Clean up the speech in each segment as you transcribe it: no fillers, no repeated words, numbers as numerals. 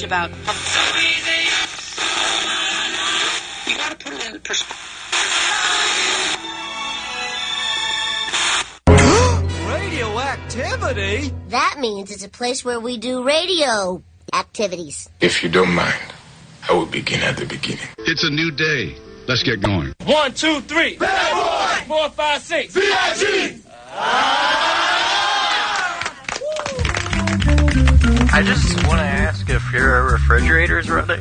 about. So easy. You gotta put it in perspective. Radioactivity? That means it's a place where we do radio activities. If you don't mind, I will begin at the beginning. It's a new day. Let's get going. 1, 2, 3. Bad boy! 4, 5, 6. VIG! I just want to ask if your refrigerator's running.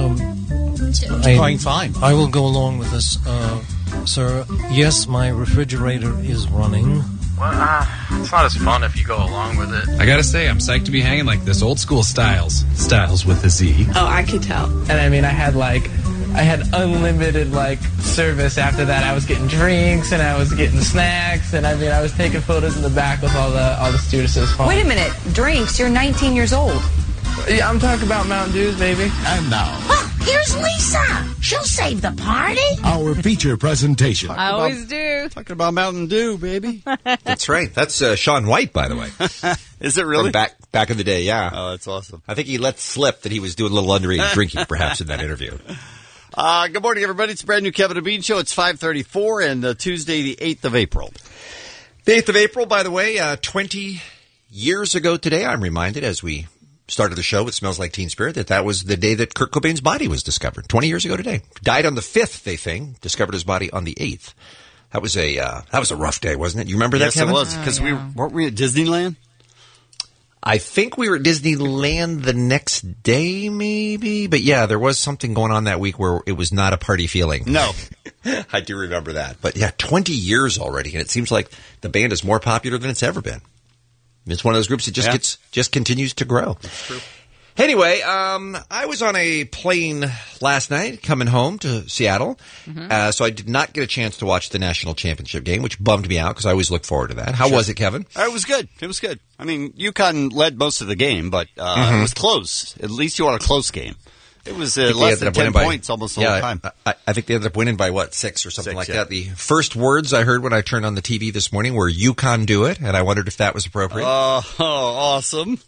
Going fine. I will go along with this, sir. Yes, my refrigerator is running. Well, it's not as fun if you go along with it. I gotta say, I'm psyched to be hanging like this. Old school Styles. Styles with a Z. Oh, I could tell. And I mean, I had unlimited, service after that. I was getting drinks, and I was getting snacks, and I mean, I was taking photos in the back with all the students. It was fun. Wait a minute. Drinks? You're 19 years old. Yeah, I'm talking about Mountain Dews, baby. And now, Here's Lisa. She'll save the party. our feature presentation. I always do. Talking about Mountain Dew, baby. That's right. That's Shaun White, by the way. Is it really? From back in the day, yeah. Oh, that's awesome. I think he let slip that he was doing a little underage drinking, perhaps, in that interview. Good morning, everybody. It's a brand new Kevin and Bean Show. It's 5:34 and Tuesday, the 8th of April. The 8th of April, by the way, 20 years ago today, I'm reminded, as we started the show with Smells Like Teen Spirit, that was the day that Kurt Cobain's body was discovered. 20 years ago today. Died on the 5th, they think. Discovered his body on the 8th. That was a rough day, wasn't it? You remember that, Kevin? Yes, it was, because weren't we at Disneyland? I think we were at Disneyland the next day, maybe. But yeah, there was something going on that week where it was not a party feeling. No. I do remember that. But yeah, 20 years already. And it seems like the band is more popular than it's ever been. It's one of those groups that just continues to grow. That's true. Anyway, I was on a plane last night coming home to Seattle, so I did not get a chance to watch the national championship game, which bummed me out because I always look forward to that. How was it, Kevin? It was good. It was good. I mean, UConn led most of the game, but it was close. At least you want a close game. It was less than 10 points almost the whole time. I think they ended up winning by, 6 or something like that. The first words I heard when I turned on the TV this morning were, "UConn do it," and I wondered if that was appropriate. Oh, awesome.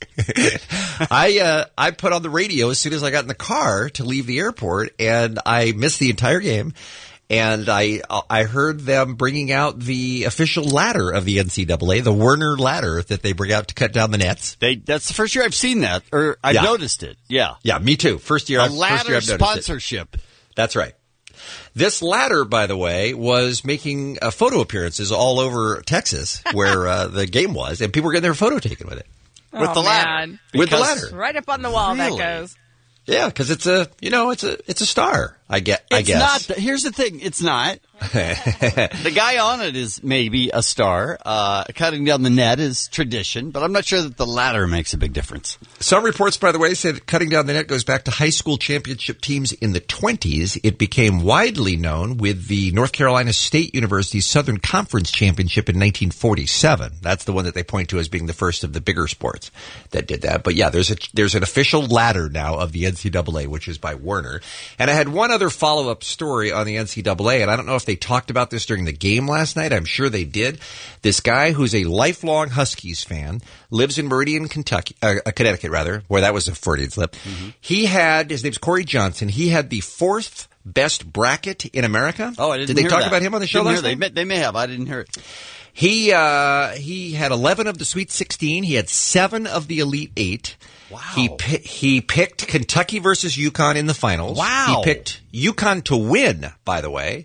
I put on the radio as soon as I got in the car to leave the airport, and I missed the entire game. And I heard them bringing out the official ladder of the NCAA, the Werner ladder that they bring out to cut down the nets. That's the first year I've seen that, or I've noticed it. Yeah. Yeah, me too. First year I've noticed sponsorship. It. That's right. This ladder, by the way, was making photo appearances all over Texas where the game was, and people were getting their photo taken with it. With the ladder. With the ladder. Right up on the wall that goes. Yeah, because it's a star. I guess. It's not. Here's the thing. It's not. The guy on it is maybe a star. Cutting down the net is tradition, but I'm not sure that the ladder makes a big difference. Some reports, by the way, say that cutting down the net goes back to high school championship teams in the 20s. It became widely known with the North Carolina State University Southern Conference Championship in 1947. That's the one that they point to as being the first of the bigger sports that did that. But yeah, there's an official ladder now of the NCAA, which is by Werner. And I had one other follow-up story on the NCAA, and I don't know if they talked about this during the game last night. I'm sure they did. This guy who's a lifelong Huskies fan lives in Meridian, Connecticut, where that was a Freudian slip. Mm-hmm. His name's Corey Johnson. He had the 4th best bracket in America. Oh, I didn't hear that. Did they talk about him on the show last night? They may have. I didn't hear it. He had 11 of the Sweet 16. He had 7 of the Elite 8. Wow. He picked Kentucky versus UConn in the finals. Wow. He picked UConn to win, by the way.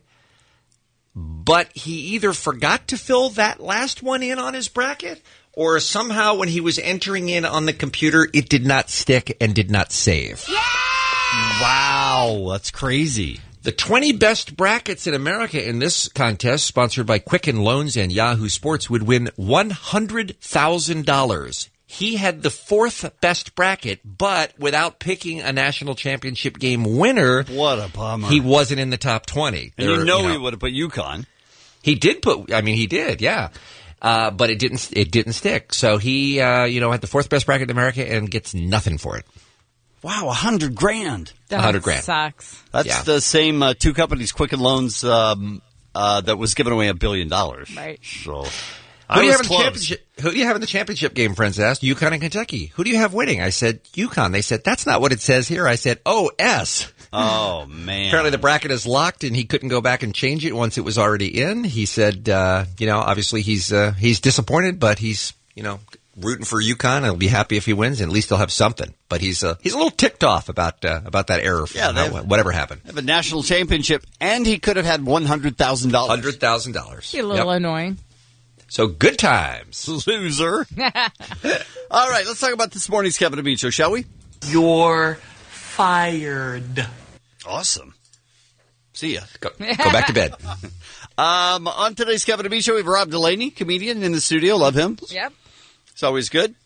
But he either forgot to fill that last one in on his bracket, or somehow when he was entering in on the computer, it did not stick and did not save. Yeah! Wow, that's crazy. The 20 best brackets in America in this contest, sponsored by Quicken Loans and Yahoo Sports, would win $100,000. He had the 4th best bracket, but without picking a national championship game winner. What a bummer. He wasn't in the top 20. And he would have put UConn. He did he did, yeah. But it didn't stick. So he, had the 4th best bracket in America and gets nothing for it. Wow, $100,000. $100,000 sucks. That's the same two companies, Quicken Loans, that was giving away $1 billion. Right. So Who do you have in the championship? Who do you have in the championship game? Friends asked. UConn and Kentucky. Who do you have winning? I said UConn. They said that's not what it says here. I said S. Oh man! Apparently the bracket is locked, and he couldn't go back and change it once it was already in. He said, obviously he's disappointed, but he's rooting for UConn. He'll be happy if he wins, and at least he'll have something. But he's a little ticked off about that error. Whatever happened. They have a national championship, and he could have had $100,000. $100,000. A little annoying. So good times, loser. All right, let's talk about this morning's Kevin and Bean Show, shall we? You're fired. Awesome. See ya. Go back to bed. On today's Kevin and Bean Show, we have Rob Delaney, comedian, in the studio. Love him. Yep. It's always good.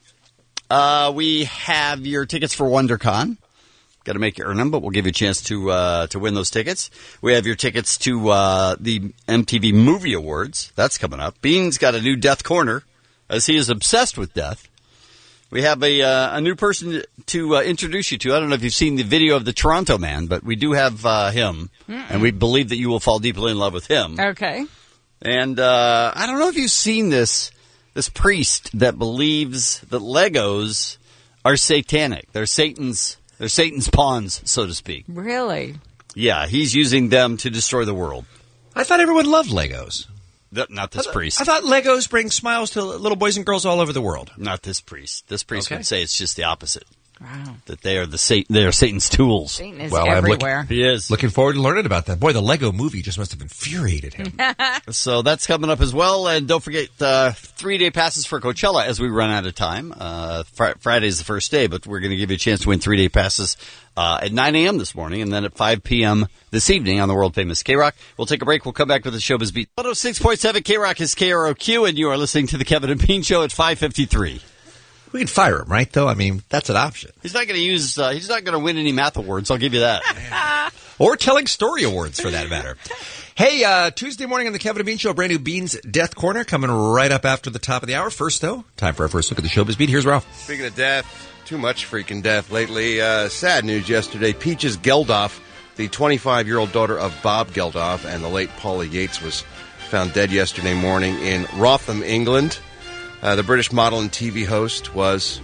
We have your tickets for WonderCon. Got to make you earn them, but we'll give you a chance to win those tickets. We have your tickets to the MTV Movie Awards. That's coming up. Bean's got a new Death Corner, as he is obsessed with death. We have a new person to introduce you to. I don't know if you've seen the video of the Toronto Man, but we do have him, and we believe that you will fall deeply in love with him. Okay. And I don't know if you've seen this priest that believes that Legos are satanic. They're Satan's pawns, so to speak. Really? Yeah, he's using them to destroy the world. I thought everyone loved Legos. Not this priest. I thought Legos bring smiles to little boys and girls all over the world. Not this priest. This priest would say it's just the opposite. Wow. That they are they are Satan's tools. Satan is everywhere. He is. Looking forward to learning about that. Boy, the Lego movie just must have infuriated him. So that's coming up as well. And don't forget 3-day passes for Coachella as we run out of time. Friday's the first day, but we're going to give you a chance to win 3-day passes at 9 a.m. this morning and then at 5 p.m. this evening on the world-famous K-Rock. We'll take a break. We'll come back with the Showbiz Beat. 106.7 K-Rock is KROQ, and you are listening to the Kevin and Bean Show at 5:53. We can fire him, right, though? I mean, that's an option. He's not going to he's not going to win any math awards, I'll give you that. Or telling story awards, for that matter. Hey, Tuesday morning on the Kevin and Bean Show, brand new Bean's Death Corner coming right up after the top of the hour. First, though, time for our first look at the Showbiz Beat. Here's Ralph. Speaking of death, too much freaking death lately. Sad news yesterday. Peaches Geldof, the 25-year-old daughter of Bob Geldof and the late Paula Yates, was found dead yesterday morning in Wrotham, England. The British model and TV host was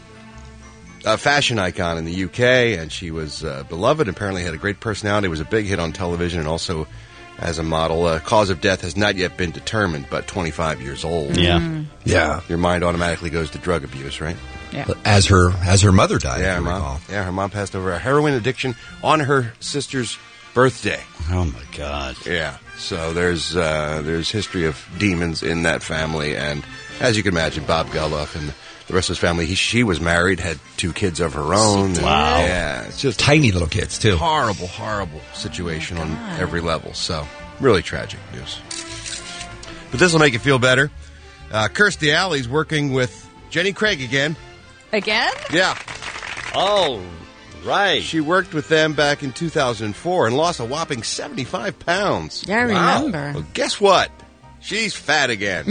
a fashion icon in the UK, and she was beloved. Apparently had a great personality, was a big hit on television, and also as a model. Cause of death has not yet been determined, but 25 years old. Yeah. Yeah. Your mind automatically goes to drug abuse, right? Yeah. As her mother died. Yeah, her mom passed over a heroin addiction on her sister's birthday. Oh, my God. Yeah. So there's history of demons in that family, and as you can imagine, Bob Geldof and the rest of his family, she was married, had 2 kids of her own. Wow. Yeah, it's just tiny little kids, too. Horrible, horrible situation on every level. So, really tragic news. But this will make you feel better. Kirstie Alley's working with Jenny Craig again. Again? Yeah. Oh, right. She worked with them back in 2004 and lost a whopping 75 pounds. Yeah, I remember. Well, guess what? She's fat again.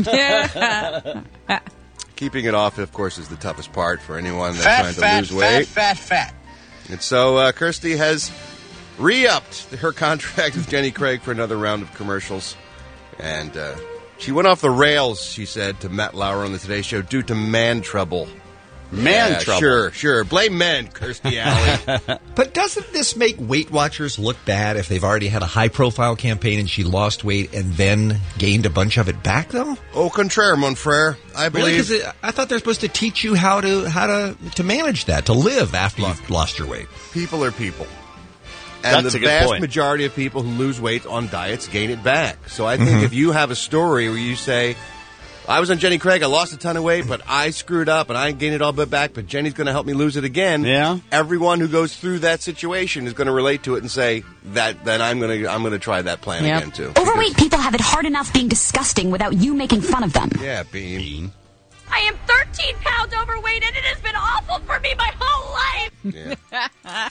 Keeping it off, of course, is the toughest part for anyone that's trying to lose weight. Fat. And so Kirstie has re-upped her contract with Jenny Craig for another round of commercials. And she went off the rails, she said, to Matt Lauer on the Today Show due to man trouble. Trouble. Sure. Blame men, Kirstie Alley. But doesn't this make Weight Watchers look bad if they've already had a high-profile campaign and she lost weight and then gained a bunch of it back, though? Au contraire, mon frere. I believe... Really? 'Cause I thought they're supposed to teach you how to manage that, to live after you've lost your weight. People are people. And That's the a good vast point. majority of people who lose weight on diets gain it back. So I think if you have a story where you say... I was on Jenny Craig, I lost a ton of weight, but I screwed up and I gained it all back, but Jenny's going to help me lose it again. Yeah. Everyone who goes through that situation is going to relate to it and say, then I'm going to try that plan again, too. Overweight people have it hard enough being disgusting without you making fun of them. Yeah, Bean. I am 13 pounds overweight, and it has been awful for me my whole life. Yeah.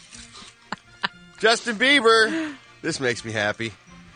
Justin Bieber. This makes me happy.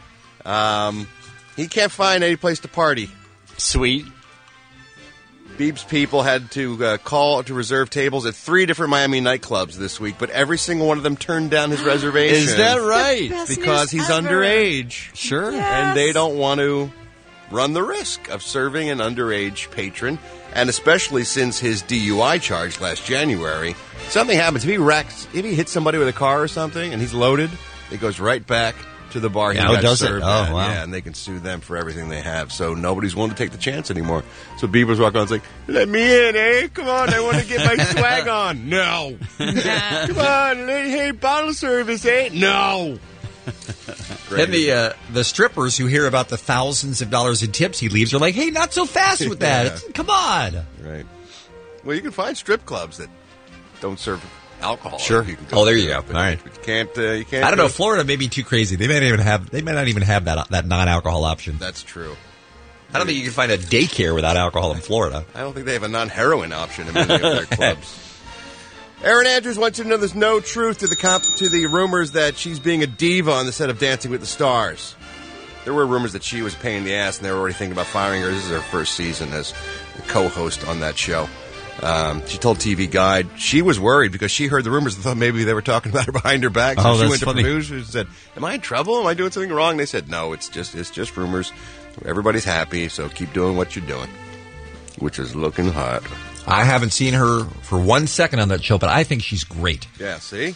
He can't find any place to party. Sweet. Biebs people had to call to reserve tables at 3 different Miami nightclubs this week, but every single one of them turned down his reservation. Is that right? Because he's underage. Sure. And they don't want to run the risk of serving an underage patron, and especially since his DUI charge last January, something happens. If he hits somebody with a car or something and he's loaded, it goes right back to the bar he got does it? served Oh, at. wow. Yeah, and they can sue them for everything they have. So nobody's willing to take the chance anymore. So Bieber's walking on and saying, let me in, eh? Come on, I want to get my swag on. No. Come on, hey, bottle service, eh? No. Then the strippers who hear about the thousands of dollars in tips he leaves are like, hey, not so fast with that. Yeah. Come on. Right. Well, you can find strip clubs that don't serve alcohol. Sure. You can Oh, there you go. But All right. You can't. I don't know. Florida may be too crazy. They may not even have that non-alcohol option. That's true. I don't think you can find a daycare without alcohol in Florida. I don't think they have a non-heroin option in many of their clubs. Erin Andrews wants you to know there's no truth to the rumors that she's being a diva on the set of Dancing with the Stars. There were rumors that she was a pain in the ass, and they were already thinking about firing her. This is her first season as a co-host on that show. She told TV Guide she was worried because she heard the rumors and thought maybe they were talking about her behind her back. So Oh, she that's went to funny. producers and said, "Am I in trouble? Am I doing something wrong?" They said, "No, it's just rumors. Everybody's happy, so keep doing what you're doing," which is looking hot. I haven't seen her for 1 second on that show, but I think she's great. Yeah, see?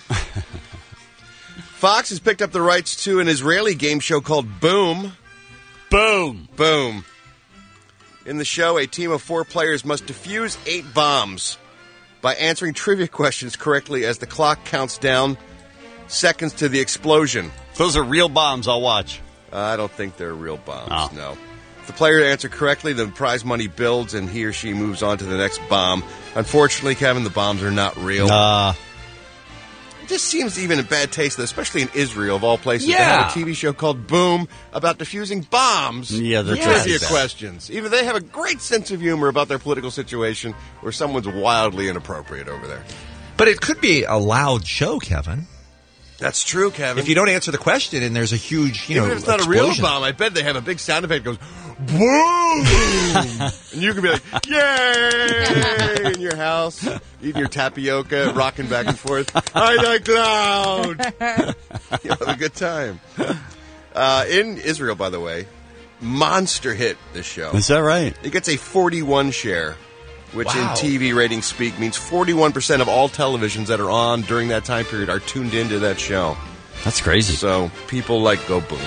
Fox has picked up the rights to an Israeli game show called Boom. Boom. Boom. In the show, a team of 4 players must defuse 8 bombs by answering trivia questions correctly as the clock counts down seconds to the explosion. Those are real bombs. I'll watch. I don't think they're real bombs, Oh. no. If the player answers correctly, the prize money builds and he or she moves on to the next bomb. Unfortunately, Kevin, the bombs are not real. It just seems even in bad taste, especially in Israel, of all places, to have a TV show called Boom about defusing bombs. Yeah, that's trivia bad. questions. Even they have a great sense of humor about their political situation where someone's wildly inappropriate over there. But it could be a loud show, Kevin. That's true, Kevin. If you don't answer the question and there's a huge, Even if it's not a real explosion. bomb, I bet they have a big sound effect that goes, boom! And you can be like, yay! In your house, eating your tapioca, rocking back and forth. I like loud! You'll have a good time. In Israel, by the way, Monster hit this show. Is that right? It gets a 41 share, which in Wow. TV rating speak means 41% of all televisions that are on during that time period are tuned into that show. That's crazy. So people like go boom.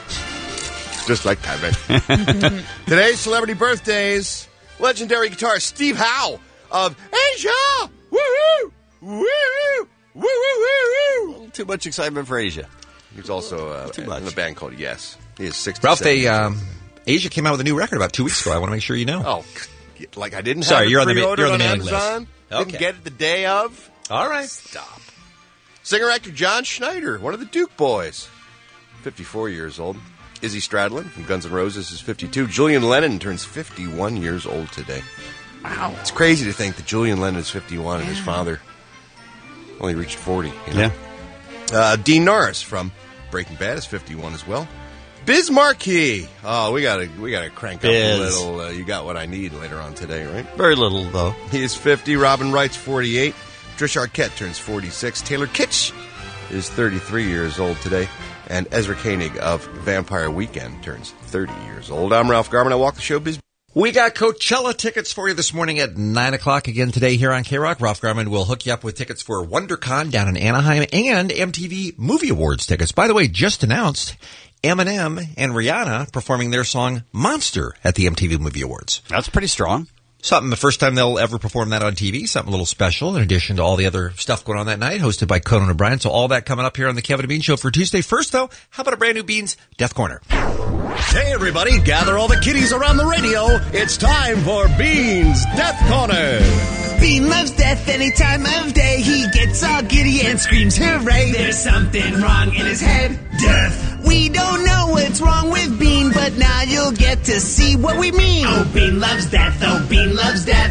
Just like Kevin. Today's celebrity birthdays. Legendary guitarist Steve Howe of Asia. Woo-hoo! Woo-hoo! Woo-hoo-hoo-hoo! Too much excitement for Asia. He's also Too much. in a band called Yes. He is 67. Ralph, Asia came out with a new record about 2 weeks ago. I want to make sure you know. Oh, like I didn't Sorry, have you're it on the pre-ordered mailing list. Amazon? Okay. Didn't get it the day of? All right. Stop. Singer-actor John Schneider, one of the Duke boys, 54 years old. Izzy Stradlin from Guns N' Roses is 52. Julian Lennon turns 51 years old today. Wow. It's crazy to think that Julian Lennon is 51 and his father only reached 40. You know? Yeah. Dean Norris from Breaking Bad is 51 as well. Biz Marquis. Oh, we gotta crank up a Biz. little. You got what I need later on today, right? Very little, though. He is 50. Robin Wright's 48. Trish Arquette turns 46. Taylor Kitsch is 33 years old today. And Ezra Koenig of Vampire Weekend turns 30 years old. I'm Ralph Garman. I walk the showbiz. We got Coachella tickets for you this morning at 9 o'clock again today here on K-Rock. Ralph Garman will hook you up with tickets for WonderCon down in Anaheim and MTV Movie Awards tickets. By the way, just announced Eminem and Rihanna performing their song Monster at the MTV Movie Awards. That's pretty strong. Something the first time they'll ever perform that on TV. Something a little special in addition to all the other stuff going on that night, hosted by Conan O'Brien. So all that coming up here on the Kevin and Bean Show for Tuesday. First, though, how about a brand new Beans Death Corner? Hey, everybody, gather all the kiddies around the radio. It's time for Bean's Death Corner. Bean loves death any time of day. He gets all giddy and screams hooray. There's something wrong in his head. Death. We don't know what's wrong with Bean, but now you'll get to see what we mean. Oh, Bean loves death. Oh, Bean loves death.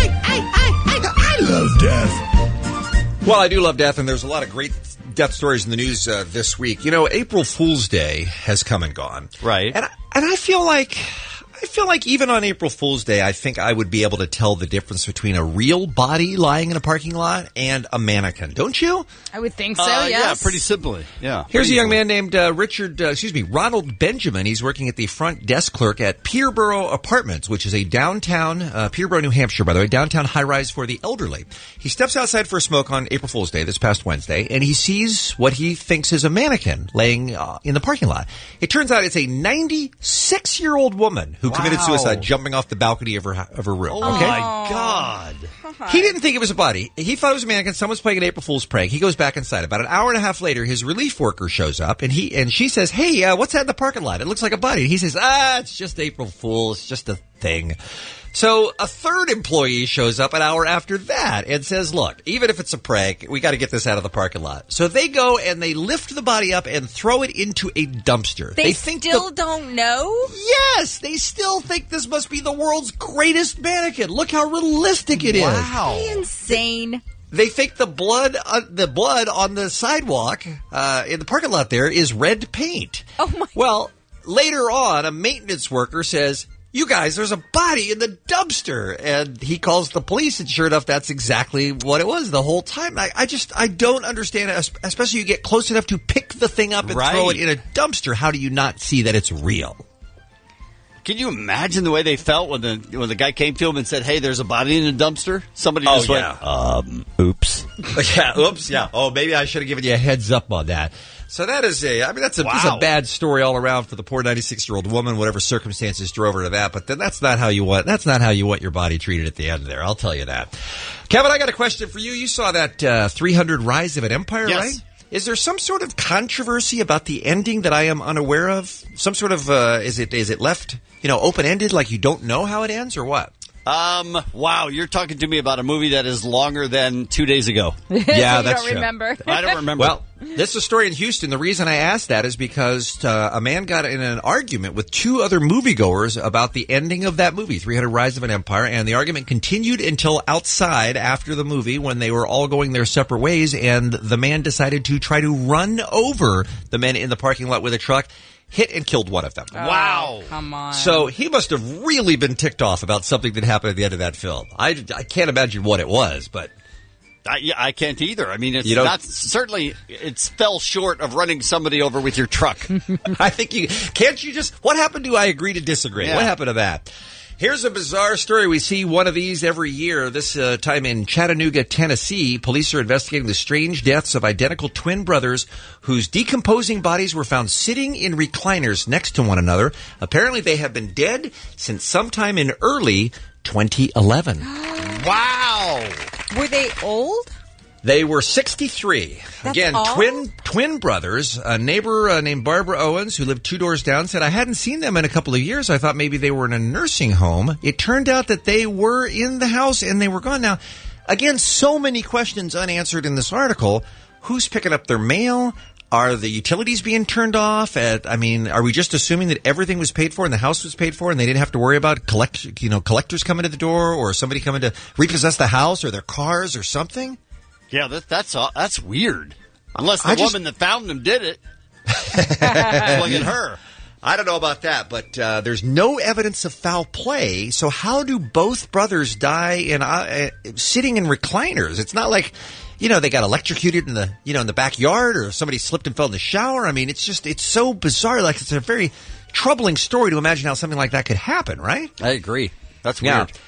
I love death. Well, I do love death, and there's a lot of great death stories in the news this week. You know, April Fool's Day has come and gone. Right. And I feel like I feel like even on April Fool's Day, I think I would be able to tell the difference between a real body lying in a parking lot and a mannequin. Don't you? I would think so, yes. Yeah, pretty simply. Yeah. Here's a young man named Ronald Benjamin. He's working at the front desk clerk at Peterborough Apartments, which is a downtown, Peterborough, New Hampshire, by the way, downtown high-rise for the elderly. He steps outside for a smoke on April Fool's Day, this past Wednesday, and he sees what he thinks is a mannequin laying in the parking lot. It turns out it's a 96-year-old woman who committed suicide jumping off the balcony of her room. Oh, okay? my God. He didn't think it was a body. He thought it was a mannequin. Someone's playing an April Fool's prank. He goes back inside. About an hour and a half later, his relief worker shows up, and she says, "Hey, what's that in the parking lot? It looks like a body." And he says, "It's just April Fool. It's just a thing." So a third employee shows up an hour after that and says, "Look, even if it's a prank, we got to get this out of the parking lot." So they go and they lift the body up and throw it into a dumpster. They still don't know? Yes, they still think this must be the world's greatest mannequin. Look how realistic it is. Wow. Insane. They think the blood on the sidewalk in the parking lot there is red paint. Oh my! Well, later on, a maintenance worker says, "You guys, there's a body in the dumpster," and he calls the police, and sure enough, that's exactly what it was the whole time. I don't understand it, especially you get close enough to pick the thing up and throw it in a dumpster. How do you not see that it's real? Can you imagine the way they felt when the guy came to him and said, "Hey, there's a body in a dumpster"? Somebody just went, "Oops." Yeah, oops. Yeah. Oh, maybe I should have given you a heads up on that. So that's a bad story all around for the poor 96-year-old woman, whatever circumstances drove her to that. But then that's not how you want your body treated at the end there. I'll tell you that. Kevin, I got a question for you. You saw that 300 Rise of an Empire, yes. right? Is there some sort of controversy about the ending that I am unaware of? Some sort of is it left open-ended, like you don't know how it ends, or what? Wow, you're talking to me about a movie that is longer than 2 days ago. Yeah, that's true. Remember. I don't remember. Well, this is a story in Houston. The reason I asked that is because a man got in an argument with two other moviegoers about the ending of that movie, 300 Rise of an Empire, and the argument continued until outside after the movie when they were all going their separate ways, and the man decided to try to run over the men in the parking lot with a truck, hit and killed one of them. Wow. Come on. So he must have really been ticked off about something that happened at the end of that film. I can't imagine what it was, but... I can't either. I mean, it fell short of running somebody over with your truck. I think what happened to I agree to disagree? Yeah. What happened to that? Here's a bizarre story. We see one of these every year. This time in Chattanooga, Tennessee, police are investigating the strange deaths of identical twin brothers whose decomposing bodies were found sitting in recliners next to one another. Apparently, they have been dead since sometime in early 2011. Wow! Were they old? They were 63. That's Again, all? twin brothers. A neighbor named Barbara Owens, who lived 2 doors down, said, "I hadn't seen them in a couple of years. I thought maybe they were in a nursing home." It turned out that they were in the house and they were gone. Now, again, so many questions unanswered in this article. Who's picking up their mail? Are the utilities being turned off? Are we just assuming that everything was paid for and the house was paid for and they didn't have to worry about collectors coming to the door or somebody coming to repossess the house or their cars or something? Yeah, that's weird. Unless the woman that found them did it. Look at her. I don't know about that, but there's no evidence of foul play. So how do both brothers die sitting in recliners? It's not like, they got electrocuted in the backyard or somebody slipped and fell in the shower. I mean, it's so bizarre. Like, it's a very troubling story to imagine how something like that could happen, right? I agree. That's weird. Yeah.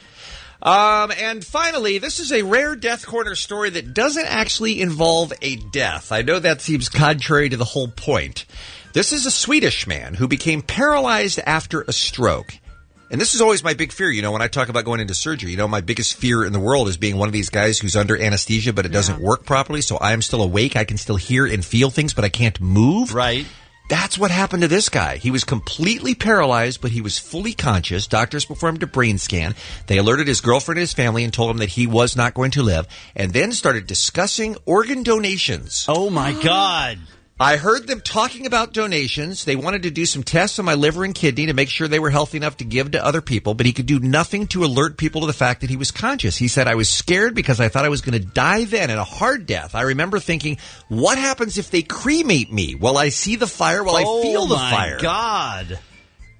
And finally, this is a rare Death Corner story that doesn't actually involve a death. I know that seems contrary to the whole point. This is a Swedish man who became paralyzed after a stroke. And this is always my big fear, when I talk about going into surgery. My biggest fear in the world is being one of these guys who's under anesthesia, but it doesn't work properly, so I am still awake. I can still hear and feel things, but I can't move. Right. That's what happened to this guy. He was completely paralyzed, but he was fully conscious. Doctors performed a brain scan. They alerted his girlfriend and his family and told him that he was not going to live, and then started discussing organ donations. Oh, my God. I heard them talking about donations. They wanted to do some tests on my liver and kidney to make sure they were healthy enough to give to other people, but he could do nothing to alert people to the fact that he was conscious. He said, "I was scared because I thought I was going to die then in a hard death. I remember thinking, what happens if they cremate me? Will I see the fire? Will I feel the fire?" Oh, my God.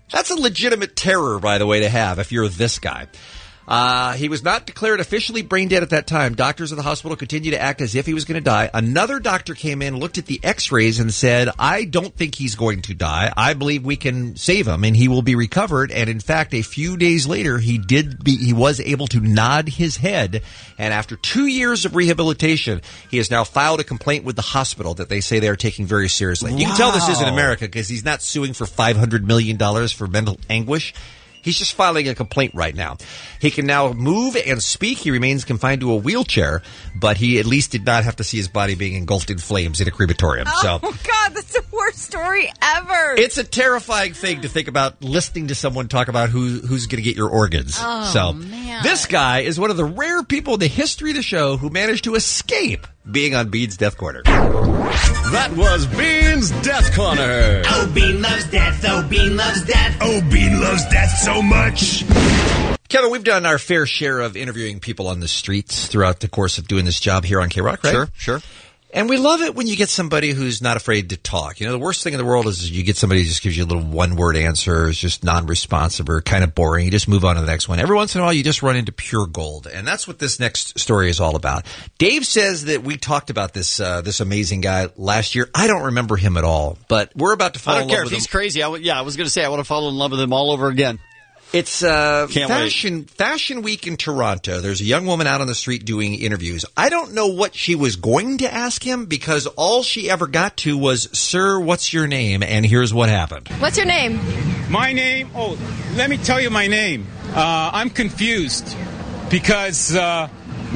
That's a legitimate terror, by the way, to have if you're this guy. He was not declared officially brain dead at that time. Doctors of the hospital continued to act as if he was going to die. Another doctor came in, looked at the x-rays and said, I don't think he's going to die. I believe we can save him and he will be recovered. And in fact, a few days later, he was able to nod his head. And after 2 years of rehabilitation, he has now filed a complaint with the hospital that they say they are taking very seriously. You can tell this isn't America because he's not suing for $500 million for mental anguish. He's just filing a complaint right now. He can now move and speak. He remains confined to a wheelchair, but he at least did not have to see his body being engulfed in flames in a crematorium. Oh, God, that's the worst story ever. It's a terrifying thing to think about listening to someone talk about who's going to get your organs. Oh, man. This guy is one of the rare people in the history of the show who managed to escape being on Bean's Death Corner. That was Bean's Death Corner. Oh, Bean loves death. Oh, Bean loves death. Oh, Bean loves death so much. Kevin, we've done our fair share of interviewing people on the streets throughout the course of doing this job here on K-Rock, right? Sure. And we love it when you get somebody who's not afraid to talk. You know, the worst thing in the world is you get somebody who just gives you a little one-word answer, is just non-responsive or kind of boring. You just move on to the next one. Every once in a while, you just run into pure gold. And that's what this next story is all about. Dave says that we talked about this amazing guy last year. I don't remember him at all, but we're about to fall in love with him. I don't care if he's crazy. I was going to say I want to fall in love with him all over again. It's Fashion Week in Toronto. There's a young woman out on the street doing interviews. I don't know what she was going to ask him because all she ever got to was, "Sir, what's your name?" And here's what happened. What's your name? My name? Oh, let me tell you my name. I'm confused because, like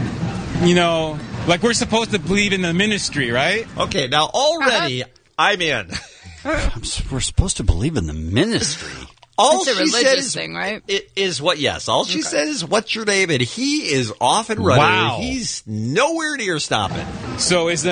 we're supposed to believe in the ministry, right? Okay, now already I'm in. We're supposed to believe in the ministry. All it's a she religious says thing, right? Is what? Yes. All she says is, "What's your name?" And he is off and running. Wow. He's nowhere near stopping. So is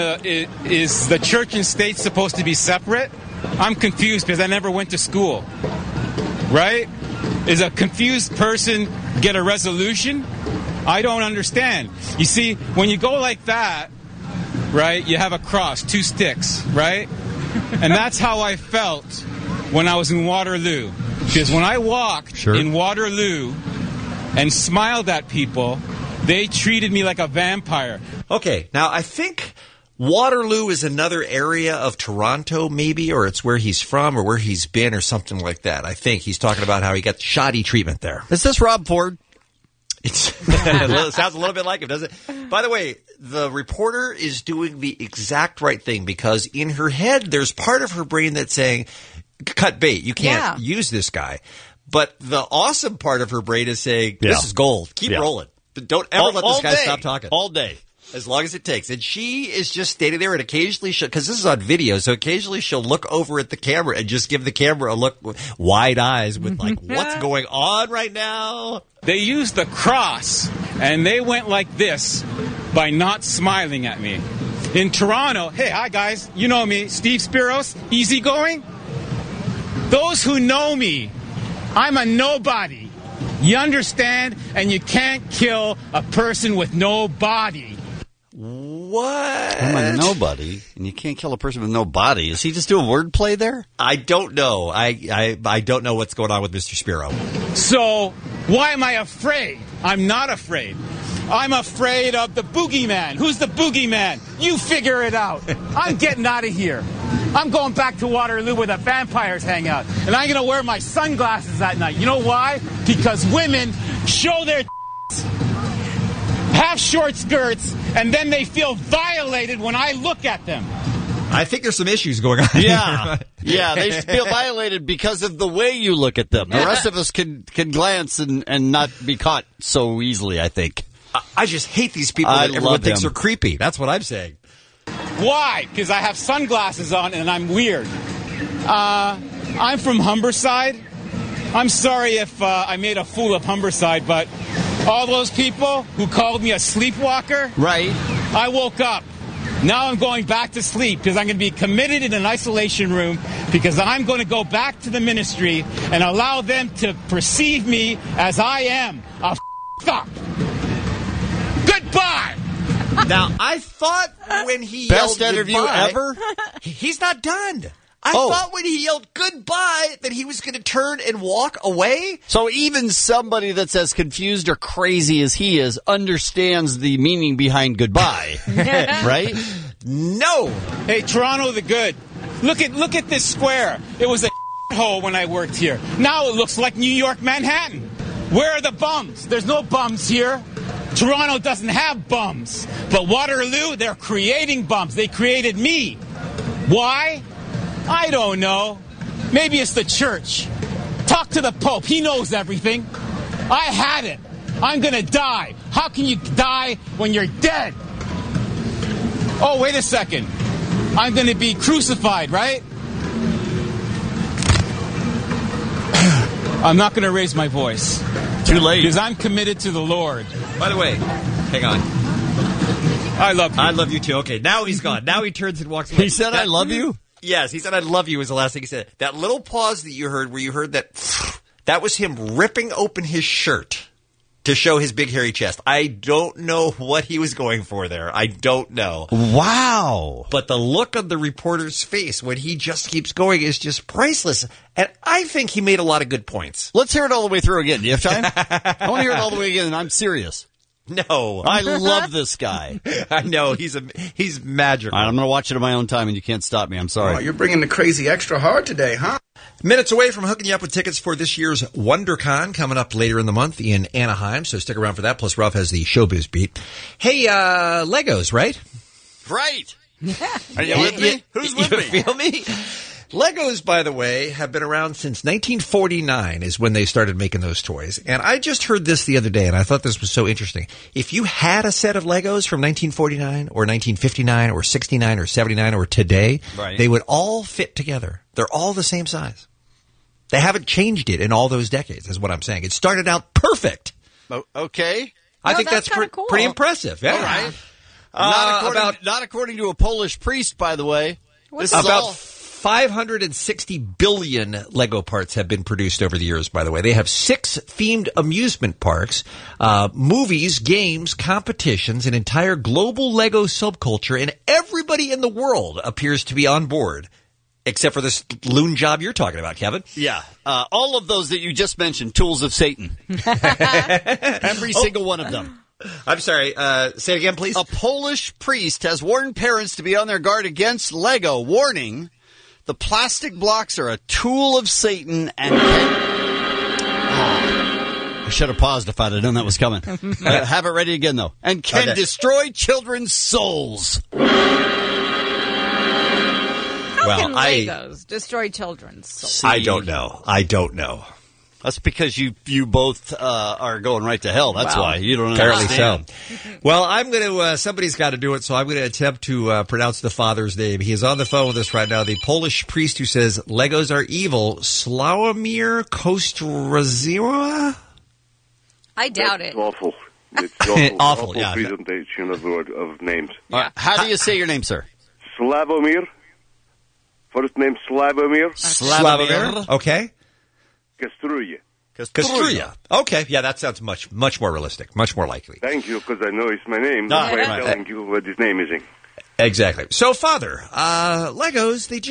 the church and state supposed to be separate? I'm confused because I never went to school. Right? Is a confused person get a resolution? I don't understand. You see, when you go like that, right, you have a cross, 2 sticks, right? And that's how I felt when I was in Waterloo. Because when I walked in Waterloo and smiled at people, they treated me like a vampire. Okay, now I think Waterloo is another area of Toronto, maybe, or it's where he's from or where he's been or something like that. I think he's talking about how he got shoddy treatment there. Is this Rob Ford? It sounds a little bit like him, doesn't it? By the way, the reporter is doing the exact right thing because in her head, there's part of her brain that's saying, cut bait. You can't use this guy. But the awesome part of her brain is saying, this is gold. Keep rolling. Don't ever let this guy stop talking. All day. As long as it takes. And she is just standing there and occasionally because this is on video, so occasionally she'll look over at the camera and just give the camera a look with wide eyes with like, what's going on right now? They used the cross and they went like this by not smiling at me. In Toronto, hey, hi guys, you know me, Steve Spiros, easygoing. Those who know me, I'm a nobody. You understand? And you can't kill a person with no body. What? I'm a nobody, and you can't kill a person with no body. Is he just doing wordplay there? I don't know. I don't know what's going on with Mr. Spiro. So, why am I afraid? I'm not afraid. I'm afraid of the boogeyman. Who's the boogeyman? You figure it out. I'm getting out of here. I'm going back to Waterloo where the vampires hang out. And I'm going to wear my sunglasses at night. You know why? Because women show their have short skirts, and then they feel violated when I look at them. I think there's some issues going on. Yeah. Yeah, they feel violated because of the way you look at them. The rest of us can glance and not be caught so easily, I think. I just hate these people that everyone thinks are creepy. That's what I'm saying. Why? Because I have sunglasses on and I'm weird. I'm from Humberside. I'm sorry if I made a fool of Humberside, but all those people who called me a sleepwalker, right? I woke up. Now I'm going back to sleep because I'm going to be committed in an isolation room because I'm going to go back to the ministry and allow them to perceive me as I am, a up. Goodbye! Now, I thought when he Best yelled interview goodbye, ever? He's not done. I thought when he yelled goodbye that he was going to turn and walk away. So even somebody that's as confused or crazy as he is understands the meaning behind goodbye, right? No. Hey, Toronto the Good. Look at this square. It was a hole when I worked here. Now it looks like New York, Manhattan. Where are the bums? There's no bums here. Toronto doesn't have bums. But Waterloo, they're creating bums. They created me. Why? I don't know. Maybe it's the church. Talk to the Pope. He knows everything. I had it. I'm going to die. How can you die when you're dead? Oh, wait a second. I'm going to be crucified, right? I'm not going to raise my voice. Too late. Because I'm committed to the Lord. By the way, hang on. I love you. I love you too. Okay, now he's gone. Now he turns and walks away. He said, I love you? Yes, he said, I love you was the last thing he said. That little pause that you heard where you heard that was him ripping open his shirt to show his big hairy chest. I don't know what he was going for there. I don't know. Wow. But the look on the reporter's face when he just keeps going is just priceless. And I think he made a lot of good points. Let's hear it all the way through again. Do you have time? I want to hear it all the way again, and I'm serious. No. I love this guy. I know. He's magical. All right, I'm going to watch it on my own time, and you can't stop me. I'm sorry. Oh, you're bringing the crazy extra hard today, huh? Minutes away from hooking you up with tickets for this year's WonderCon coming up later in the month in Anaheim, so stick around for that. Plus, Ralph has the showbiz beat. Hey, Legos, right? Right. Are you with me? Who's with me? You feel me? Legos, by the way, have been around since 1949 is when they started making those toys. And I just heard this the other day, and I thought this was so interesting. If you had a set of Legos from 1949 or 1959 or 69 or 79 or today, they would all fit together. They're all the same size. They haven't changed it in all those decades, is what I'm saying. It started out perfect. Okay. I think that's cool. pretty impressive. Yeah. All right. Not according to a Polish priest, by the way. This is about all 560 billion Lego parts have been produced over the years, by the way. They have 6 themed amusement parks, movies, games, competitions, an entire global Lego subculture, and everybody in the world appears to be on board, except for this loon job you're talking about, Kevin. Yeah. All of those that you just mentioned, tools of Satan. Every single one of them. I'm sorry. Say it again, please. A Polish priest has warned parents to be on their guard against Lego, warning the plastic blocks are a tool of Satan and I should have paused if I'd have known that was coming. Have it ready again, though. And can destroy children's souls. How can Legos destroy children's souls? I don't know. That's because you both are going right to hell. That's why. You don't understand. Apparently so. Well, I'm going to, somebody's got to do it, so I'm going to attempt to pronounce the father's name. He is on the phone with us right now, the Polish priest who says Legos are evil, Sławomir Kostrzewa? I doubt it. Awful. It's awful. Awful, yeah. Presentation of names. How do you say your name, sir? Sławomir. First name Sławomir. Sławomir. Okay. Kostrzewa. Okay, yeah, that sounds much more realistic, much more likely. Thank you, because I know it's my name. That's why I'm telling you what his name is. Exactly. So, Father, Legos, they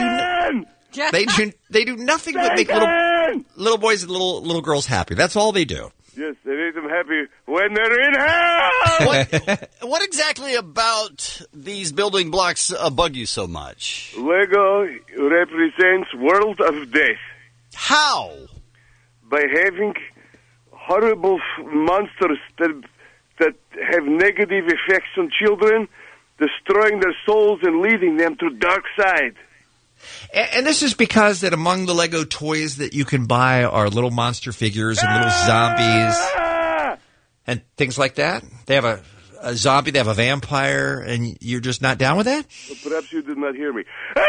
do nothing but make little boys and little girls happy. That's all they do. Yes, they make them happy when they're in hell. What exactly about these building blocks bug you so much? Lego represents world of death. How? By having horrible monsters that have negative effects on children, destroying their souls and leading them to dark side. And this is because that among the Lego toys that you can buy are little monster figures and little zombies and things like that. They have a zombie, they have a vampire, and you're just not down with that? Well, perhaps you did not hear me.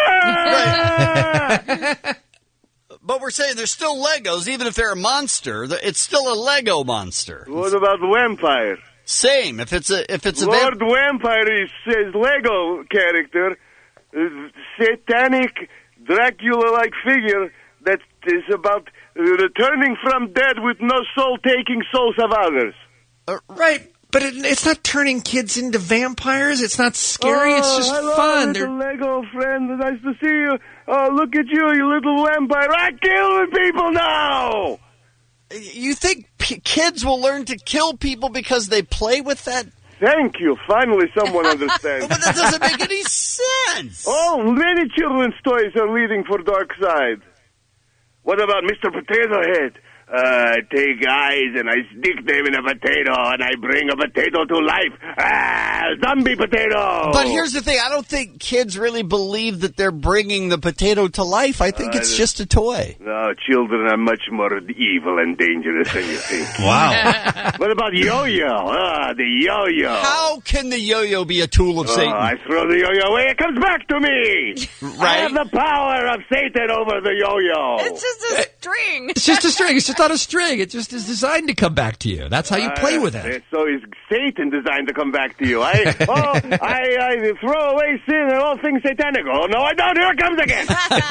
But we're saying they're still Legos, even if they're a monster. It's still a Lego monster. What about the vampire? Same. If it's a Lord Vampire is Lego character, satanic Dracula-like figure that is about returning from dead with no soul, taking souls of others. Right. But it's not turning kids into vampires. It's not scary. It's just hello, fun. Little Lego friend. Nice to see you. Oh, look at you, you little vampire. I'm killing people now. You think kids will learn to kill people because they play with that? Thank you. Finally, someone understands. But that doesn't make any sense. Oh, many children's toys are leading for dark side. What about Mr. Potato Head? Take eyes and I stick them in a potato and I bring a potato to life. Zombie potato! But here's the thing. I don't think kids really believe that they're bringing the potato to life. I think it's just a toy. No, children are much more evil and dangerous than you think. Wow. What about yo-yo? The yo-yo. How can the yo-yo be a tool of Satan? I throw the yo-yo away, it comes back to me. Right? I have the power of Satan over the yo-yo. It's just a string. It's just a string. It's just not a string. It just is designed to come back to you. That's how you play with it. So is Satan designed to come back to you? I throw away sin and all things satanic. Oh, no, I don't. Here it comes again.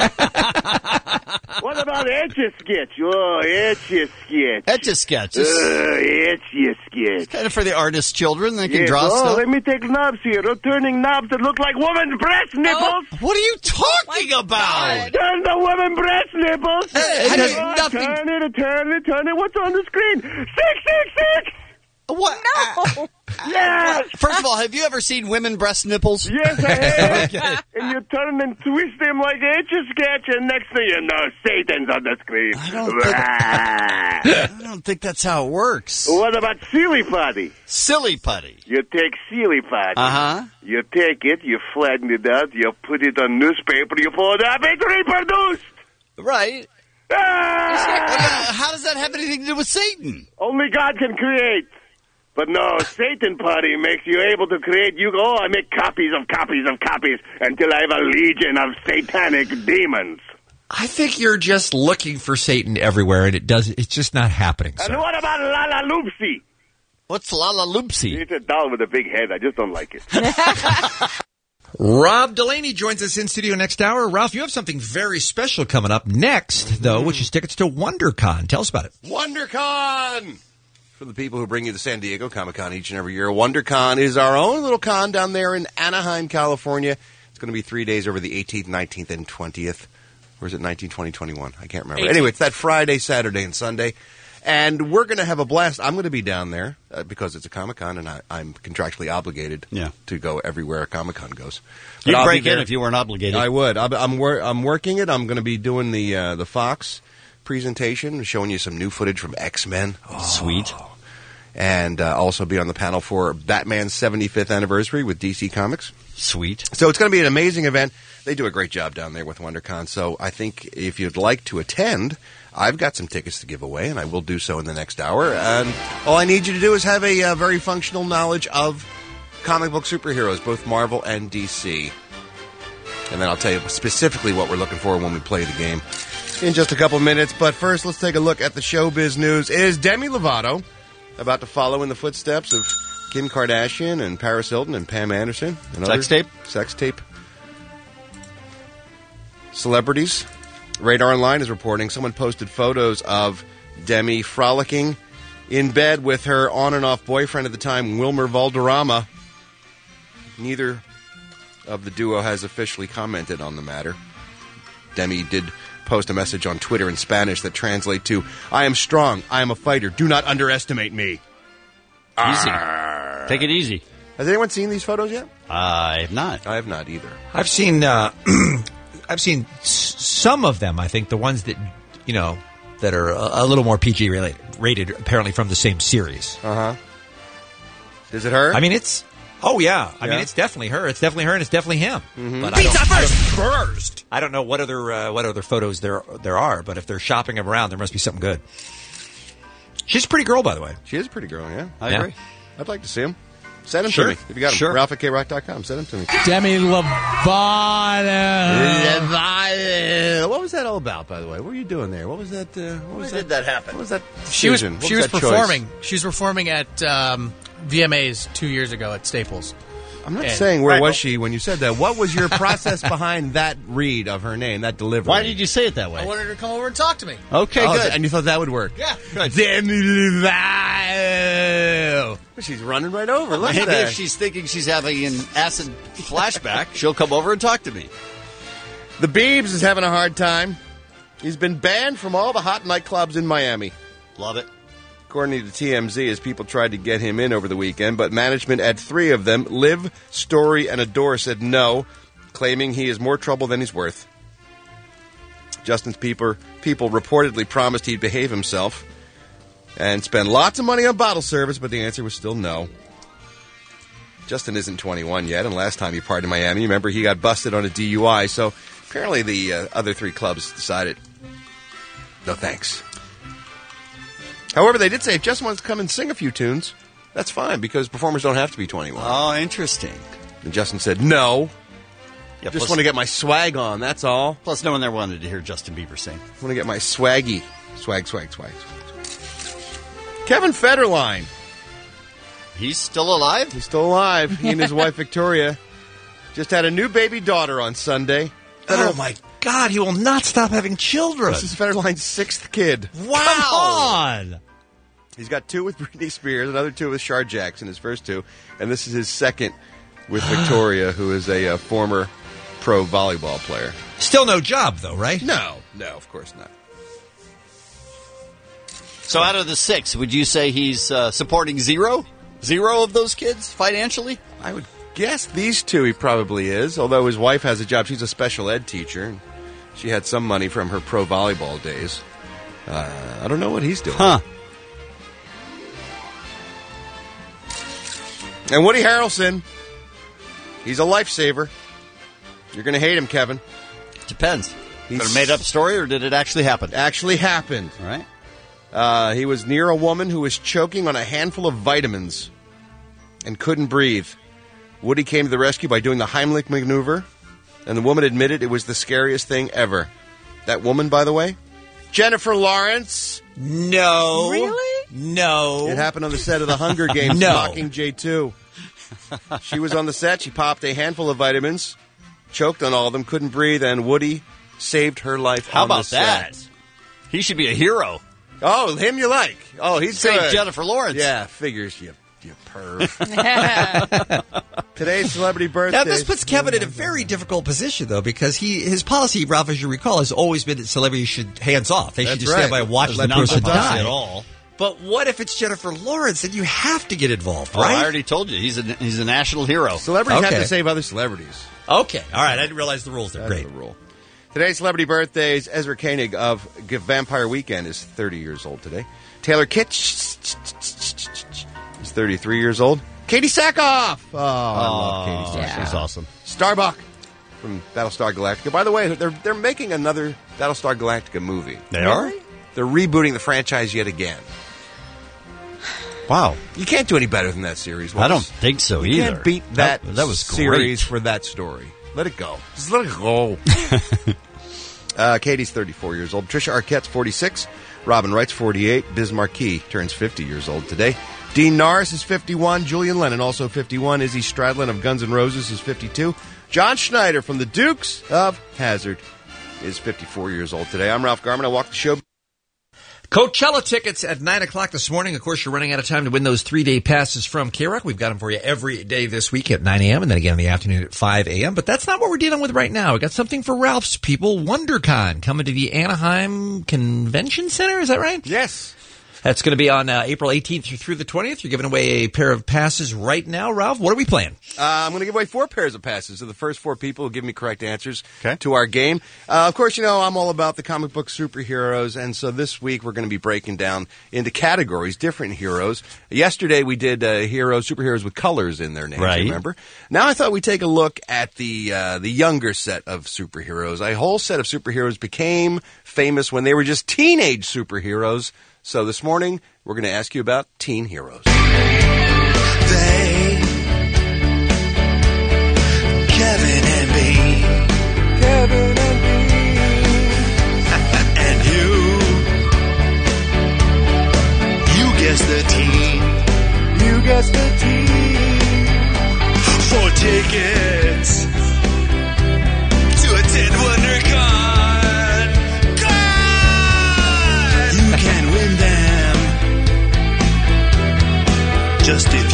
What about Etch-a-Sketch? Oh, Etch-a-Sketch. Etch-a-Sketch. Etch-a-Sketch. Kind of for the artist children. They can draw Oh, stuff. let me take knobs here. Turning knobs that look like women's breast nipples. What are you talking about? Turn the women breast nipples. It has nothing. Turn it. What's on the screen? 666. What? No. Yes. First of all, have you ever seen women breast nipples? Yes, I have. Okay. And you turn and twist them like Etch-a-Sketch, and next thing you know, Satan's on the screen. I don't think that's how it works. What about silly putty? Silly putty. You take silly putty. Uh-huh. You take it, you flatten it out, you put it on newspaper, you pull it up, it's reproduced. Right. How does that have anything to do with Satan? Only God can create. But no, Satan putty makes you able to create. You go, I make copies of copies of copies until I have a legion of satanic demons. I think you're just looking for Satan everywhere, and it's just not happening. And what about Lala Loopsy? What's Lala Loopsy? It's a doll with a big head. I just don't like it. Rob Delaney joins us in studio next hour. Ralph, you have something very special coming up next, though, which is tickets to WonderCon. Tell us about it. WonderCon! For the people who bring you the San Diego Comic-Con each and every year, WonderCon is our own little con down there in Anaheim, California. It's going to be 3 days over the 18th, 19th, and 20th. Or is it 19, 20, 21? I can't remember. 18th. Anyway, it's that Friday, Saturday, and Sunday. And we're going to have a blast. I'm going to be down there because it's a Comic-Con, and I'm contractually obligated to go everywhere a Comic-Con goes. But You'd I'll break be there. in if you weren't obligated. I would. I'm working it. I'm going to be doing the Fox presentation, showing you some new footage from X-Men. Oh. Sweet. And also be on the panel for Batman's 75th anniversary with DC Comics. Sweet. So it's going to be an amazing event. They do a great job down there with WonderCon. So I think if you'd like to attend, I've got some tickets to give away, and I will do so in the next hour. And all I need you to do is have a very functional knowledge of comic book superheroes, both Marvel and DC. And then I'll tell you specifically what we're looking for when we play the game in just a couple minutes. But first, let's take a look at the showbiz news. Is Demi Lovato about to follow in the footsteps of Kim Kardashian and Paris Hilton and Pam Anderson? And Sex tape? Sex tape. Celebrities. Radar Online is reporting someone posted photos of Demi frolicking in bed with her on and off boyfriend at the time, Wilmer Valderrama. Neither of the duo has officially commented on the matter. Demi did post a message on Twitter in Spanish that translates to, "I am strong, I am a fighter, do not underestimate me." Easy. Take it easy. Has anyone seen these photos yet? I have not. I have not either. I've seen I've seen some of them. I think the ones that that are a little more PG rated, apparently from the same series. Is it her? I mean, it's. Oh yeah. I mean, it's definitely her. It's definitely her, and it's definitely him. Mm-hmm. But Pizza first. I don't know what other photos there are. But if they're shopping them around, there must be something good. She's a pretty girl, by the way. She is a pretty girl. Yeah, I agree. I'd like to see him. Send them Sure. to me if you got them. Sure. Ralph at KRock.com. Send them to me. Demi Lovato. What was that all about, by the way? What were you doing there? What was that? Why did that happen? What was that? She was decision? What she was that choice? performing. She was performing at VMAs 2 years ago at Staples. I'm not saying where was she when you said that. What was your process behind that read of her name, that delivery? Why did you say it that way? I wanted her to come over and talk to me. Okay, good. And you thought that would work? Yeah. Demi Lovato. She's running right over. Look at Maybe that. if she's thinking she's having an acid flashback, she'll come over and talk to me. The Biebs is having a hard time. He's been banned from all the hot nightclubs in Miami. Love it. According to TMZ, as people tried to get him in over the weekend, but management at 3 of them, Live, Story, and Adore, said no, claiming he is more trouble than he's worth. Justin's people reportedly promised he'd behave himself and spend lots of money on bottle service, but the answer was still no. Justin isn't 21 yet, and last time he partied in Miami, remember, he got busted on a DUI, so apparently the other 3 clubs decided, no thanks. However, they did say if Justin wants to come and sing a few tunes, that's fine, because performers don't have to be 21. Oh, interesting. And Justin said, no. Yeah, Just want to get my swag on, that's all. Plus, no one there wanted to hear Justin Bieber sing. I want to get my swaggy. Swag. Kevin Federline. He's still alive? He's still alive. He and his wife, Victoria, just had a new baby daughter on Sunday. Oh, my God. He will not stop having children. This is Federline's 6th kid. Wow. Come on. He's got 2 with Britney Spears, another 2 with Shar Jackson, his first 2. And this is his second with Victoria, who is a former pro volleyball player. Still no job, though, right? No, of course not. So out of the 6, would you say he's supporting 0? 0 of those kids financially? I would guess these 2 he probably is, although his wife has a job. She's a special ed teacher. And she had some money from her pro volleyball days. I don't know what he's doing. Huh. And Woody Harrelson, he's a lifesaver. You're going to hate him, Kevin. Depends. Is it a made-up story, or did it actually happen? Actually happened. All right. He was near a woman who was choking on a handful of vitamins and couldn't breathe. Woody came to the rescue by doing the Heimlich maneuver, and the woman admitted it was the scariest thing ever. That woman, by the way, Jennifer Lawrence. No. Really? No. It happened on the set of The Hunger Games, No. Mockingjay 2. She was on the set. She popped a handful of vitamins, choked on all of them, couldn't breathe, and Woody saved her life. How on the about that? set. He should be a hero. Oh, him you like. Oh, he's Saved good. Jennifer Lawrence. Yeah, figures, you perv. Today's celebrity birthday. Now, this puts Kevin in a very difficult position, though, because his policy, Ralph, as you recall, has always been that celebrities should hands off. They should just stand by and watch the person die. At all. But what if it's Jennifer Lawrence? Then you have to get involved, Oh, right? I already told you. He's a national hero. Celebrities have Okay. to save other celebrities. Okay. All right. I didn't realize the rules there. That's Great. the rule. Today's celebrity birthdays. Ezra Koenig of Vampire Weekend is 30 years old today. Taylor Kitsch is 33 years old. Katie Sackhoff. Oh, I love Katie Sackhoff. Yeah. She's awesome. Starbuck from Battlestar Galactica. By the way, they're making another Battlestar Galactica movie. They are? They're rebooting the franchise yet again. Wow. You can't do any better than that series. I don't think so You either. can't beat that was series great. for that story. Let it go. Just let it go. Katie's 34 years old. Trisha Arquette's 46. Robin Wright's 48. Biz Marquis turns 50 years old today. Dean Norris is 51. Julian Lennon also 51. Izzy Stradlin of Guns N' Roses is 52. John Schneider from the Dukes of Hazzard is 54 years old today. I'm Ralph Garman. I walk the show. Coachella tickets at 9 o'clock this morning. Of course, you're running out of time to win those 3-day passes from K-Rock. We've got them for you every day this week at 9 a.m. and then again in the afternoon at 5 a.m. But that's not what we're dealing with right now. We got something for Ralph's people. WonderCon coming to the Anaheim Convention Center. Is that right? Yes. That's going to be on April 18th through the 20th. You're giving away a pair of passes right now, Ralph. What are we playing? I'm going to give away 4 pairs of passes to the first 4 people who give me correct answers to our game. Of course, you know, I'm all about the comic book superheroes, and so this week we're going to be breaking down into categories, different heroes. Yesterday we did superheroes with colors in their names, Right. remember? Now I thought we'd take a look at the younger set of superheroes. A whole set of superheroes became famous when they were just teenage superheroes. So this morning, we're going to ask you about teen heroes. Kevin and Bean. Kevin and Bean. And you guessed the team. You guessed the team. For tickets to attend WonderCon. You can win them just if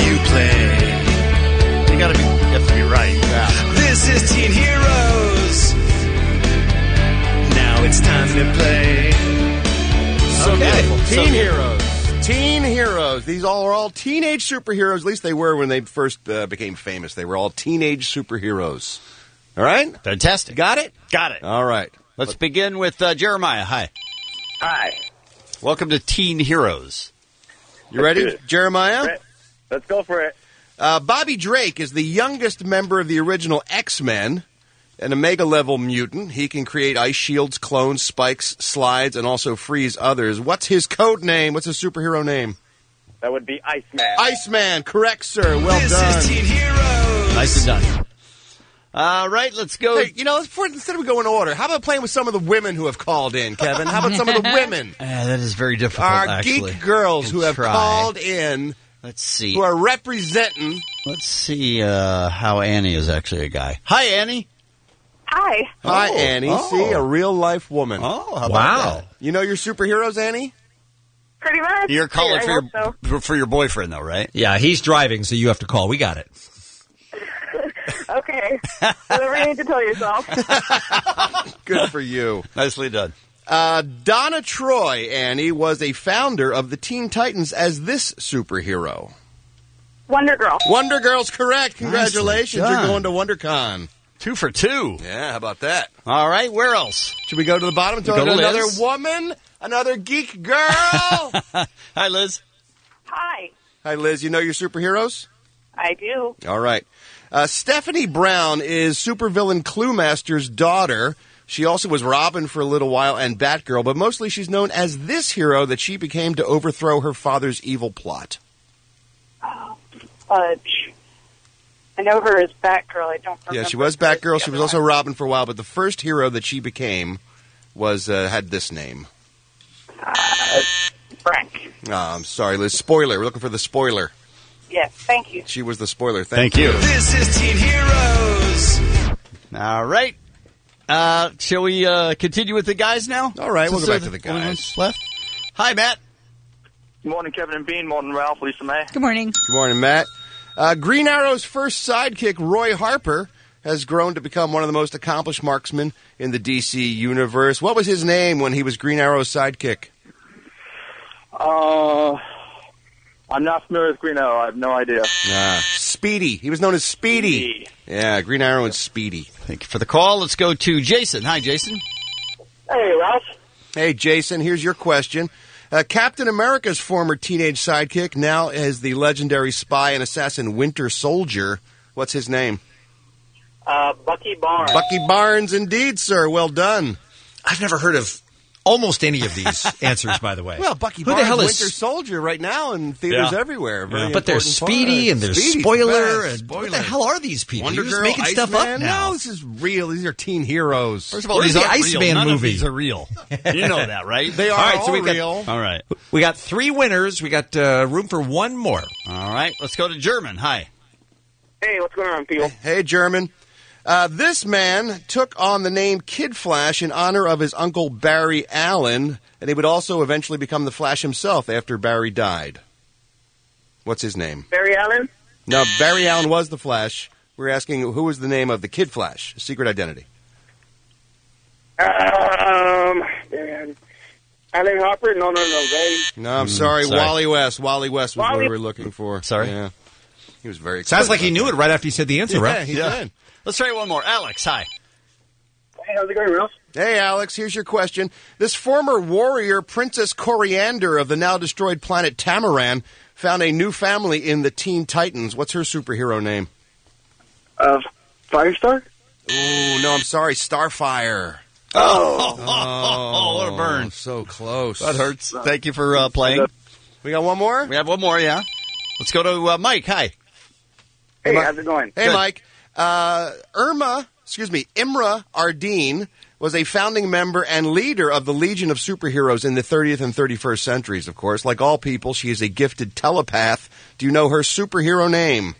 Teen Heroes. Teen Heroes. These are all teenage superheroes. At least they were when they first became famous. They were all teenage superheroes. All right? Fantastic. Got it? Got it. All right. Let's begin with Jeremiah. Hi. Hi. Welcome to Teen Heroes. You ready, Jeremiah? Let's go for it. Bobby Drake is the youngest member of the original X-Men, an Omega-level mutant. He can create ice shields, clones, spikes, slides, and also freeze others. What's his code name? What's his superhero name? That would be Iceman. Iceman, correct, sir. Well done. This is Teen Heroes. Nice and done. All right, let's go. Hey, instead of going in order, how about playing with some of the women who have called in, Kevin? How about some of the women? That is very difficult, Our actually. geek girls who have try. called in. Let's see. Who are representing. Let's see how Annie is actually a guy. Hi, Annie. Hi. Hi, Annie. See, a real-life woman. Oh, how about that? You know your superheroes, Annie? Pretty much. You're calling Yeah, for your boyfriend, though, right? Yeah, he's driving, so you have to call. We got it. Okay. Whatever you need to tell yourself. Good for you. Nicely done. Donna Troy, Annie, was a founder of the Teen Titans as this superhero. Wonder Girl. Wonder Girl's correct. Congratulations. Nicely You're done. going to WonderCon. 2 for 2. Yeah, how about that? All right, where else? Should we go to the bottom and talk Go to to another Liz. woman? Another geek girl? Hi, Liz. Hi. Hi, Liz. You know your superheroes? I do. All right. Stephanie Brown is supervillain Cluemaster's daughter. She also was Robin for a little while and Batgirl, but mostly she's known as this hero that she became to overthrow her father's evil plot. Fudge. I know her as Batgirl. I don't remember. Yeah, she was Batgirl. She was also Robin for a while, but the first hero that she became was had this name. Frank. Oh, I'm sorry, Liz. Spoiler. We're looking for the spoiler. Yes, thank you. She was the spoiler. Thank you. This is Teen Heroes. All right. Shall we continue with the guys now? All right, we'll Since go back the to the guys. only ones left. Hi, Matt. Good morning, Kevin and Bean. Morning, Ralph, Lisa May. Good morning. Good morning, Matt. Green Arrow's first sidekick, Roy Harper, has grown to become one of the most accomplished marksmen in the DC universe. What was his name when he was Green Arrow's sidekick? I'm not familiar with Green Arrow. I have no idea. Speedy. He was known as Speedy. Yeah, Green Arrow and Speedy. Thank you for the call. Let's go to Jason. Hi, Jason. Hey, Ralph. Hey, Jason, here's your question. Captain America's former teenage sidekick now is the legendary spy and assassin Winter Soldier. What's his name? Bucky Barnes. Bucky Barnes, indeed, sir. Well done. I've never heard of almost any of these answers, by the way. Well, Bucky Who the Barnes, hell is- Winter Soldier, right now in theaters everywhere. Very But there's important Speedy part. and there's Speedy's Spoiler. the best. And Spoiler. what the hell are these people? Wonder You're just Girl, making stuff Iceman? up now. No, this is real. These are teen heroes. First of all, Where's these the aren't Iceman real. None of movie? these are real. You know that, right? They are All right, so all we got- real. All right. We got 3 winners. We got room for one more. All right. Let's go to German. Hi. Hey, what's going on, people? Hey, German. This man took on the name Kid Flash in honor of his uncle Barry Allen, and he would also eventually become the Flash himself after Barry died. What's his name? Barry Allen? No, Barry Allen was the Flash. We're asking who was the name of the Kid Flash, his secret identity. Barry Allen. Alan Harper? No. No, I'm sorry, sorry. Wally West. Wally West was what Wally- we were looking for. Sorry? Yeah. He was very Sounds excited like he about knew that. it right after he said the answer, Yeah, right? he did. Let's try one more. Alex. Hi. Hey, how's it going, Ralph? Hey, Alex, here's your question. This former warrior, Princess Coriander of the now-destroyed planet Tamaran, found a new family in the Teen Titans. What's her superhero name? Firestar? Ooh, no, I'm sorry, Starfire. Oh, what a burn. So close. That hurts. Thank you for playing. We got one more? We have one more, yeah. Let's go to Mike. Hi. Hey, how's it going? Hey, Good. Mike. Imra Ardeen was a founding member and leader of the Legion of Superheroes in the 30th and 31st centuries, of course. Like all people, she is a gifted telepath. Do you know her superhero name?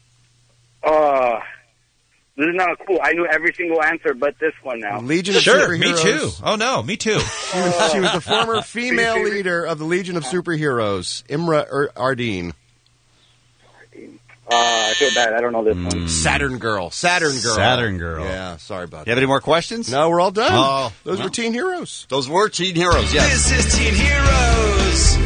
This is not cool. I knew every single answer but this one now. Legion of Sure, Superheroes. me too. Oh, no, me too. She was the former female leader of the Legion of Superheroes, Imra Ardeen. I feel bad. I don't know this one. Saturn Girl. Yeah, sorry about that. You have any more questions? No, we're all done. Oh, Those were Teen Heroes. Those were Teen Heroes, yes. This is Teen Heroes.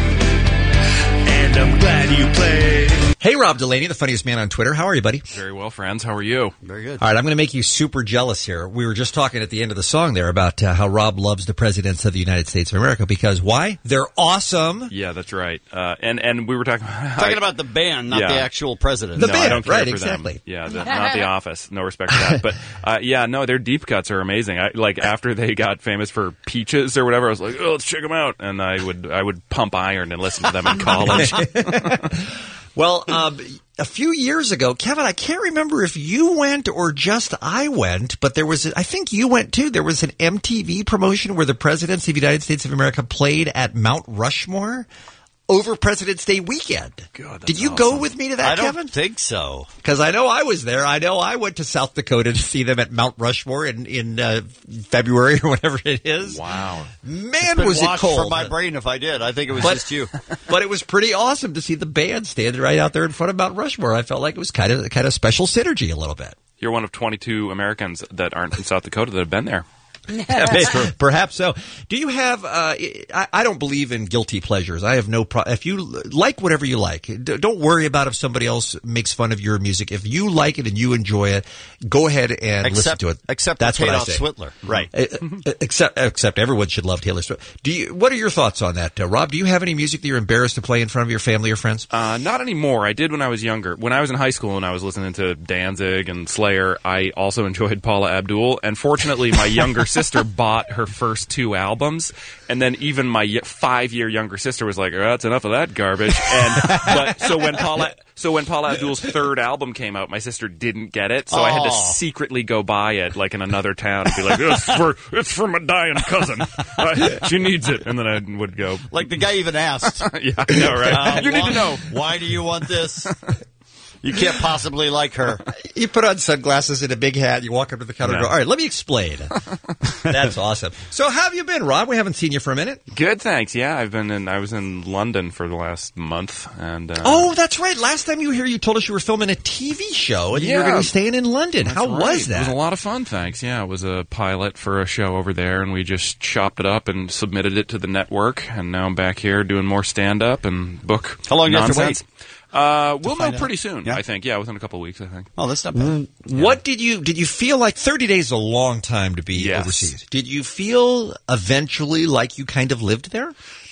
And I'm glad you played. Hey, Rob Delaney, the funniest man on Twitter. How are you, buddy? Very well, friends. How are you? Very good. All right, I'm going to make you super jealous here. We were just talking at the end of the song there about how Rob loves the presidents of the United States of America because why? They're awesome. Yeah, that's right. And we were talking about the band, not the actual president. The no, band, I don't care right, for exactly. them. Yeah, not The Office. No respect for that. But their deep cuts are amazing. After they got famous for Peaches or whatever, I was like, oh, let's check them out. And I would pump iron and listen to them in college. Well, a few years ago, Kevin, I can't remember if you went or just I went, but I think you went too. There was an MTV promotion where the presidents of the United States of America played at Mount Rushmore over President's Day weekend. God, did you go with me to that, Kevin? I don't think so. Because I know I was there. I know I went to South Dakota to see them at Mount Rushmore in February or whatever it is. Wow. Man, was it cold. For my brain if I did. I think it was just you. But it was pretty awesome to see the band standing right out there in front of Mount Rushmore. I felt like it was kind of special synergy a little bit. You're one of 22 Americans that aren't from South Dakota that have been there. Perhaps so. Do you have? I don't believe in guilty pleasures. I have no problem. If you like whatever you like, don't worry about if somebody else makes fun of your music. If you like it and you enjoy it, go ahead and listen to it. Except that's what I say. Switler, right? Except everyone should love Taylor Swift. What are your thoughts on that, Rob? Do you have any music that you're embarrassed to play in front of your family or friends? Not anymore. I did when I was younger. When I was in high school and I was listening to Danzig and Slayer, I also enjoyed Paula Abdul. And fortunately, my younger sister bought her first 2 albums, and then even my 5-year younger sister was like, "Oh, that's enough of that garbage." So when Paula Abdul's 3rd album came out, my sister didn't get it, so I had to secretly go buy it, like in another town, and be like, "It's for my dying cousin. She needs it," and then I would go. Like the guy even asked. Yeah, I know, right? You need to know. Why do you want this? You can't possibly like her. You put on sunglasses and a big hat. You walk up to the counter and go, all right, let me explain. That's awesome. So how have you been, Rob? We haven't seen you for a minute. Good, thanks. Yeah, I was in London for the last month. And oh, that's right. Last time you were here, you told us you were filming a TV show and you were going to be staying in London. How was that? It was a lot of fun, thanks. Yeah, it was a pilot for a show over there, and we just chopped it up and submitted it to the network. And now I'm back here doing more stand-up and book. How long do you have to wait? We'll know pretty soon, I think. Yeah, within a couple of weeks, I think. Oh, that's not bad. What did you feel like? 30 days is a long time to be overseas. Did you feel eventually like you kind of lived there?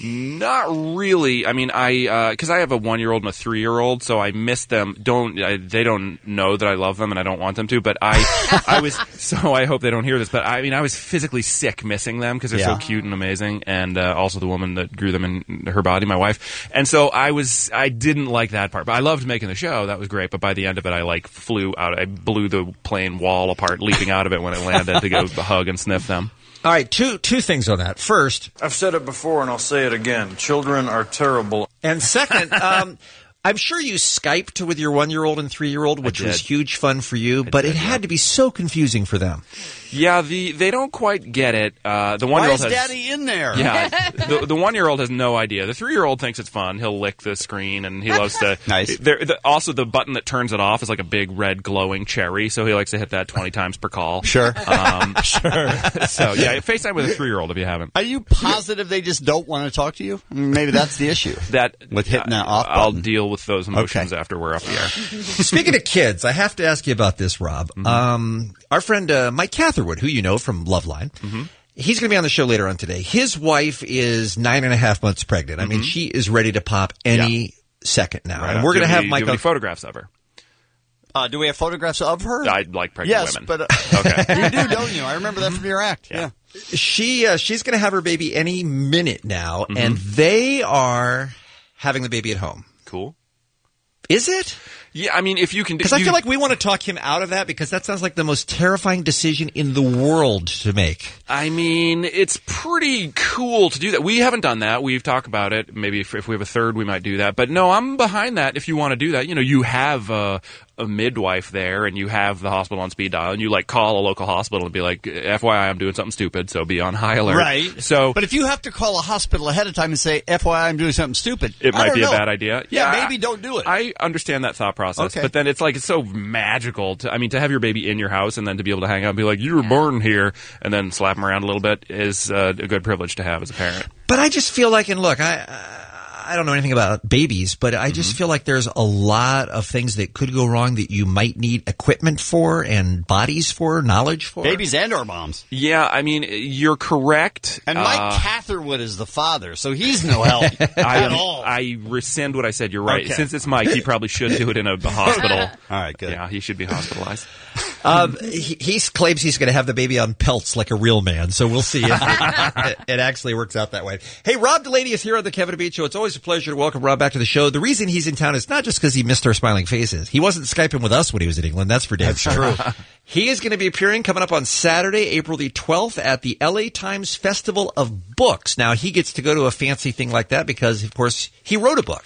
Not really. I mean, because I have a 1-year-old and a 3-year-old, so I miss them. They don't know that I love them, and I don't want them to. But I was. So I hope they don't hear this. But I mean, I was physically sick missing them because they're so cute and amazing, and also the woman that grew them in her body, my wife. And so I didn't like that part, but I loved making the show. That was great. But by the end of it, I flew out. I blew the plane wall apart, leaping out of it when it landed to go hug and sniff them. All right, two things on that. First, I've said it before and I'll say it again. Children are terrible. And second, I'm sure you Skyped with your 1-year-old and 3-year-old, which was huge fun for you, but it had to be so confusing for them. Yeah, they don't quite get it. The 1-year-old Why is Daddy in there? Yeah, the 1-year-old has no idea. The 3-year-old thinks it's fun. He'll lick the screen, and he loves to. Nice. Also, the button that turns it off is like a big red glowing cherry, so he likes to hit that 20 times per call. Sure. Sure. So yeah, FaceTime with a 3-year-old if you haven't. Are you positive they just don't want to talk to you? Maybe that's the issue. With hitting that off button. I'll deal with those emotions after we're off the air. Speaking of kids, I have to ask you about this, Rob. Mm-hmm. Our friend Mike Catherwood, who you know from Loveline, he's going to be on the show later on today. His wife is 9.5 months pregnant. I mean, she is ready to pop any second now. Right. And we're going to have Mike. Do you have any photographs of her? Do we have photographs of her? I like pregnant women. Yes, but okay. You do, don't you? I remember that from your act. Yeah. She's going to have her baby any minute now, and they are having the baby at home. Cool. Is it? Yeah, I mean, if you can... Because I feel like we want to talk him out of that because that sounds like the most terrifying decision in the world to make. I mean, it's pretty cool to do that. We haven't done that. We've talked about it. Maybe if we have a third, we might do that. But no, I'm behind that if you want to do that. You know, you have a a midwife there and you have the hospital on speed dial and you like call a local hospital and be like, FYI, I'm doing something stupid, so be on high alert. Right. So, but if you have to call a hospital ahead of time and say, FYI, I'm doing something stupid, it might be a bad idea. Yeah, maybe don't do it. I understand that thought process, Okay. but then it's like it's so magical to have your baby in your house and then to be able to hang out and be like, you were born here, and then slap him around a little bit is a good privilege to have as a parent. But I just feel like, and look, I don't know anything about babies, but I just feel like there's a lot of things that could go wrong that you might need equipment for and bodies for, knowledge for. Babies and or moms. Yeah, I mean, you're correct. And Mike Catherwood is the father, so he's no help at all. I rescind what I said. You're right. Okay. Since it's Mike, he probably should do it in a hospital. All right, good. Yeah, he should be hospitalized. He claims he's going to have the baby on pelts like a real man, so we'll see if it actually works out that way. Hey, Rob Delaney is here on the Kevin and Bean Show. It's always a pleasure to welcome Rob back to the show. The reason he's in town is not just because he missed our smiling faces. He wasn't Skyping with us when he was in England. That's for damn sure. True. He is going to be appearing coming up on Saturday, April the 12th at the LA Times Festival of Books. Now, he gets to go to a fancy thing like that because, of course, he wrote a book.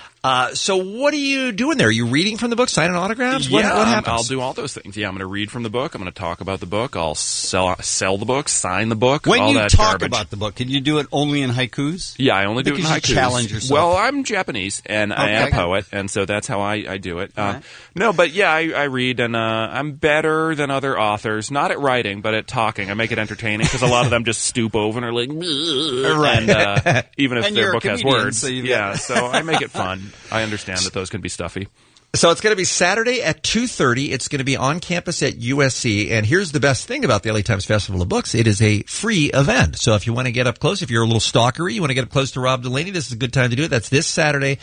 So what are you doing there? Are you reading from the book, signing autographs? What happens? I'll do all those things. Yeah, I'm going to read from the book. I'm going to talk about the book. I'll sell the book, sign the book, when all you that talk garbage. about the book, can you do it only in haikus? Yeah, I only do it in Because haikus. you challenge yourself. Well, I'm Japanese, and I am a poet, and so that's how I do it. No, but yeah, I read, and I'm better than other authors. Not at writing, but at talking. I make it entertaining, because a lot of them just stoop over and are like, Right. and even if And their you're a book has comedian, words. so you've Yeah, so I make it fun. I understand that those can be stuffy. So it's going to be Saturday at 2:30. It's going to be on campus at USC. And here's the best thing about the LA Times Festival of Books. It is a free event. So if you want to get up close, if you're a little stalkery, you want to get up close to Rob Delaney, this is a good time to do it. That's this Saturday.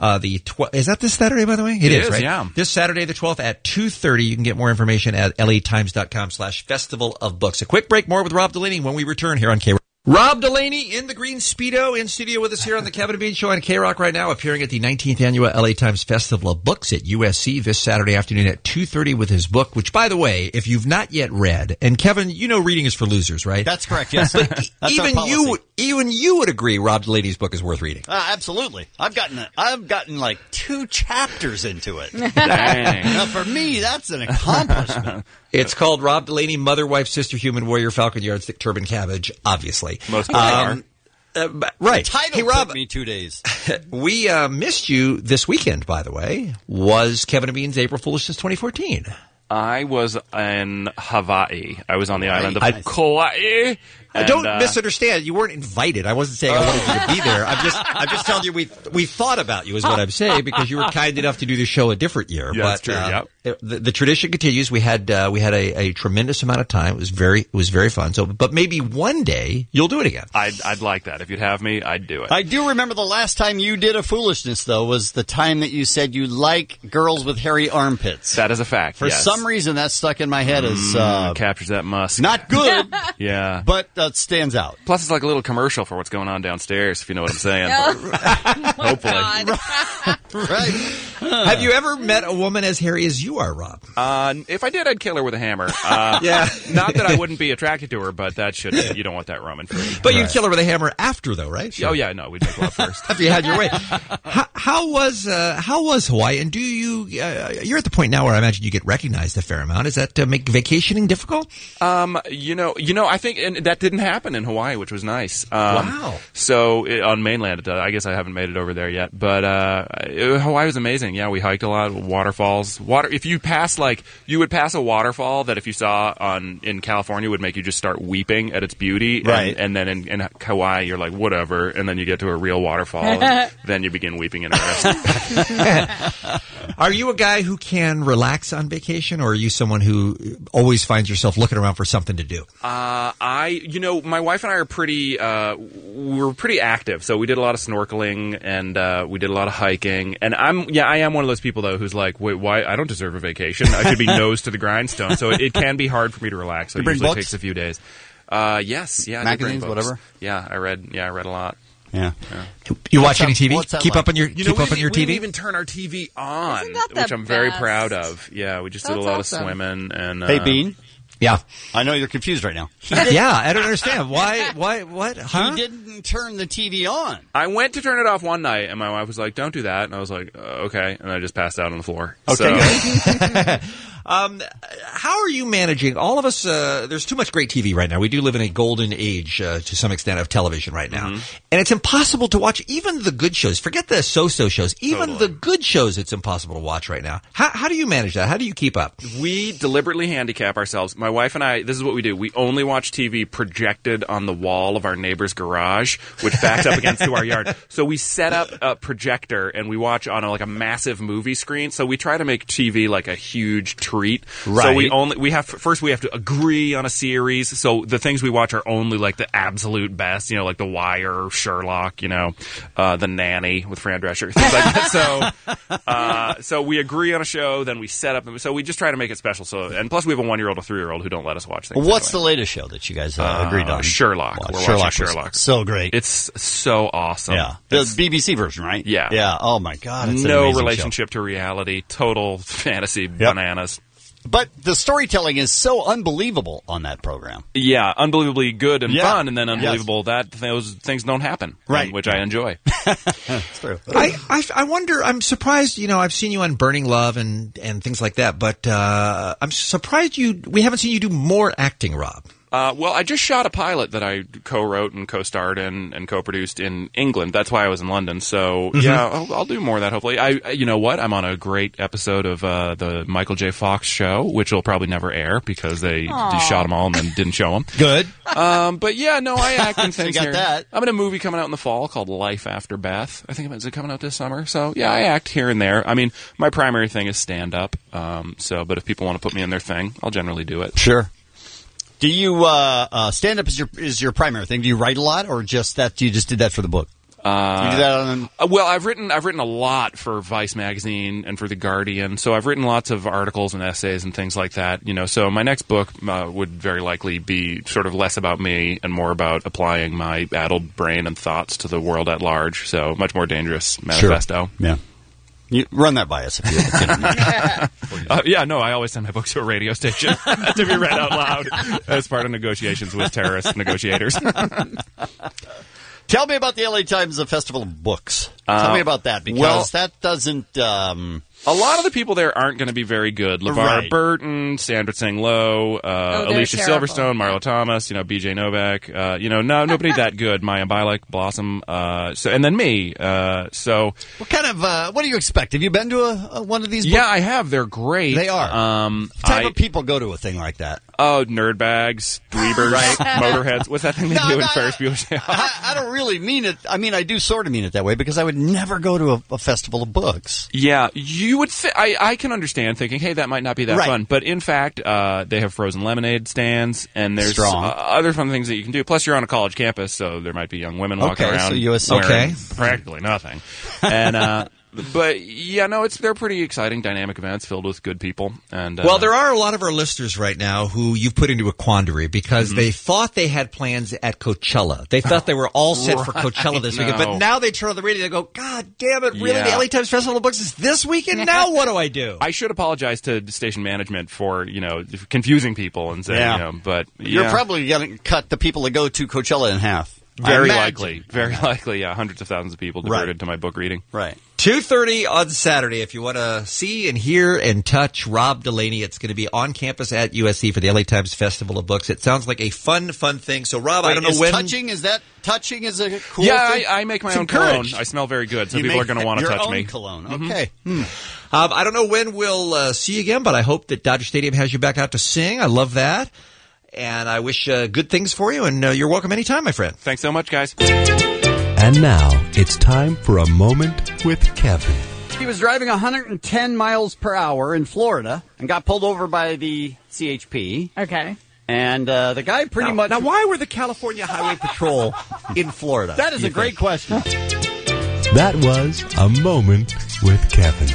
Is that this Saturday, by the way? It is, right? Yeah. This Saturday, the 12th at 2:30. You can get more information at latimes.com/Festival of Books. A quick break, more with Rob Delaney when we return here on K-Rock. Rob Delaney in the green Speedo in studio with us here on the Kevin and Bean Show on K-Rock right now, appearing at the 19th Annual LA Times Festival of Books at USC this Saturday afternoon at 2:30 with his book, which, by the way, if you've not yet read, and Kevin, you know reading is for losers, right? That's correct, yes. That's even our policy. even you would agree Rob Delaney's book is worth reading. Absolutely. I've gotten like 2 chapters into it. Dang. Now, for me, that's an accomplishment. It's called Rob Delaney, Mother, Wife, Sister, Human, Warrior, Falcon, Yardstick, Turban, Cabbage, obviously. Most people are. Right. The title Hey, Rob, took me 2 days. we missed you this weekend, by the way. Was Kevin and Bean's April Foolishness 2014? I was in Hawaii. I was on the island of Kauai. And, don't misunderstand. You weren't invited. I wasn't saying I wanted you to be there. I'm just telling you we thought about you is what I'm saying because you were kind enough to do the show a different year. Yeah, but that's true. Yep. The tradition continues. We had a tremendous amount of time. It was very fun. So, but maybe one day you'll do it again. I'd like that. If you'd have me, I'd do it. I do remember the last time you did a foolishness, though, was the time that you said you like girls with hairy armpits. That is a fact. For yes. some reason, that stuck in my head as captures that musk. not good, Yeah. but stands out. Plus, it's like a little commercial for what's going on downstairs, if you know what I'm saying. Hopefully. Right. Have you ever met a woman as hairy as you are, Rob? If I did, I'd kill her with a hammer. Yeah. Not that I wouldn't be attracted to her, but that should you don't want that roaming free. But you'd kill her with a hammer after, though, right? Oh yeah, no, we'd make love first. After you had your way. How was Hawaii? And do you? You're at the point now where I imagine you get recognized a fair amount. Is that make vacationing difficult? You know, I think and that didn't happen in Hawaii, which was nice. Wow. So on mainland, I guess I haven't made it over there yet, but Hawaii was amazing. Yeah, we hiked a lot, waterfalls. If you pass you would pass a waterfall that if you saw in California would make you just start weeping at its beauty, right? And then in Hawaii, you're like whatever, and then you get to a real waterfall, and then you begin weeping in earnest. Are you a guy who can relax on vacation, or are you someone who always finds yourself looking around for something to do? My wife and I are we're pretty active. So we did a lot of snorkeling and we did a lot of hiking. And I am one of those people though who's like, wait, why? I don't deserve a vacation. I should be nose to the grindstone. So it can be hard for me to relax. So it usually takes a few days. Yes, yeah, magazines, whatever. Yeah, I read a lot. Yeah. You watch any TV? Keep up on your We TV? didn't even turn our TV on, which I'm very proud of. Yeah, we just did a lot of swimming. And hey, Bean. Yeah. I know you're confused right now. Yeah, I don't understand. Why, what? Huh? He didn't turn the TV on. I went to turn it off one night, and my wife was like, don't do that. And I was like, okay. And I just passed out on the floor. Okay, So, How are you managing? All of us, there's too much great TV right now. We do live in a golden age, to some extent, of television right now. And it's impossible to watch even the good shows. Forget the so-so shows. Even the good shows, it's impossible to watch right now. How do you manage that? How do you keep up? we deliberately handicap ourselves. My wife and I, this is what we do. We only watch TV projected on the wall of our neighbor's garage, which backs up against to our yard. So we set up a projector and we watch on a massive movie screen. So we try to make TV like a huge treat. Right. So we have to agree on a series. So the things we watch are only like the absolute best, like The Wire, Sherlock, The Nanny with Fran Drescher, things like that. So we agree on a show, then we set up. So we just try to make it special. So, and plus we have a 1-year-old, a 3-year-old who don't let us watch things. What's the latest show that you guys agreed on? Sherlock. Well, We're watching was Sherlock. So great. It's so awesome. Yeah. The BBC version, right? Yeah. Yeah. Oh my God. It's an no amazing relationship to reality. Total fantasy bananas. But the storytelling is so unbelievable on that program. Yeah, unbelievably good and fun, and then Yes. unbelievable that those things don't happen, Right. which I enjoy. That's true. I wonder, I'm surprised, I've seen you on Burning Love and things like that, but I'm surprised we haven't seen you do more acting, Rob. Well, I just shot a pilot that I co-wrote and co-starred in and co-produced in England. That's why I was in London. So, yeah, I'll do more of that, hopefully. You know what? I'm on a great episode of the Michael J. Fox show, which will probably never air because they shot them all and then didn't show them. Good. But, yeah, no, I act in things So you got here. that. I'm in a movie coming out in the fall called Life After Beth. I think is it coming out this summer? So, yeah, I act here and there. I mean, my primary thing is stand-up. But if people want to put me in their thing, I'll generally do it. Sure. Do you stand up is your primary thing? Do you write a lot, or just that you just did that for the book? You do that on. Well, I've written a lot for Vice magazine and for The Guardian, so I've written lots of articles and essays and things like that. So my next book would very likely be sort of less about me and more about applying my addled brain and thoughts to the world at large. So much more dangerous manifesto. Sure. Yeah. You run that by us if you yeah, no, I always send my books to a radio station to be read out loud as part of negotiations with terrorist negotiators. Tell me about the LA Times Festival of Books. Tell me about that, because that doesn't... a lot of the people there aren't going to be very good. LeVar Burton, Sandra Tsing Loh, Alicia Silverstone, Marlo Thomas, BJ Novak. Nobody that good. Maya Bialik, Blossom, and then me. What kind of, what do you expect? Have you been to one of these books? Yeah, I have. They're great. They are. What type of people go to a thing like that? Oh, nerdbags, dweebers, motorheads. What's that thing they do in Ferris Bueller's Day Off? I don't really mean it. I mean, I do sort of mean it that way, because I would never go to a festival of books. Yeah, you would. I can understand thinking, hey, that might not be that fun. But in fact, they have frozen lemonade stands, and there's other fun things that you can do. Plus, you're on a college campus, so there might be young women walking around so USC. wearing practically nothing. And but yeah, no, they're pretty exciting, dynamic events filled with good people. And well, there are a lot of our listeners right now who you've put into a quandary because they thought they had plans at Coachella. They thought they were all set for Coachella this weekend, but now they turn on the radio and go, God damn it, really? The LA Times Festival of Books is this weekend? Now what do I do? I should apologize to station management for, confusing people and saying, but You're probably going to cut the people that go to Coachella in half. Very likely, yeah. Hundreds of thousands of people diverted to my book reading. Right. 2:30 on Saturday. If you want to see and hear and touch Rob Delaney, it's going to be on campus at USC for the LA Times Festival of Books. It sounds like a fun thing. So, Rob, I don't know when. Touching is a cool thing? I make my own cologne. I smell very good, so people are going to want to touch me. Cologne. Okay. I don't know when we'll see you again, but I hope that Dodger Stadium has you back out to sing. I love that. And I wish good things for you, and you're welcome anytime, my friend. Thanks so much, guys. And now it's time for a moment with Kevin. He was driving 110 miles per hour in Florida and got pulled over by the CHP. Okay. And the guy pretty much... Now, why were the California Highway Patrol in Florida? That is a great question. That was a moment with Kevin.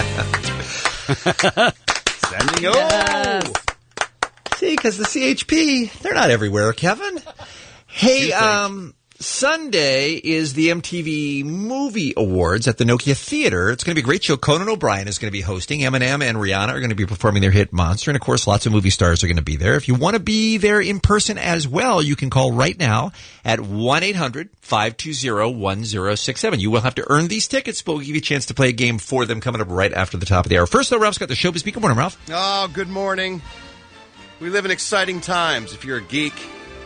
Sending over. See, because the CHP, they're not everywhere, Kevin. Hey, Sunday is the MTV Movie Awards at the Nokia Theater. It's going to be a great show. Conan O'Brien is going to be hosting. Eminem and Rihanna are going to be performing their hit Monster. And, of course, lots of movie stars are going to be there. If you want to be there in person as well, you can call right now at 1-800-520-1067. You will have to earn these tickets, but we'll give you a chance to play a game for them coming up right after the top of the hour. First, though, Ralph's got the showbiz speak. Good morning, Ralph. Oh, good morning. We live in exciting times. If you're a geek,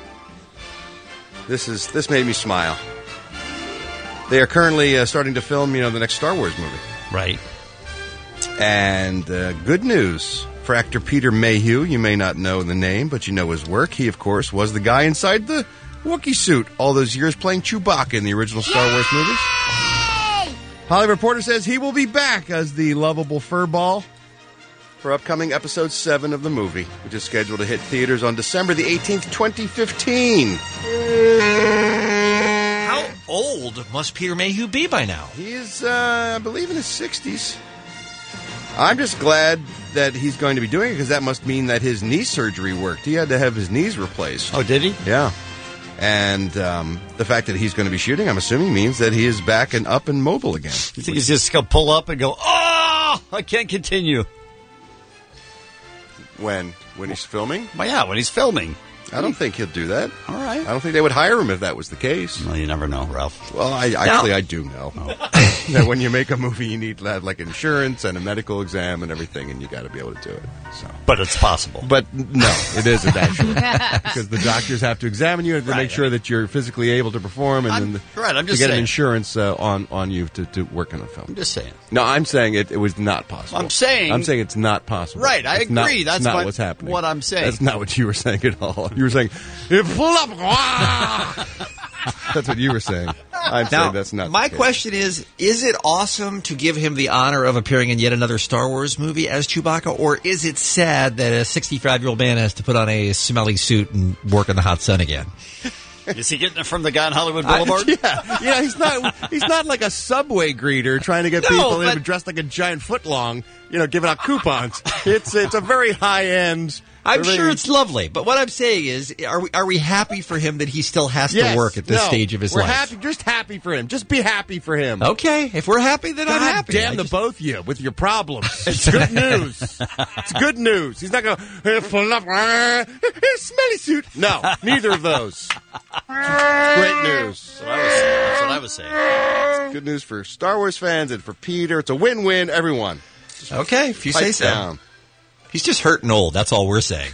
this made me smile. They are currently starting to film, the next Star Wars movie. Right. And good news for actor Peter Mayhew. You may not know the name, but you know his work. He, of course, was the guy inside the Wookiee suit all those years playing Chewbacca in the original Star Wars movies. Hollywood Reporter says he will be back as the lovable furball for upcoming Episode 7 of the movie, which is scheduled to hit theaters on December the 18th, 2015. How old must Peter Mayhew be by now? He is, I believe, in his 60s. I'm just glad that he's going to be doing it because that must mean that his knee surgery worked. He had to have his knees replaced. Oh, did he? Yeah. And the fact that he's going to be shooting, I'm assuming, means that he is back and up and mobile again. You think he's just going to pull up and go, oh, I can't continue? When he's filming? Well, yeah, when he's filming. I don't think he'll do that. All right. I don't think they would hire him if that was the case. Well, you never know, Ralph. Well, I do know. Oh. That when you make a movie, you need to have like insurance and a medical exam and everything, and you got to be able to do it. So, but it's possible. But no, it isn't actually because the doctors have to examine you and to make sure that you're physically able to perform, and I'm just to get saying. an insurance on you to work on a film. I'm just saying. No, I'm saying it was not possible. I'm saying it's not possible. Right, I agree. That's not what's happening. What I'm saying. That's not what you were saying at all. You were saying, pull up. That's what you were saying. I'm saying that's not my the case. question is it awesome to give him the honor of appearing in yet another Star Wars movie as Chewbacca, or is it sad that a 65-year-old man has to put on a smelly suit and work in the hot sun again? Is he getting it from the guy on Hollywood Boulevard? Yeah. He's not like a subway greeter trying to get people dressed like a giant footlong, giving out coupons. It's a very high end. I'm sure it's lovely, but what I'm saying is, are we happy for him that he still has to work at this stage of his life? We're happy, just happy for him. Just be happy for him. Okay, if we're happy, then I'm happy. Damn the both of you with your problems. It's good news. It's good news. He's not going to pull up, smelly suit. No, neither of those. Great news. That's what I was saying. It's good news for Star Wars fans and for Peter. It's a win-win, everyone. Okay, if you say so. Down. He's just hurt and old. That's all we're saying.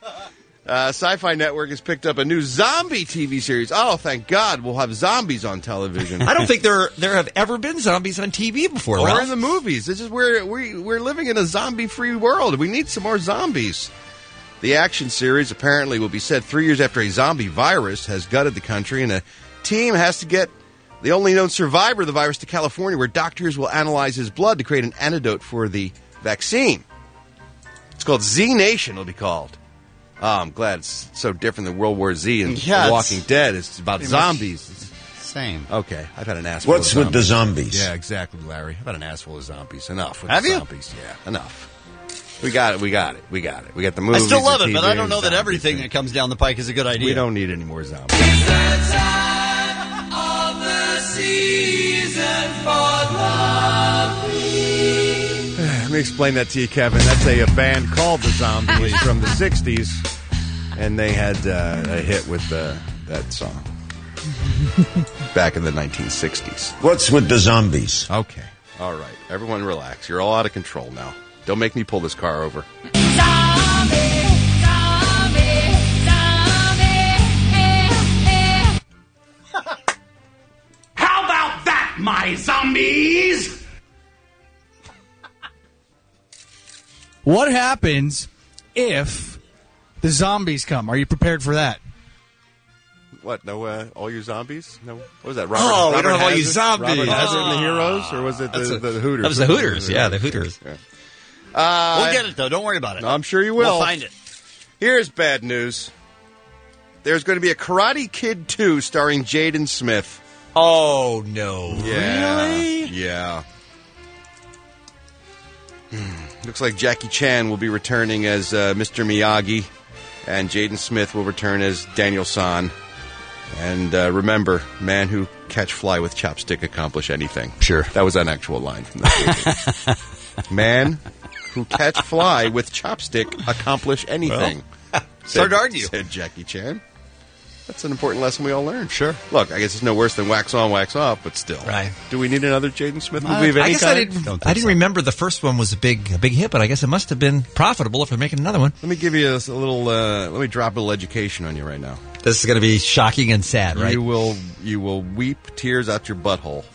Sci-Fi Network has picked up a new zombie TV series. Oh, thank God, we'll have zombies on television. I don't think there have ever been zombies on TV before, or Ralph. in the movies. This is we're living in a zombie-free world. We need some more zombies. The action series apparently will be set 3 years after a zombie virus has gutted the country, and a team has to get the only known survivor of the virus to California, where doctors will analyze his blood to create an antidote for the vaccine. It's called Z Nation, it'll be called. Oh, I'm glad it's so different than World War Z and The Walking Dead. It's about zombies. Same. Okay, I've had an ass full What's of zombies. with the zombies? Yeah, exactly, Larry. I've had an ass full of zombies. Enough with Have the you? zombies. Yeah, enough. We got it. We got the movies. I still love the it, but TV, I don't know that zombies. everything that comes down the pike is a good idea. We don't need any more zombies. Let me explain that to you, Kevin. That's a band called The Zombies from the 60s, and they had a hit with that song back in the 1960s. What's with the zombies? Okay. All right. Everyone relax. You're all out of control now. Don't make me pull this car over. How about that, my zombies? What happens if the zombies come? Are you prepared for that? What? No, all you zombies? No. What was that? We don't have all you Hazard? zombies. Robert Hazard and the Heroes, or was it the Hooters? That was the Hooters. Yeah, the Hooters. Yeah. We'll get it, though. Don't worry about it. I'm sure you will. We'll find it. Here's bad news. There's going to be a Karate Kid 2 starring Jaden Smith. Oh, no. Yeah. Really? Yeah. Looks like Jackie Chan will be returning as Mr. Miyagi, and Jaden Smith will return as Daniel San. And remember, man who catch fly with chopstick accomplish anything. Sure. That was an actual line from the movie. Man who catch fly with chopstick accomplish anything. Well, it's hard to argue. Said Jackie Chan. That's an important lesson we all learned. Sure. Look, I guess it's no worse than wax on, wax off, but still. Right. Do we need another Jaden Smith movie of any I guess kind? I didn't remember the first one was a big hit, but I guess it must have been profitable if they're making another one. Let me give you a little. Let me drop a little education on you right now. This is going to be shocking and sad, right? You will weep tears out your butthole.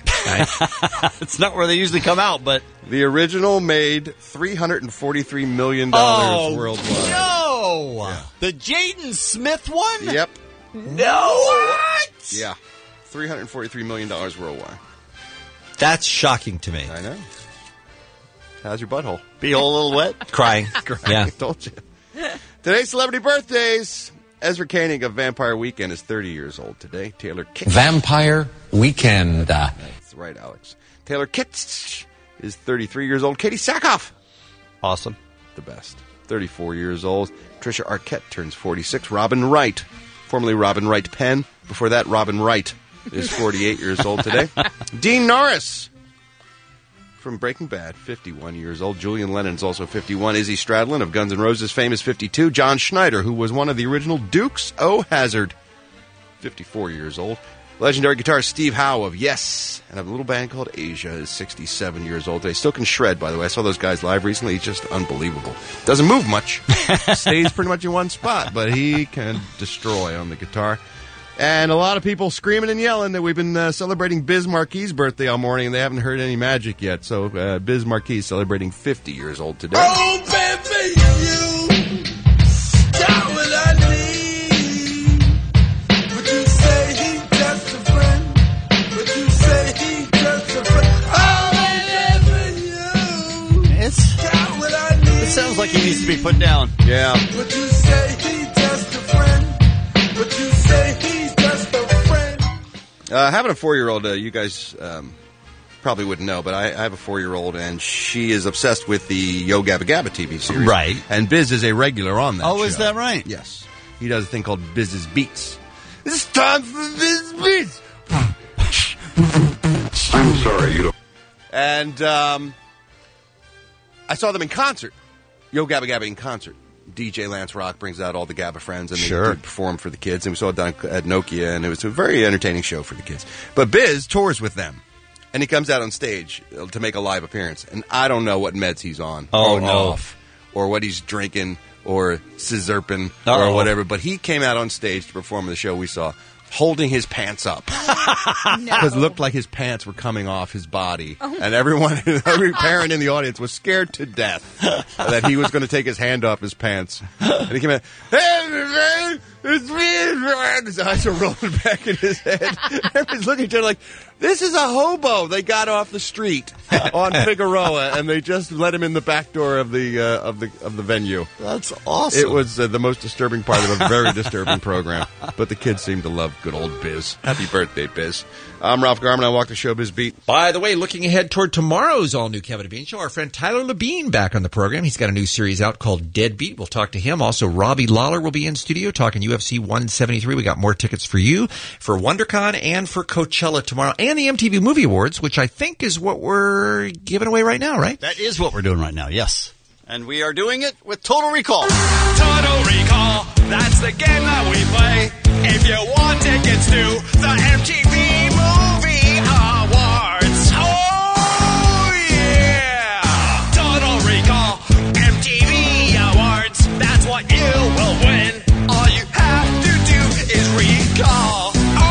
It's not where they usually come out, but the original made $343 million worldwide. No, Yeah. The Jaden Smith one. Yep. No. What? Yeah. $343 million worldwide. That's shocking to me. I know. How's your butthole? Be a little wet? Crying. Yeah. I told you. Today's celebrity birthdays. Ezra Koenig of Vampire Weekend is 30 years old today. Taylor Kitsch. Vampire Weekend. That's right, Alex. Taylor Kitsch is 33 years old. Katie Sackhoff. Awesome. The best. 34 years old. Trisha Arquette turns 46. Robin Wright, formerly Robin Wright Penn. Before that, Robin Wright is 48 years old today. Dean Norris from Breaking Bad, 51 years old. Julian Lennon's also 51. Izzy Stradlin of Guns N' Roses fame is 52. John Schneider, who was one of the original Dukes O''Hazzard, 54 years old. Legendary guitarist Steve Howe of Yes and of a little band called Asia is 67 years old. They still can shred, by the way. I saw those guys live recently. He's just unbelievable. Doesn't move much. Stays pretty much in one spot, but he can destroy on the guitar. And a lot of people screaming and yelling that we've been celebrating Biz Marquis' birthday all morning, and they haven't heard any magic yet. So Biz Marquis celebrating 50 years old today. Oh, baby, you got what I need. Would you say he just a friend? Would you say he just a friend? Oh, baby, you got what I need. It sounds like he needs to be put down. Yeah. Would you say he just a friend? Would you say he's just a friend? Having a 4-year-old, you guys probably wouldn't know, but I have a 4-year-old, and she is obsessed with the Yo Gabba Gabba TV series. Right. And Biz is a regular on that show. Oh, is that right? Yes. He does a thing called Biz's Beats. It's time for Biz's Beats! I'm sorry, you don't. And I saw them in concert. Yo Gabba Gabba in concert. DJ Lance Rock brings out all the Gabba friends, and they do perform for the kids. And we saw it done at Nokia, and it was a very entertaining show for the kids. But Biz tours with them, and he comes out on stage to make a live appearance. And I don't know what meds he's on, Oh, or no. off, or what he's drinking, or scissorping, or whatever. But he came out on stage to perform in the show we saw, holding his pants up. Because it looked like his pants were coming off his body. And every parent in the audience was scared to death that he was going to take his hand off his pants. And he came in, hey, man, it's me. His eyes are rolling back in his head. Everybody's looking at each other like, this is a hobo they got off the street on Figueroa, and they just let him in the back door of the venue. That's awesome. It was the most disturbing part of a very disturbing program, but the kids seem to love good old Biz. Happy birthday, Biz. I'm Ralph Garman. I walk the Showbiz Beat. By the way, looking ahead toward tomorrow's all-new Kevin and Bean Show, our friend Tyler Labine back on the program. He's got a new series out called Deadbeat. We'll talk to him. Also, Robbie Lawler will be in studio talking UFC 173. We got more tickets for you for WonderCon and for Coachella tomorrow, and the MTV Movie Awards, which I think is what we're giving away right now, right? That is what we're doing right now, yes. And we are doing it with Total Recall. Total Recall, that's the game that we play. If you want tickets to the MTV Movie Awards, oh yeah! Total Recall, MTV Awards, that's what you will win. All you have to do is recall.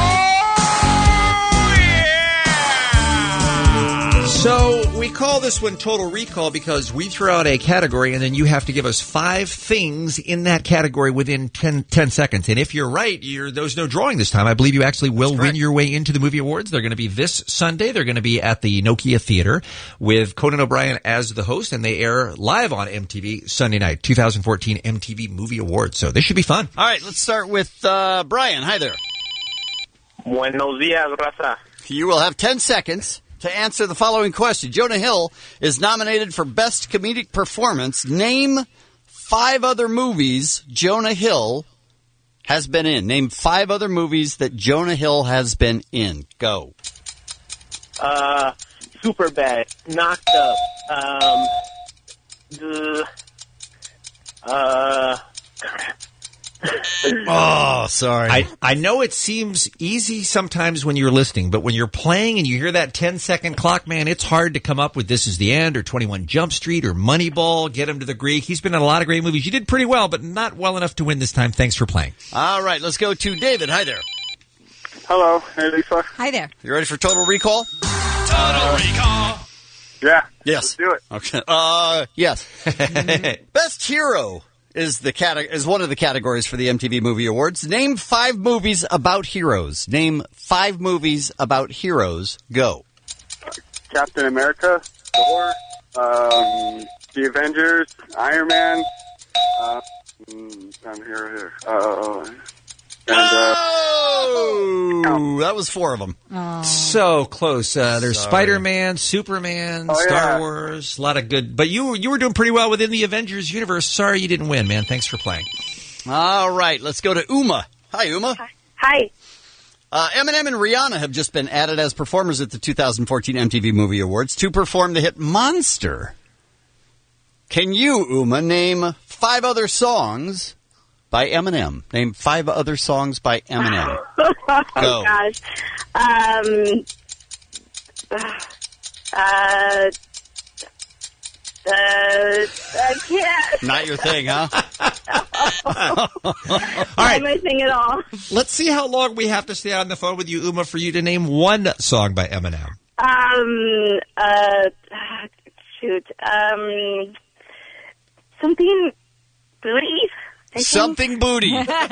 So we call this one Total Recall because we throw out a category and then you have to give us 5 things in that category within 10 seconds. And if you're right, there's no drawing this time. I believe you actually will win your way into the Movie Awards. They're going to be this Sunday. They're going to be at the Nokia Theater with Conan O'Brien as the host, and they air live on MTV Sunday night, 2014 MTV Movie Awards. So this should be fun. All right, let's start with Brian. Hi there. Buenos dias, raza. You will have 10 seconds to answer the following question. Jonah Hill is nominated for Best Comedic Performance. Name 5 other movies Jonah Hill has been in. Name 5 other movies that Jonah Hill has been in. Go. Superbad, Knocked Up, Oh, sorry. I know it seems easy sometimes when you're listening, but when you're playing and you hear that 10-second clock, man, it's hard to come up with This Is the End or 21 Jump Street or Moneyball, Get Him to the Greek. He's been in a lot of great movies. You did pretty well, but not well enough to win this time. Thanks for playing. All right, let's go to David. Hi there. Hello. Hey, Lisa. Hi there. You ready for Total Recall? Total Recall. Yeah. Yes. Let's do it. Okay. Yes. Best Hero is one of the categories for the MTV Movie Awards. Name 5 movies about heroes. Name 5 movies about heroes. Go. Captain America, Thor, the Avengers, Iron Man. I'm here. Oh, that was 4 of them. So close. There's Spider-Man, Superman, Star Wars, a lot of good. But you were doing pretty well within the Avengers universe. Sorry you didn't win, man. Thanks for playing. All right, let's go to Uma. Hi, Uma. Hi. Eminem and Rihanna have just been added as performers at the 2014 MTV Movie Awards to perform the hit Monster. Can you, Uma, name 5 other songs by Eminem? Name 5 other songs by Eminem. Oh, Go. gosh. I can't. Not your thing, huh? All right. Am I sing it all? Let's see how long we have to stay on the phone with you, Uma, for you to name 1 song by Eminem. Shoot. Something booty. Something booty.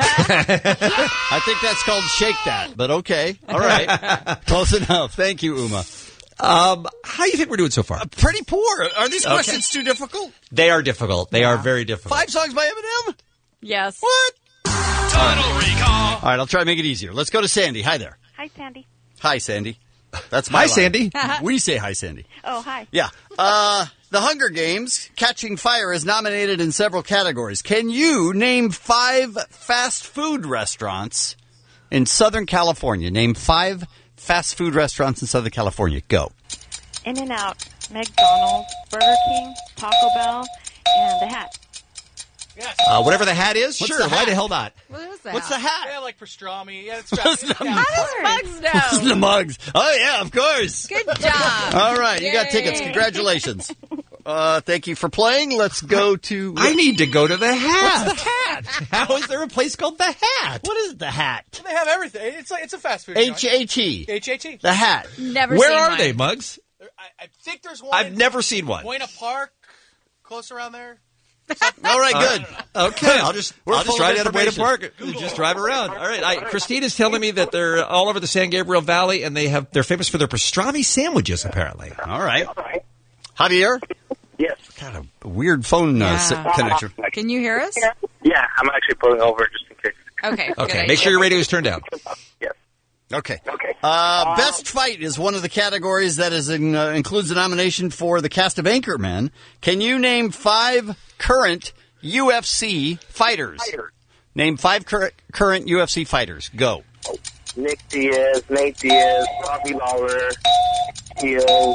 I think that's called Shake That, but okay. All right. Close enough. Thank you, Uma. How do you think we're doing so far? Pretty poor. Are these questions too difficult? They are difficult. They are very difficult. 5 songs by Eminem? Yes. What? Total Recall. All right, I'll try to make it easier. Let's go to Sandy. Hi there. Hi, Sandy. Hi, Sandy. That's my Hi, line. Sandy. We say hi, Sandy. Oh, hi. Yeah. The Hunger Games, Catching Fire, is nominated in several categories. Can you name 5 fast food restaurants in Southern California? Name 5 fast food restaurants in Southern California. Go. In-N-Out, McDonald's, Burger King, Taco Bell, and The Hat. Whatever the hat is, What's sure. the Why hat? the hell not? What is that? What's the hat? Yeah, like pastrami. Yeah, it's What's the How does Bugs know? The mugs. Oh, yeah, of course. Good job. All right, you got Yay. tickets. Congratulations. Thank you for playing. Let's go to... I need to go to the hat. What's the hat? How is there a place called the Hat? What is the hat? They have everything. It's a fast food. H-A-T. H-A-T. The hat. Never Where seen are mine. they, Muggs? I think there's one. I've never seen one. Buena Park, close around there. All right, good. Okay, I'll just full ride of out of Way to information. Park. Just drive around. All right. Christina's telling me that they're all over the San Gabriel Valley, and they're famous for their pastrami sandwiches, apparently. All right. Javier? Yes. Got a weird phone connection. Can you hear us? Yeah, I'm actually pulling over just in case. Okay. Okay, make sure your radio is turned down. Yes. Okay. Best Fight is one of the categories that includes a nomination for the cast of Anchorman. Can you name 5 current UFC fighters? Name 5 current UFC fighters. Go. Nick Diaz, Nate Diaz, Robbie Lawler, Theo,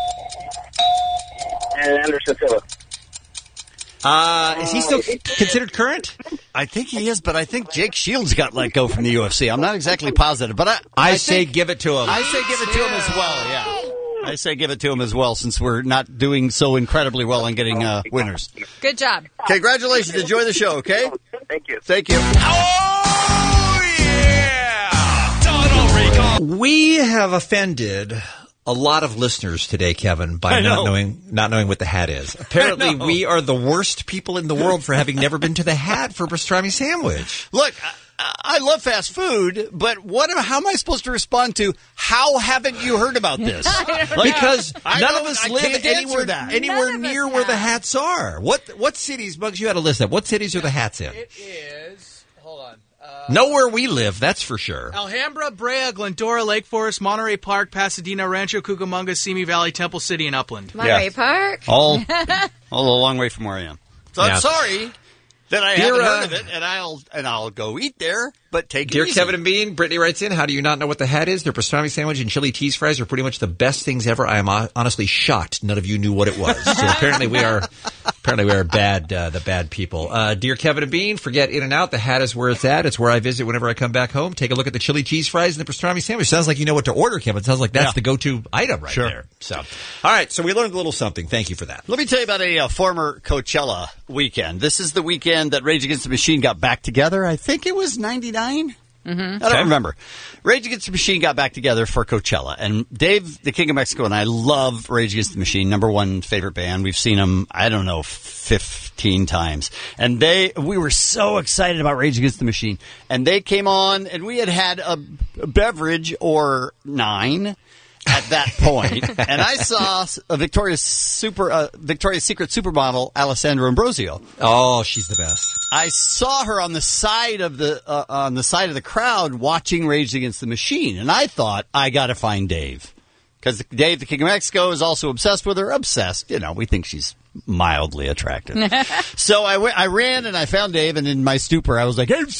and Anderson Silva. Is he still considered current? I think he is, but I think Jake Shields got let go from the UFC. I'm not exactly positive, but I say give it to him. I say give it to him as well, yeah. I say give it to him as well, since we're not doing so incredibly well on getting winners. Good job. Congratulations. Enjoy the show, okay? Thank you. Thank you. Oh, yeah! Total Recall. We have offended a lot of listeners today, Kevin, by not knowing what the Hat is. Apparently, we are the worst people in the world for having never been to the Hat for a pastrami sandwich. Look, I love fast food, but how am I supposed to respond to, how haven't you heard about this? Because none of us live can't answer anywhere near where the Hats are. What cities, Bugs, you had a list of? What cities are the Hats in? It is. Hold on. Nowhere we live, that's for sure. Alhambra, Brea, Glendora, Lake Forest, Monterey Park, Pasadena, Rancho Cucamonga, Simi Valley, Temple City, and Upland. Monterey Park. All a long way from where I am. So I'm sorry that I haven't heard of it, and I'll go eat there. but take it Dear easy. Kevin and Bean, Brittany writes in, how do you not know what the hat is? Their pastrami sandwich and chili cheese fries are pretty much the best things ever. I am honestly shocked none of you knew what it was. So apparently we are bad, the bad people. Dear Kevin and Bean, forget In-N-Out. The hat is where it's at. It's where I visit whenever I come back home. Take a look at the chili cheese fries and the pastrami sandwich. Sounds like you know what to order, Kevin. Sounds like that's the go-to item right there. So, all right. So we learned a little something. Thank you for that. Let me tell you about a former Coachella weekend. This is the weekend that Rage Against the Machine got back together. I think it was 99? I don't remember. Rage Against the Machine got back together for Coachella. And Dave, the King of Mexico, and I love Rage Against the Machine, number one favorite band. We've seen them, 15 times. And we were so excited about Rage Against the Machine. And they came on, and we had a beverage or 9 at that point. And I saw a Victoria's Secret supermodel, Alessandra Ambrosio. Oh, she's the best. I saw her on the side of the crowd watching Rage Against the Machine, and I thought, I got to find Dave, because Dave, the King of Mexico, is also obsessed with her. Obsessed, we think she's mildly attractive. So I ran and I found Dave, and in my stupor, I was like, and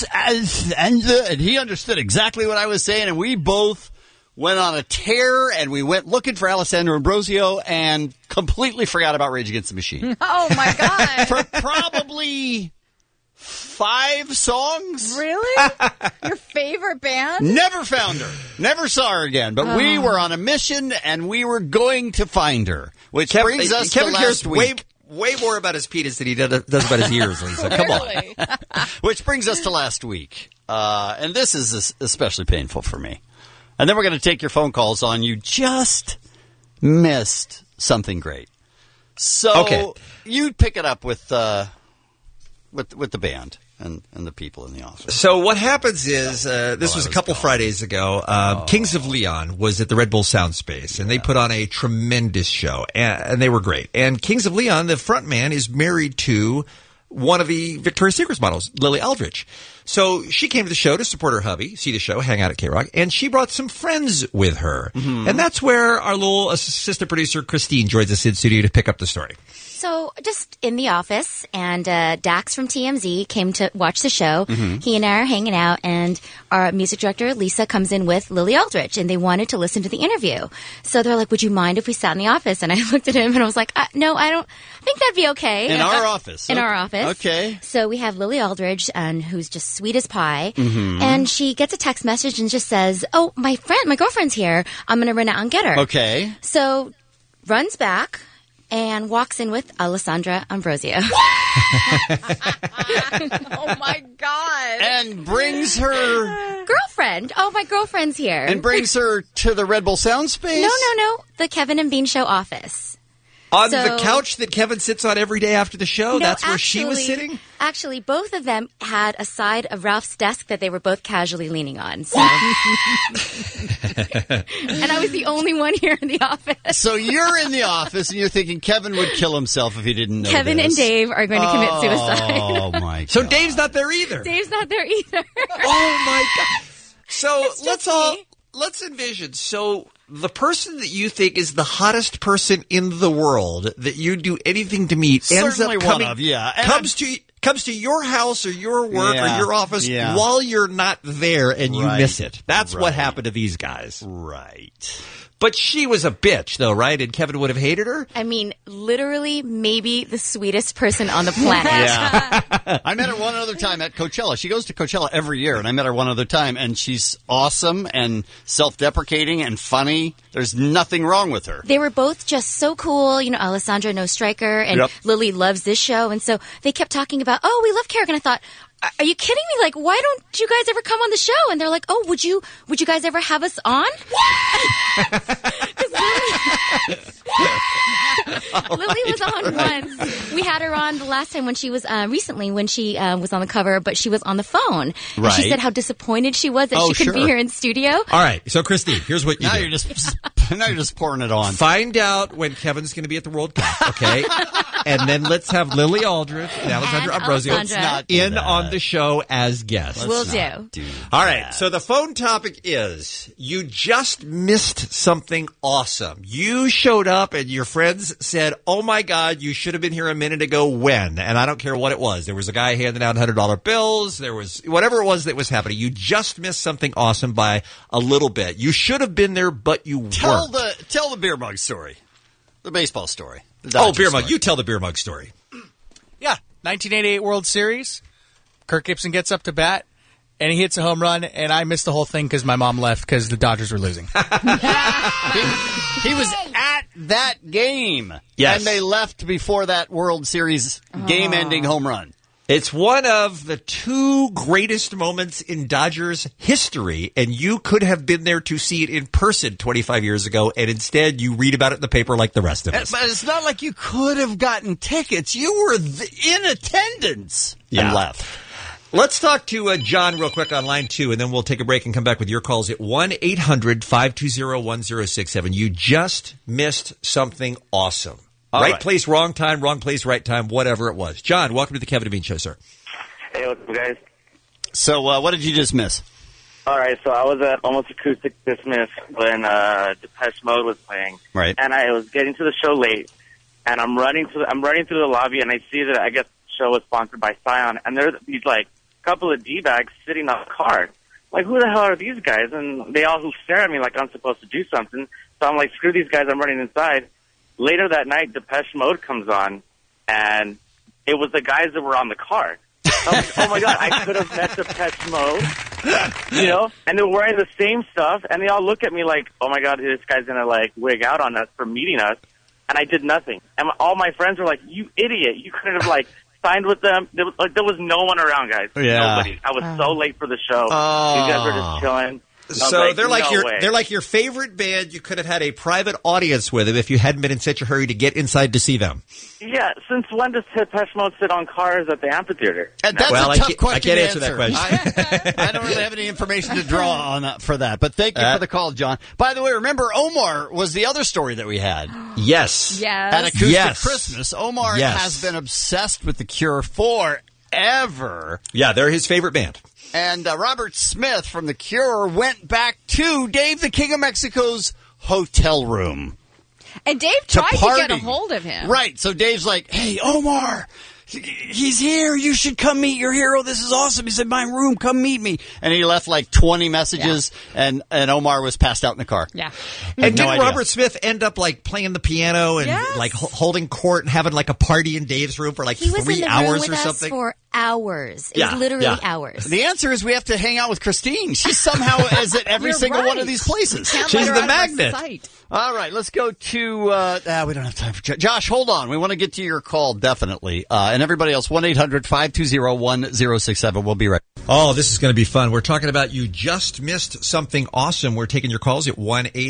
he understood exactly what I was saying, and we both went on a tear, and we went looking for Alessandra Ambrosio and completely forgot about Rage Against the Machine. Oh, my God. For probably 5 songs. Really? Your favorite band? Never found her. Never saw her again. But we were on a mission, and we were going to find her. Which brings us to last week. Way more about his penis than he does about his ears, Lisa. Come on. Which brings us to last week. And this is especially painful for me. And then we're going to take your phone calls on you just missed something great. So you pick it up with the band and the people in the office. So what happens is, this was a couple Fridays ago, Kings of Leon was at the Red Bull Sound Space, and they put on a tremendous show, and they were great. And Kings of Leon, the front man, is married to one of the Victoria's Secret models, Lily Aldrich. So she came to the show to support her hubby, see the show, hang out at K-Rock, and she brought some friends with her. Mm-hmm. And that's where our little assistant producer, Christine, joins us in studio to pick up the story. So just in the office, and Dax from TMZ came to watch the show. Mm-hmm. He and I are hanging out, and our music director, Lisa, comes in with Lily Aldrich, and they wanted to listen to the interview. So they're like, would you mind if we sat in the office? And I looked at him, and I was like, no, I don't think that'd be okay. In our office? In our office. Okay. So we have Lily Aldrich, who's just sweet as pie, and she gets a text message and just says, oh, my girlfriend's here. I'm going to run out and get her. Okay. So runs back and walks in with Alessandra Ambrosio. Oh, my God. And brings her girlfriend. Oh, my girlfriend's here. And brings her to the Red Bull Sound Space? No. The Kevin and Bean Show office. On the couch that Kevin sits on every day after the show? No, that's where she was sitting? Actually, both of them had a side of Ralph's desk that they were both casually leaning on. So. And I was the only one here in the office. So you're in the office, and you're thinking Kevin would kill himself if he didn't know Kevin this. and Dave are going to commit suicide. Oh, my God. So Dave's not there either? Dave's not there either. Oh, my God. So let's envision. So the person that you think is the hottest person in the world that you do anything to meet ends up comes to your house or your work or your office while you're not there, and you miss it. That's what happened to these guys. Right. But she was a bitch, though, right? And Kevin would have hated her? I mean, literally, maybe the sweetest person on the planet. Yeah. I met her one other time at Coachella. She goes to Coachella every year, and I met her one other time, and she's awesome and self-deprecating and funny. There's nothing wrong with her. They were both just so cool. Alessandra knows Stryker, and Lily loves this show. And so they kept talking about, oh, we love Carrick. And I thought, are you kidding me? Like, why don't you guys ever come on the show? And they're like, oh, would you guys ever have us on? Lily was on once. We had her on the last time when she was recently when she was on the cover, but she was on the phone. Right. And she said how disappointed she was that she couldn't be here in studio. All right. So, Christine, here's what you do. You're just Now you're just pouring it on. Find out when Kevin's going to be at the World Cup, okay? And then let's have Lily Aldridge and Alexandra Ambrosio in on the show as guests. We'll do. All right, so the phone topic is, you just missed something awesome. You showed up and your friends said, oh my God, you should have been here a minute ago. When? And I don't care what it was. There was a guy handing out $100 bills. There was whatever it was that was happening. You just missed something awesome by a little bit. You should have been there, but you weren't. Tell the beer mug story. The baseball story. Beer mug. You tell the beer mug story. Yeah, 1988 World Series. Kirk Gibson gets up to bat, and he hits a home run, and I missed the whole thing because my mom left because the Dodgers were losing. He was at that game. Yes. And they left before that World Series game-ending home run. It's one of the two greatest moments in Dodgers history, and you could have been there to see it in person 25 years ago, and instead you read about it in the paper like the rest of us. But it's not like you could have gotten tickets. You were in attendance and left. Let's talk to John real quick on line 2, and then we'll take a break and come back with your calls at 1-800-520-1067. You just missed something awesome. Right place, wrong time, wrong place, right time, whatever it was. John, welcome to the Kevin and Bean Show, sir. Hey, what's up, guys? So, what did you just miss? All right, so I was at Almost Acoustic Dismiss when Depeche Mode was playing. Right. And I was getting to the show late, and I'm running through the lobby, and I see that I guess the show was sponsored by Scion, and there's these, like, couple of D-bags sitting on the car. Like, who the hell are these guys? And they all stare at me like I'm supposed to do something. So I'm like, screw these guys, I'm running inside. Later that night, Depeche Mode comes on, and it was the guys that were on the car. I'm like, oh my God, I could have met Depeche Mode, you know? And they're wearing the same stuff, and they all look at me like, oh my God, this guy's going to, like, wig out on us for meeting us. And I did nothing. And all my friends were like, you idiot, you could have, like, signed with them. There was no one around, guys. Yeah. Nobody. I was so late for the show. You guys were just chilling. So they're like your favorite band. You could have had a private audience with them if you hadn't been in such a hurry to get inside to see them. Yeah, since when does Depeche Mode sit on cars at the amphitheater? And that's a tough question I can't to answer that question. I don't really have any information to draw on for that, but thank you for the call, John. By the way, remember Omar was the other story that we had. Yes. At Acoustic Christmas, Omar has been obsessed with The Cure forever. Yeah, they're his favorite band. And Robert Smith from The Cure went back to Dave the King of Mexico's hotel room. And Dave tried to get a hold of him. Right. So Dave's like, hey, Omar, he's here. You should come meet your hero. This is awesome. He's in my room. Come meet me. And he left like 20 messages, and Omar was passed out in the car. Yeah. And didn't Robert Smith end up like playing the piano and like holding court and having like a party in Dave's room for like 3 hours or something? He was in the room with us for hours. It was literally hours. The answer is we have to hang out with Christine. She somehow is at every single one of these places. She's the magnet. All right, let's go to, we don't have time for Josh, hold on. We want to get to your call, definitely. And everybody else, 1-800-520-1067. We'll be right back. Oh, this is going to be fun. We're talking about you just missed something awesome. We're taking your calls at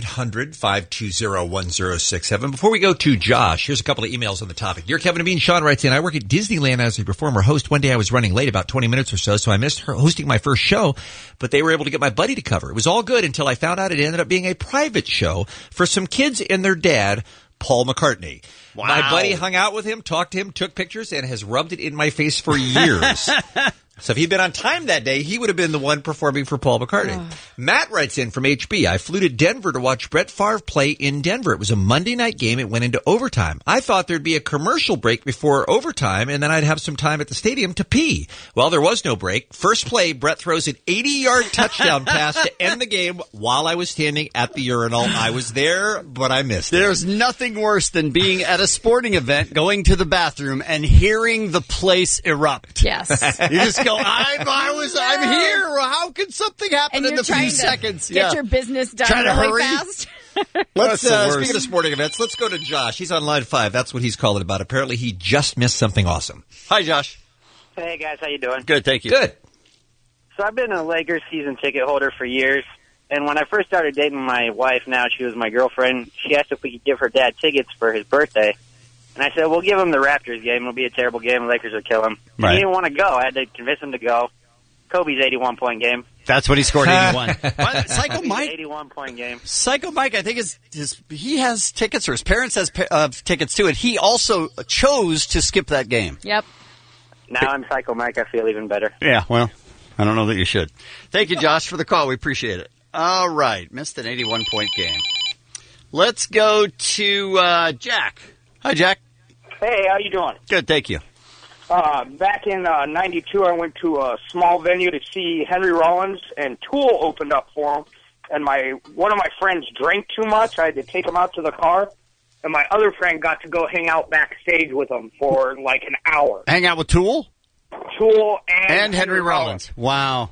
1-800-520-1067. Before we go to Josh, here's a couple of emails on the topic. Dear Kevin and Bean, Sean writes in, I work at Disneyland as a performer host. One day I was running late, about 20 minutes or so I missed hosting my first show, but they were able to get my buddy to cover. It was all good until I found out it ended up being a private show for some kids and their dad, Paul McCartney. Wow. My buddy hung out with him, talked to him, took pictures, and has rubbed it in my face for years. So if he'd been on time that day, he would have been the one performing for Paul McCartney. Matt writes in from HB, I flew to Denver to watch Brett Favre play in Denver. It was a Monday night game. It went into overtime. I thought there'd be a commercial break before overtime, and then I'd have some time at the stadium to pee. Well, there was no break. First play, Brett throws an 80-yard touchdown pass to end the game while I was standing at the urinal. I was there, but I missed it. There's nothing worse than being at a sporting event, going to the bathroom, and hearing the place erupt. Yes. You just go, I'm here. How can something happen in a few seconds? Get your business done really fast. Let's speaking of sporting events, let's go to Josh. He's on line 5. That's what he's calling about. Apparently, he just missed something awesome. Hi, Josh. Hey, guys. How you doing? Good, thank you. Good. So I've been a Lakers season ticket holder for years. And when I first started dating my wife, now she was my girlfriend, she asked if we could give her dad tickets for his birthday. And I said, we'll give him the Raptors game. It'll be a terrible game. The Lakers will kill him. Right. He didn't want to go. I had to convince him to go. Kobe's 81-point game. That's what he scored, 81. Psycho Kobe's Mike. 81-point game. Psycho Mike, I think he has tickets, or his parents has tickets too, and he also chose to skip that game. Yep. Now I'm Psycho Mike. I feel even better. Yeah, well, I don't know that you should. Thank you, Josh, for the call. We appreciate it. All right, missed an 81-point game. Let's go to Jack. Hi, Jack. Hey, how you doing? Good, thank you. Back in '92, I went to a small venue to see Henry Rollins, and Tool opened up for him. And one of my friends drank too much. I had to take him out to the car, and my other friend got to go hang out backstage with him for like an hour. Hang out with Tool? Tool and Henry Rollins. Wow.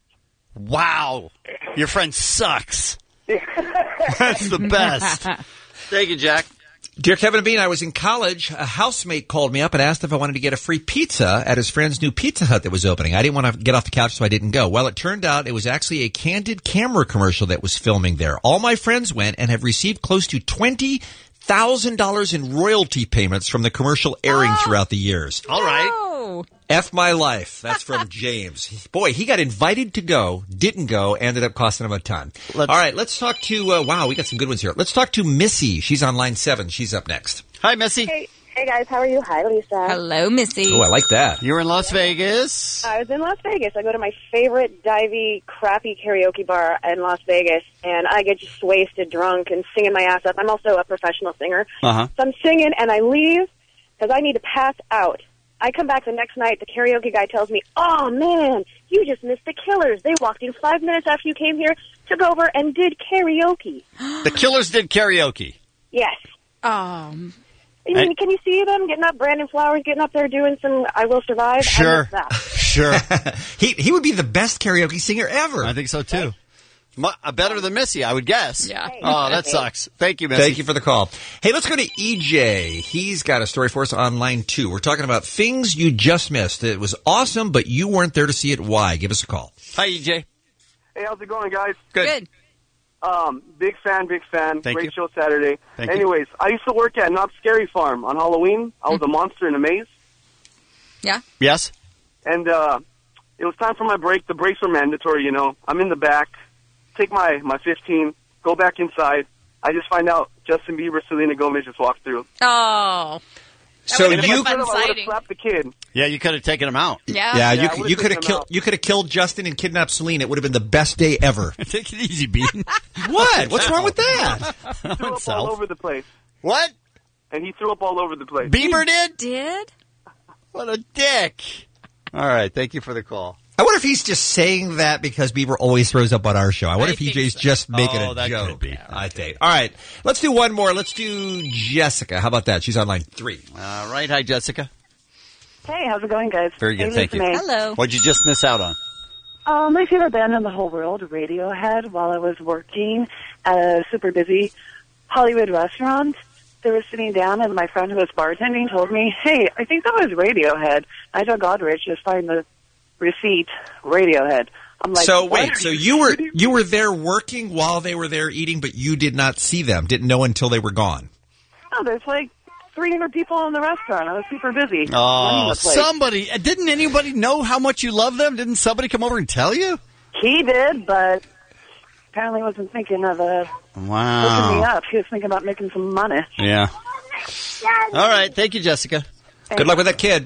Your friend sucks. That's the best. Thank you, Jack. Dear Kevin and Bean, I was in college. A housemate called me up and asked if I wanted to get a free pizza at his friend's new Pizza Hut that was opening. I didn't want to get off the couch, so I didn't go. Well, it turned out it was actually a Candid Camera commercial that was filming there. All my friends went and have received close to $20,000 in royalty payments from the commercial airing throughout the years. All right. F my life. That's from James. Boy, he got invited to go, didn't go, ended up costing him a ton. All right, let's talk to, wow, we got some good ones here. Let's talk to Missy. She's on line 7. She's up next. Hi, Missy. Hey guys, how are you? Hi, Lisa. Hello, Missy. Oh, I like that. You're in Las Vegas. I was in Las Vegas. I go to my favorite divey, crappy karaoke bar in Las Vegas, and I get just wasted, drunk, and singing my ass off. I'm also a professional singer. Uh-huh. So I'm singing, and I leave because I need to pass out. I come back the next night, the karaoke guy tells me, "Oh, man, you just missed the Killers. They walked in 5 minutes after you came here, took over, and did karaoke." The Killers did karaoke. Yes. Um, Can you see them getting up? Brandon Flowers getting up there doing some "I Will Survive"? Sure. I miss that. Sure. He would be the best karaoke singer ever. I think so, too. Better than Missy, I would guess. Yeah. Oh, that sucks. Thank you, Missy. Thank you for the call. Hey, let's go to EJ. He's got a story for us on line 2. We're talking about things you just missed. It was awesome, but you weren't there to see it. Why? Give us a call. Hi, EJ. Hey, how's it going, guys? Good. Big fan. Thank Great you. show Saturday. Thank you. Anyways, I used to work at Knott's Scary Farm on Halloween. I was a monster in a maze. Yeah. Yes? And it was time for my break. The breaks were mandatory, you know. I'm in the back, take my 15, go back inside. I just find out Justin Bieber, Selena Gomez just walked through. Oh. So And if you I could have, I would have slapped the kid. Yeah, you could have taken him out. Yeah. you could have killed Justin and kidnapped Selena. It would have been the best day ever. Take it easy, Bean. What? What's wrong with that? He threw up all over the place. What? And he threw up all over the place. Bieber did? Did? What a dick. All right, thank you for the call. I wonder if he's just saying that because Bieber always throws up on our show. I wonder if EJ's just making a that joke. could be. I think. All right, let's do one more. Let's do Jessica. How about that? She's on line 3. All right, hi, Jessica. Hey, how's it going, guys? Very good, Hey, thank you. Lisa May. Hello. What'd you just miss out on? My favorite band in the whole world, Radiohead, while I was working at a super busy Hollywood restaurant. They were sitting down, and my friend who was bartending told me, "Hey, I think that was Radiohead." Nigel Godrich, just find the receipt, Radiohead. I'm like, So what wait, are so you you were there working while they were there eating, but you did not see them, didn't know until they were gone. Oh, there's like 300 people in the restaurant. I was super busy. running Oh, the place. somebody. Didn't anybody know how much you love them? Didn't somebody come over and tell you? He did, but apparently wasn't thinking of hooking me Wow. up. He was thinking about making some money. Yeah. All right, thank you, Jessica. Good luck with that kid.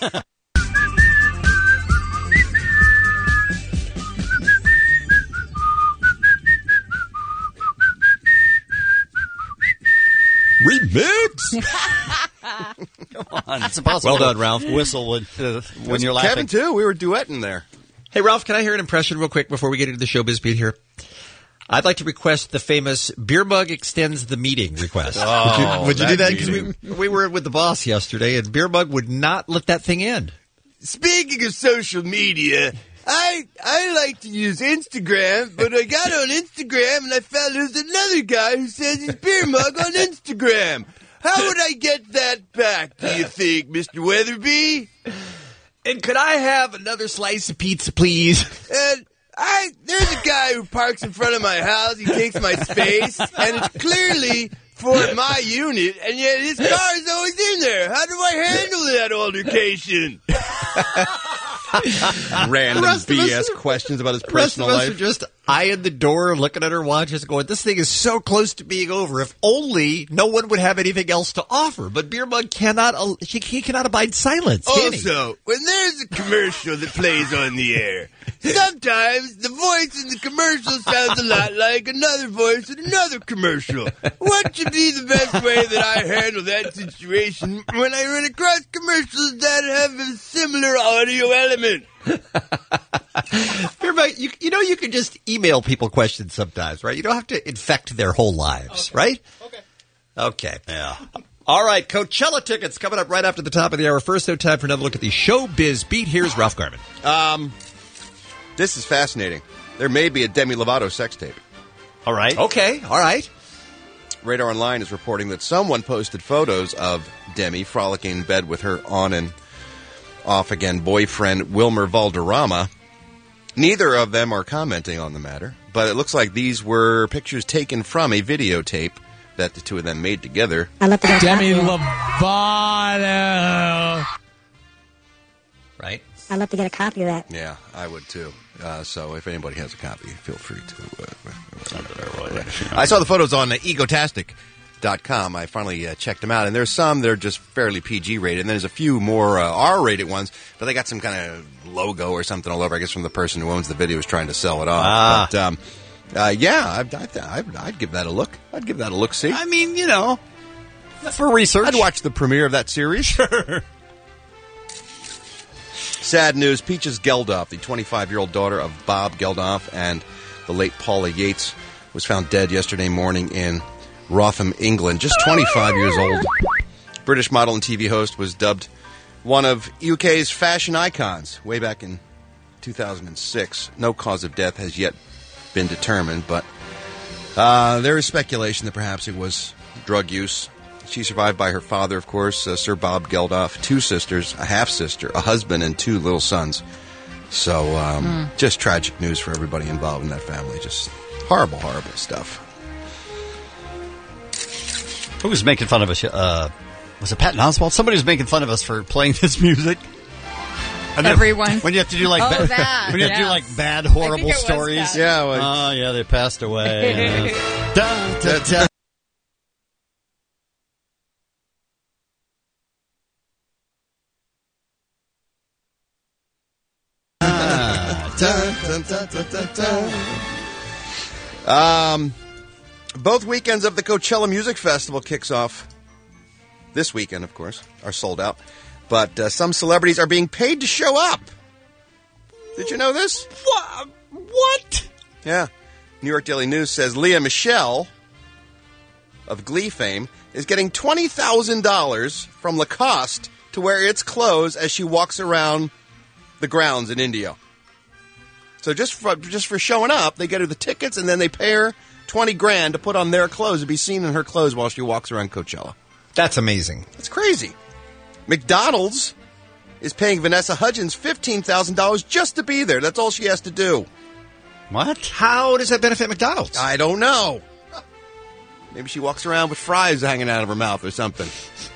Remix. Come on, it's impossible. Well done, Ralph. Whistle when you're laughing. Kevin, too. We were duetting there. Hey, Ralph, can I hear an impression real quick before we get into the showbiz beat here? I'd like to request the famous beer mug extends the meeting request. Would you do that? Because we were with the boss yesterday, and beer mug would not let that thing end. Speaking of social media, I like to use Instagram, but I got on Instagram and I found there's another guy who says he's beer mug on Instagram. How would I get that back, do you think, Mr. Weatherby? And could I have another slice of pizza, please? And there's a guy who parks in front of my house. He takes my space, and it's clearly for my unit, and yet his car is always in there. How do I handle that altercation? Random BS questions about his personal rest of us life. are just eyeing the door, looking at our watches, going, this thing is so close to being over. If only no one would have anything else to offer. But Beer Mug cannot, he cannot abide silence, can he? Also, when there's a commercial that plays on the air, sometimes the voice in the commercial sounds a lot like another voice in another commercial. What should be the best way that I handle that situation when I run across commercials that have a similar audio element? Beer Mug, you can just email people questions sometimes, right? You don't have to infect their whole lives, right? Okay. Yeah. All right, Coachella tickets coming up right after the top of the hour. First, though, time for another look at the Showbiz Beat. Here's Ralph Garman. This is fascinating. There may be a Demi Lovato sex tape. All right. Okay, all right. Radar Online is reporting that someone posted photos of Demi frolicking in bed with her on and off again boyfriend Wilmer Valderrama. Neither of them are commenting on the matter, but it looks like these were pictures taken from a videotape that the two of them made together. Demi Lovato. Right. I'd love to get a copy of that. Yeah, I would too. So if anybody has a copy, feel free to. I saw the photos on egotastic.com. I finally checked them out, and there's some that are just fairly PG rated, and there's a few more R-rated ones, but they got some kind of logo or something all over, I guess, from the person who owns the video is trying to sell it off. But, yeah, I'd give that a look. I'd give that a look-see. I mean, for research. I'd watch the premiere of that series. Sure. Sad news. Peaches Geldof, the 25-year-old daughter of Bob Geldof and the late Paula Yates, was found dead yesterday morning in Wrotham, England. Just 25 years old. British model and TV host, was dubbed one of UK's fashion icons way back in 2006. No cause of death has yet been determined, but there is speculation that perhaps it was drug use. She's survived by her father, of course, Sir Bob Geldof, 2 sisters, a half-sister, a husband, and 2 little sons. So, just tragic news for everybody involved in that family. Just horrible, horrible stuff. Who was making fun of us? Was it Patton Oswalt? Somebody was making fun of us for playing this music. And everyone. When you have to do like that. When you have to do like bad, horrible stories. Yeah. Oh, yeah, they passed away. Dun, dun, dun. Both weekends of the Coachella Music Festival kicks off this weekend, of course, are sold out. But some celebrities are being paid to show up. Did you know this? What? Yeah. New York Daily News says Lea Michele of Glee fame is getting $20,000 from Lacoste to wear its clothes as she walks around the grounds in India. So just for showing up, they get her the tickets and then they pay her $20,000 to put on their clothes to be seen in her clothes while she walks around Coachella. That's amazing. That's crazy. McDonald's is paying Vanessa Hudgens $15,000 just to be there. That's all she has to do. What? How does that benefit McDonald's? I don't know. Maybe she walks around with fries hanging out of her mouth or something.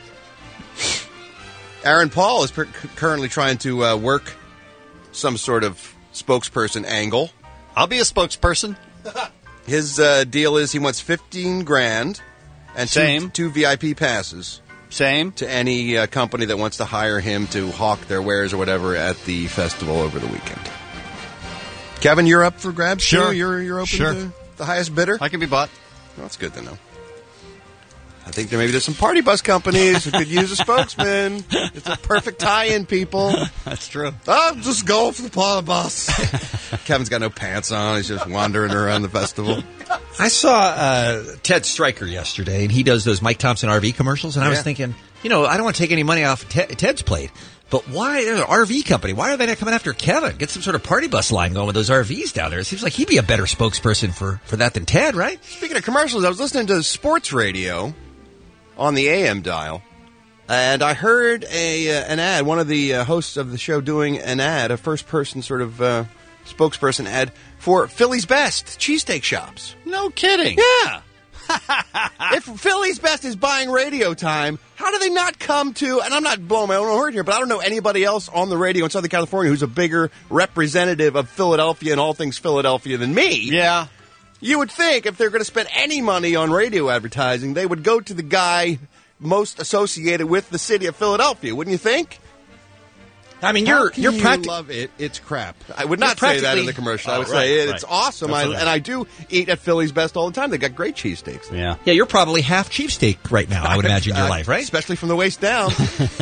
Aaron Paul is currently trying to work some sort of spokesperson angle. I'll be a spokesperson. His deal is he wants $15,000 and two VIP passes. Same. To any company that wants to hire him to hawk their wares or whatever at the festival over the weekend. Kevin, you're up for grabs? Sure. Too? You're open to the highest bidder? I can be bought. Well, that's good to know. I think there's some party bus companies who could use a spokesman. It's a perfect tie-in, people. That's true. I'll just go for the party bus. Kevin's got no pants on. He's just wandering around the festival. I saw Ted Stryker yesterday, and he does those Mike Thompson RV commercials, and I was thinking, I don't want to take any money off Ted's plate, but why, there's an RV company, why are they not coming after Kevin? Get some sort of party bus line going with those RVs down there. It seems like he'd be a better spokesperson for that than Ted, right? Speaking of commercials, I was listening to sports radio on the AM dial, and I heard an ad, one of the hosts of the show doing an ad, a first-person sort of spokesperson ad for Philly's Best cheesesteak shops. No kidding. Yeah. If Philly's Best is buying radio time, how do they not come to, and I'm not blowing my own horn here, but I don't know anybody else on the radio in Southern California who's a bigger representative of Philadelphia and all things Philadelphia than me. Yeah. You would think if they're going to spend any money on radio advertising, they would go to the guy most associated with the city of Philadelphia, wouldn't you think? I mean, How you're can you practically love it. It's crap. I would not You're say that in practically- the commercial. I Oh, would right, say right. it's awesome. That's what I- And I do eat at Philly's Best all the time. They got great cheesesteaks. Yeah. Yeah, you're probably half cheapsteak right now, I would imagine, in your life, right? Especially from the waist down.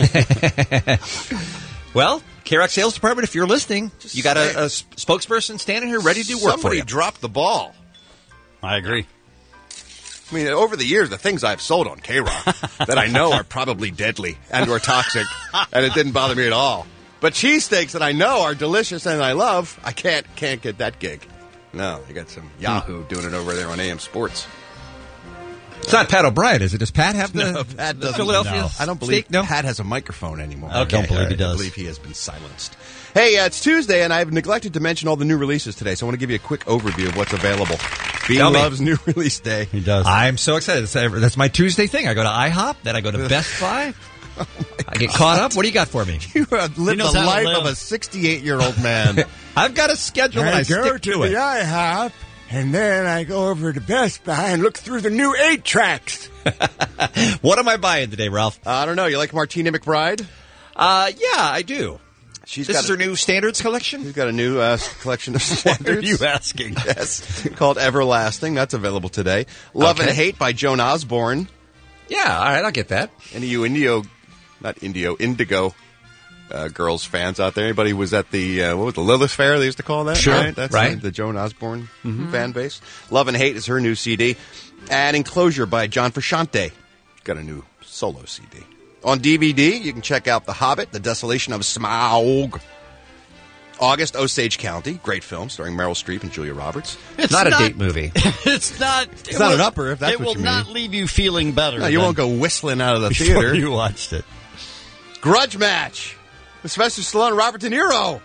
Well, KROC Sales Department, if you're listening, you got a spokesperson standing here ready to do work for Somebody you. dropped the ball. I agree. I mean, over the years, the things I've sold on K-Rock that I know are probably deadly and or toxic, and it didn't bother me at all. But cheesesteaks that I know are delicious and I love, I can't get that gig. No, they got some Yahoo doing it over there on AM Sports. It's not Pat O'Brien, is it? Does Pat have the, No, Pat the doesn't. Philadelphia No. I don't believe steak? No? Pat has a microphone anymore. Okay. Don't believe he does. I believe he has been silenced. Hey, it's Tuesday, and I've neglected to mention all the new releases today, so I want to give you a quick overview of what's available. Bean Tell me. loves new release day. He does. I'm so excited. That's my Tuesday thing. I go to IHOP, then I go to Best Buy. I get caught up. What do you got for me? You have lived knows the how to life live. of a 68-year-old man. I've got a schedule and I stick to it. IHOP, and then I go over to Best Buy and look through the new 8-tracks. What am I buying today, Ralph? I don't know. You like Martina McBride? Yeah, I do. She's This got is her new standards collection? She's got a new collection of standards. What are you asking? Yes, called Everlasting. That's available today. Love and Okay. Hate by Joan Osborne. Yeah, all right, I'll get that. Any of you Indigo girls fans out there? Anybody who was at the what was the Lilith Fair? They used to call that. Sure, right? That's right. the Joan Osborne fan base. Love and Hate is her new CD, and Enclosure by John Frusciante got a new solo CD. On DVD, you can check out The Hobbit: The Desolation of Smaug. August, Osage County, great film starring Meryl Streep and Julia Roberts. It's not a date movie. It's not. It's not an upper, if that's it what will you mean. not leave you feeling better. No, you than won't go whistling out of the before theater. you watched it. Grudge Match with Sylvester Stallone and Robert De Niro.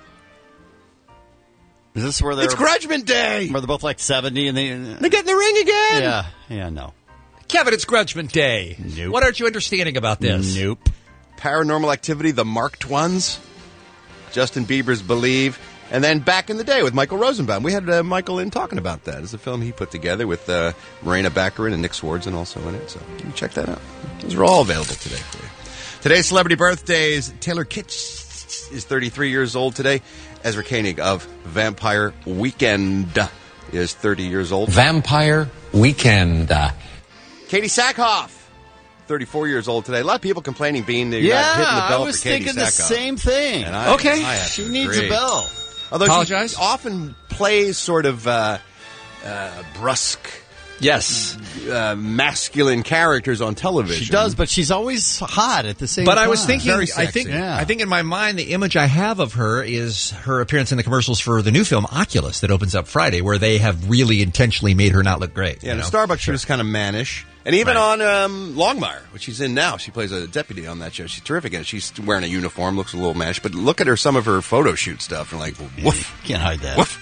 Is this where they're? It's Grudgman Day. Where they're both like 70 and They get in the ring again. Yeah, no. Kevin, it's Grudgman Day. Nope. What aren't you understanding about this? Nope. Paranormal Activity, The Marked Ones, Justin Bieber's Believe, and then Back in the Day with Michael Rosenbaum. We had Michael in talking about that. It's a film he put together with Marina Baccarin and Nick Swardson also in it. So you can check that out. Those are all available today for you. Today's celebrity birthdays. Taylor Kitsch is 33 years old today. Ezra Koenig of Vampire Weekend is 30 years old. Vampire Weekend. Katie Sackhoff, 34 years old today. A lot of people complaining being hitting the Yeah, bell I was for Katie thinking the Sackhoff. same thing. And I Okay. have She to needs agree. a bell. Although Apologize. she often plays sort of brusque, Yes. masculine characters on television. She does, but she's always hot at the same But time. I was thinking, Very I sexy. think in my mind, the image I have of her is her appearance in the commercials for the new film Oculus that opens up Friday, where they have really intentionally made her not look great. Yeah, you in know? Starbucks she was kind of mannish. And even Right. on Longmire, which she's in now, she plays a deputy on that show. She's terrific in it. She's wearing a uniform, looks a little mannish. But look at some of her photo shoot stuff, and like, woof. Can't hide that. Woof.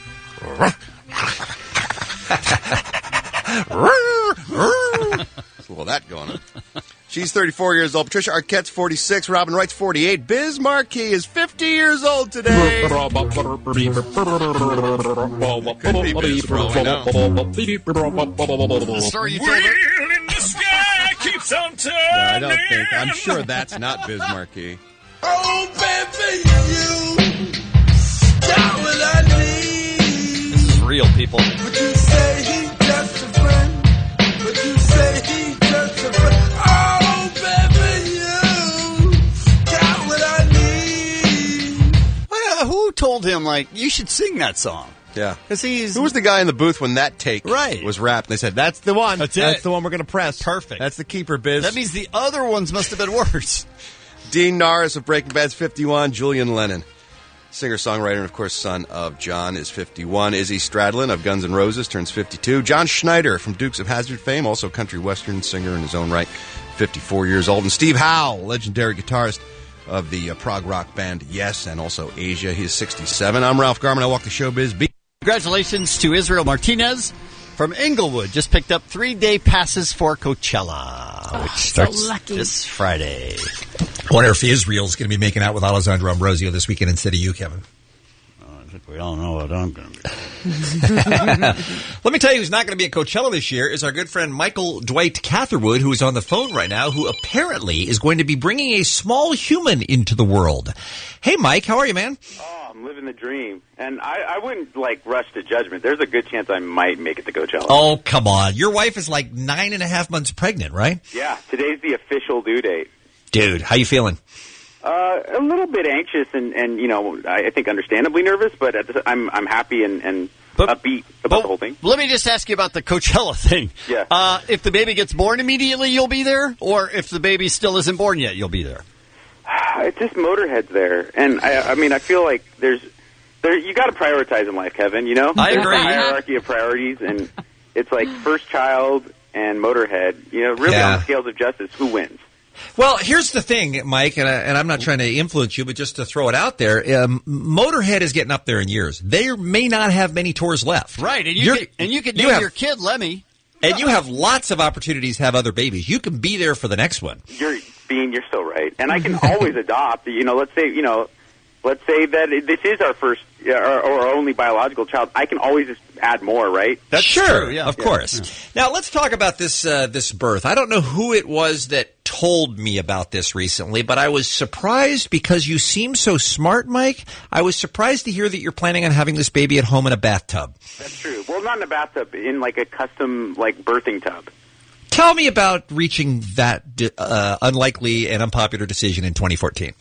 There's a little of that going on. She's 34 years old. Patricia Arquette's 46. Robin Wright's 48. Biz Marquis is 50 years old today. Could be Biz for all we know. The story you told her. in the sky keeps on turning. No, I don't think. I'm sure that's not Biz Marquis. Oh, baby, you got what I need. This is real, people. But you say he's just a friend. But you say he's just a friend. Oh, baby, you got what I need. Who told him, like, you should sing that song? Yeah. Because he's... Who was the guy in the booth when that take Right. was wrapped? And they said, that's the one. That's it. the one we're going to press. Perfect. That's the keeper, Biz. That means the other ones must have been worse. Dean Norris of Breaking Bad's 51. Julian Lennon, singer-songwriter and, of course, son of John, is 51. Izzy Stradlin of Guns N' Roses turns 52. John Schneider from Dukes of Hazzard fame, also country western singer in his own right, 54 years old. And Steve Howe, legendary guitarist of the prog rock band Yes and also Asia. He's 67. I'm Ralph Garman. I walk the showbiz beat. Congratulations to Israel Martinez. from Inglewood just picked up 3-day passes for Coachella, which starts this Friday. I wonder if Israel's going to be making out with Alessandro Ambrosio this weekend instead of you, Kevin. I think we all know what I'm going to be. Let me tell you who's not going to be at Coachella this year is our good friend Michael Dwight Catherwood, who is on the phone right now, who apparently is going to be bringing a small human into the world. Hey, Mike, how are you, man? Oh, I'm living the dream. And I wouldn't, rush to judgment. There's a good chance I might make it to Coachella. Oh, come on. Your wife is 9.5 months pregnant, right? Yeah, today's the official due date. Dude, how you feeling? A little bit anxious and I think understandably nervous, but I'm happy and upbeat about the whole thing. Let me just ask you about the Coachella thing. Yeah. If the baby gets born immediately, you'll be there? Or if the baby still isn't born yet, you'll be there? It's just Motorhead's there. And, I feel like you got to prioritize in life, Kevin, you know? I agree. There's a hierarchy of priorities, and it's like first child and Motorhead, really on the scales of justice, who wins? Well, here's the thing, Mike, and I'm not trying to influence you, but just to throw it out there, Motorhead is getting up there in years. They may not have many tours left. Right, and you could name your kid Lemmy. And you have lots of opportunities to have other babies. You can be there for the next one. You're so right. And I can always adopt, let's say that this is our first or only biological child. I can always just add more, right? That's true, yeah, of course. Yeah. Now, let's talk about this birth. I don't know who it was that told me about this recently, but I was surprised because you seem so smart, Mike. I was surprised to hear that you're planning on having this baby at home in a bathtub. That's true. Well, not in a bathtub, in a custom birthing tub. Tell me about reaching that unlikely and unpopular decision in 2014.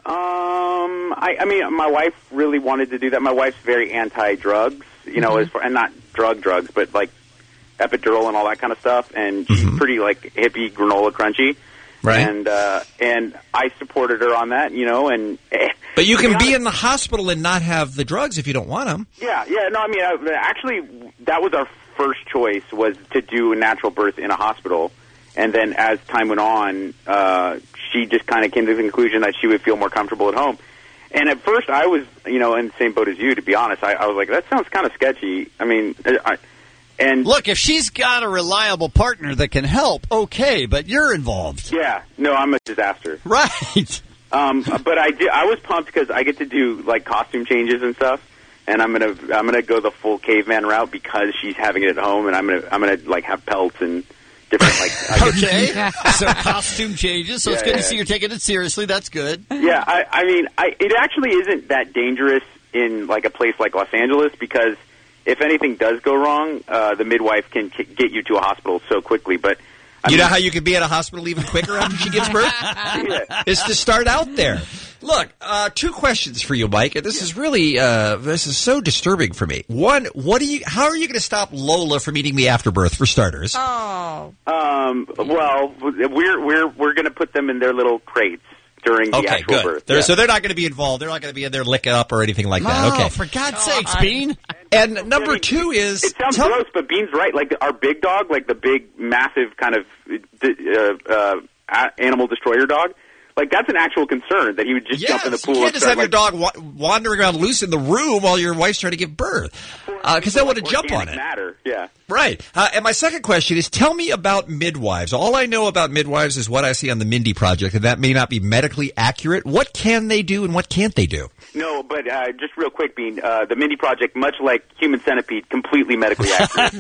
My wife really wanted to do that. My wife's very anti-drugs, and not drugs, but epidural and all that kind of stuff. And she's pretty hippie, granola crunchy. Right. And I supported her on that, But you can be in the hospital and not have the drugs if you don't want them. Yeah. No, actually, that was our first choice, was to do a natural birth in a hospital. And then as time went on, she just kind of came to the conclusion that she would feel more comfortable at home. And at first I was, in the same boat as you, to be honest. I was like, that sounds kind of sketchy. And look, if she's got a reliable partner that can help, okay, but you're involved. Yeah. No, I'm a disaster. Right. But I was pumped because I get to do costume changes and stuff. And I'm gonna go the full caveman route because she's having it at home, and I'm gonna have pelts and different Okay. So costume changes. So it's good to see you're taking it seriously. That's good. Yeah. It actually isn't that dangerous in a place like Los Angeles, because if anything does go wrong, the midwife can get you to a hospital so quickly. But you know how you can be at a hospital even quicker after she gives birth? Is to start out there. Look, 2 questions for you, Mike. And this is really this is so disturbing for me. One, how are you going to stop Lola from eating the afterbirth, for starters? Oh. Well, we're going to put them in their little crates during the actual birth. So they're not going to be involved. They're not going to be in there licking up or anything like that. Okay. For God's sakes, Bean. And number 2 is... It sounds gross, but Bean's right. Our big dog, the big, massive kind of animal destroyer dog, that's an actual concern, that he would just jump in the pool. You can't just have your dog wandering around loose in the room while your wife's trying to give birth. Because they'll want to jump on it. Matter. Yeah. Right. And my second question is, tell me about midwives. All I know about midwives is what I see on the Mindy Project, and that may not be medically accurate. What can they do and what can't they do? No, but just real quick, Bean, the Mindy Project, much like Human Centipede, completely medically accurate.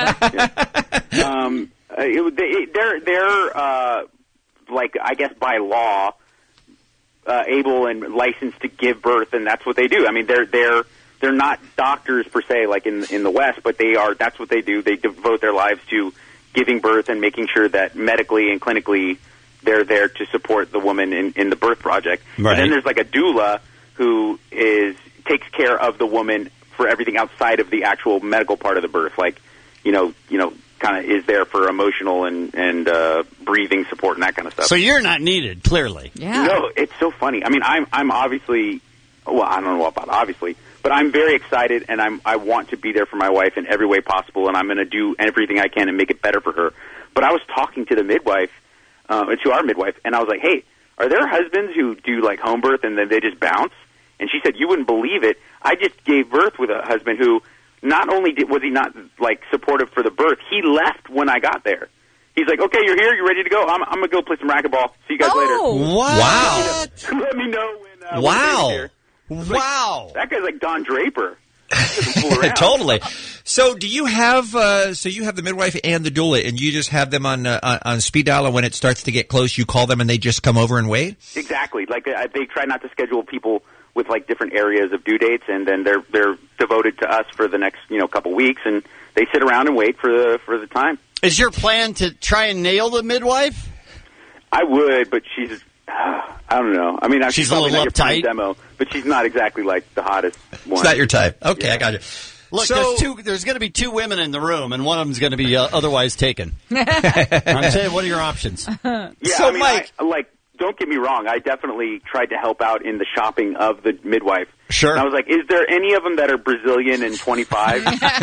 They're I guess by law, able and licensed to give birth, and that's what they do. They're not doctors per se, in the West, but that's what they do. They devote their lives to giving birth and making sure that medically and clinically they're there to support the woman in the birth project. Right. And then there's a doula who takes care of the woman for everything outside of the actual medical part of the birth, kind of is there for emotional and breathing support and that kind of stuff. So you're not needed, clearly. Yeah. No, it's so funny. I'm obviously, well, I don't know about obviously, but I'm very excited, and I want to be there for my wife in every way possible, and I'm going to do everything I can and make it better for her. But I was talking to the midwife, to our midwife, and I was like, hey, are there husbands who do home birth and then they just bounce? And she said, you wouldn't believe it. I just gave birth with a husband who not only was he not like supportive for the birth, he left when I got there. He's like, "Okay, you're here. You're ready to go. I'm gonna go play some racquetball. See you guys later." Wow! Let me know when. Wow! Wow! That guy's like Don Draper. Totally. So, do you have? You have the midwife and the doula, and you just have them on speed dial, and when it starts to get close, you call them, and they just come over and wait. Exactly. Like they try not to schedule people with like different areas of due dates, and then they're devoted to us for the next couple weeks, and they sit around and wait for the time. Is your plan to try and nail the midwife? I would, but she's. I don't know. I mean, she's a little uptight. Demo, but she's not exactly like the hottest one. It's not your type. Okay, Yeah. I got you. Look, there's going to be two women in the room, and one of them's going to be otherwise taken. I'm saying, what are your options? Yeah, So, I mean, Mike- don't get me wrong. I definitely tried to help out in the shopping of the midwife. Sure. And I was like, is there any of them that are Brazilian and 25?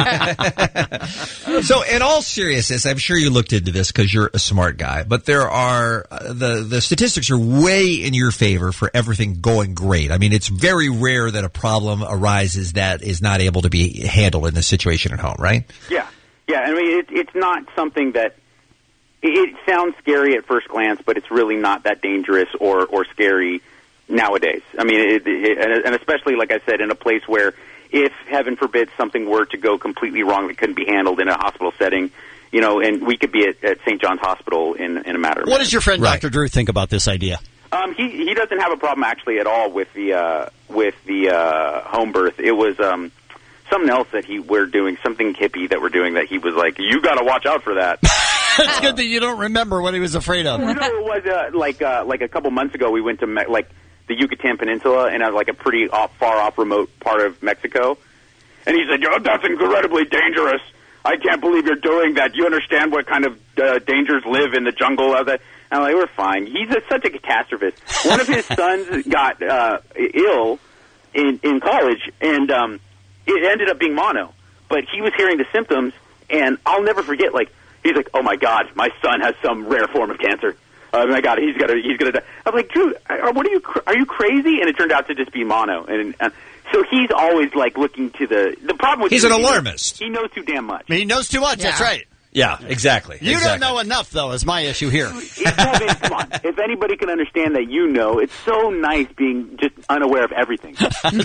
So, in all seriousness, I'm sure you looked into this because you're a smart guy, but there are the statistics are way in your favor for everything going great. I mean, it's very rare that a problem arises that is not able to be handled in this situation at home, right? Yeah. I mean, it's not something that. It sounds scary at first glance, but it's really not that dangerous or scary nowadays. I mean, and especially, like I said, in a place where if, heaven forbid, something were to go completely wrong that couldn't be handled in a hospital setting, and we could be at St. John's Hospital in a matter of What minutes. does your friend Dr. Drew think about this idea? He doesn't have a problem actually at all with the home birth. It was something else that we're doing, something hippie that we're doing that he was like, you got to watch out for that. It's good that you don't remember what he was afraid of. Well, no, it was like a couple months ago. We went to the Yucatan Peninsula and like a pretty far off remote part of Mexico, and he said, "Yo, that's incredibly dangerous. I can't believe you're doing that. You understand what kind of dangers live in the jungle of that?" And I'm like, "We're fine." He's such a catastrophist. One of his sons got ill in college, and it ended up being mono. But he was hearing the symptoms, and I'll never forget. He's like, "Oh my God, my son has some rare form of cancer. Oh my God, he's gonna die." I'm like, "Dude, are you crazy?" And it turned out to just be mono. And so he's always looking to the problem with He's an alarmist. He knows too damn much. He knows too much. Yeah. That's right. Yeah, exactly. You don't know enough, though, is my issue here. Kevin, come on. If anybody can understand that, it's so nice being just unaware of everything.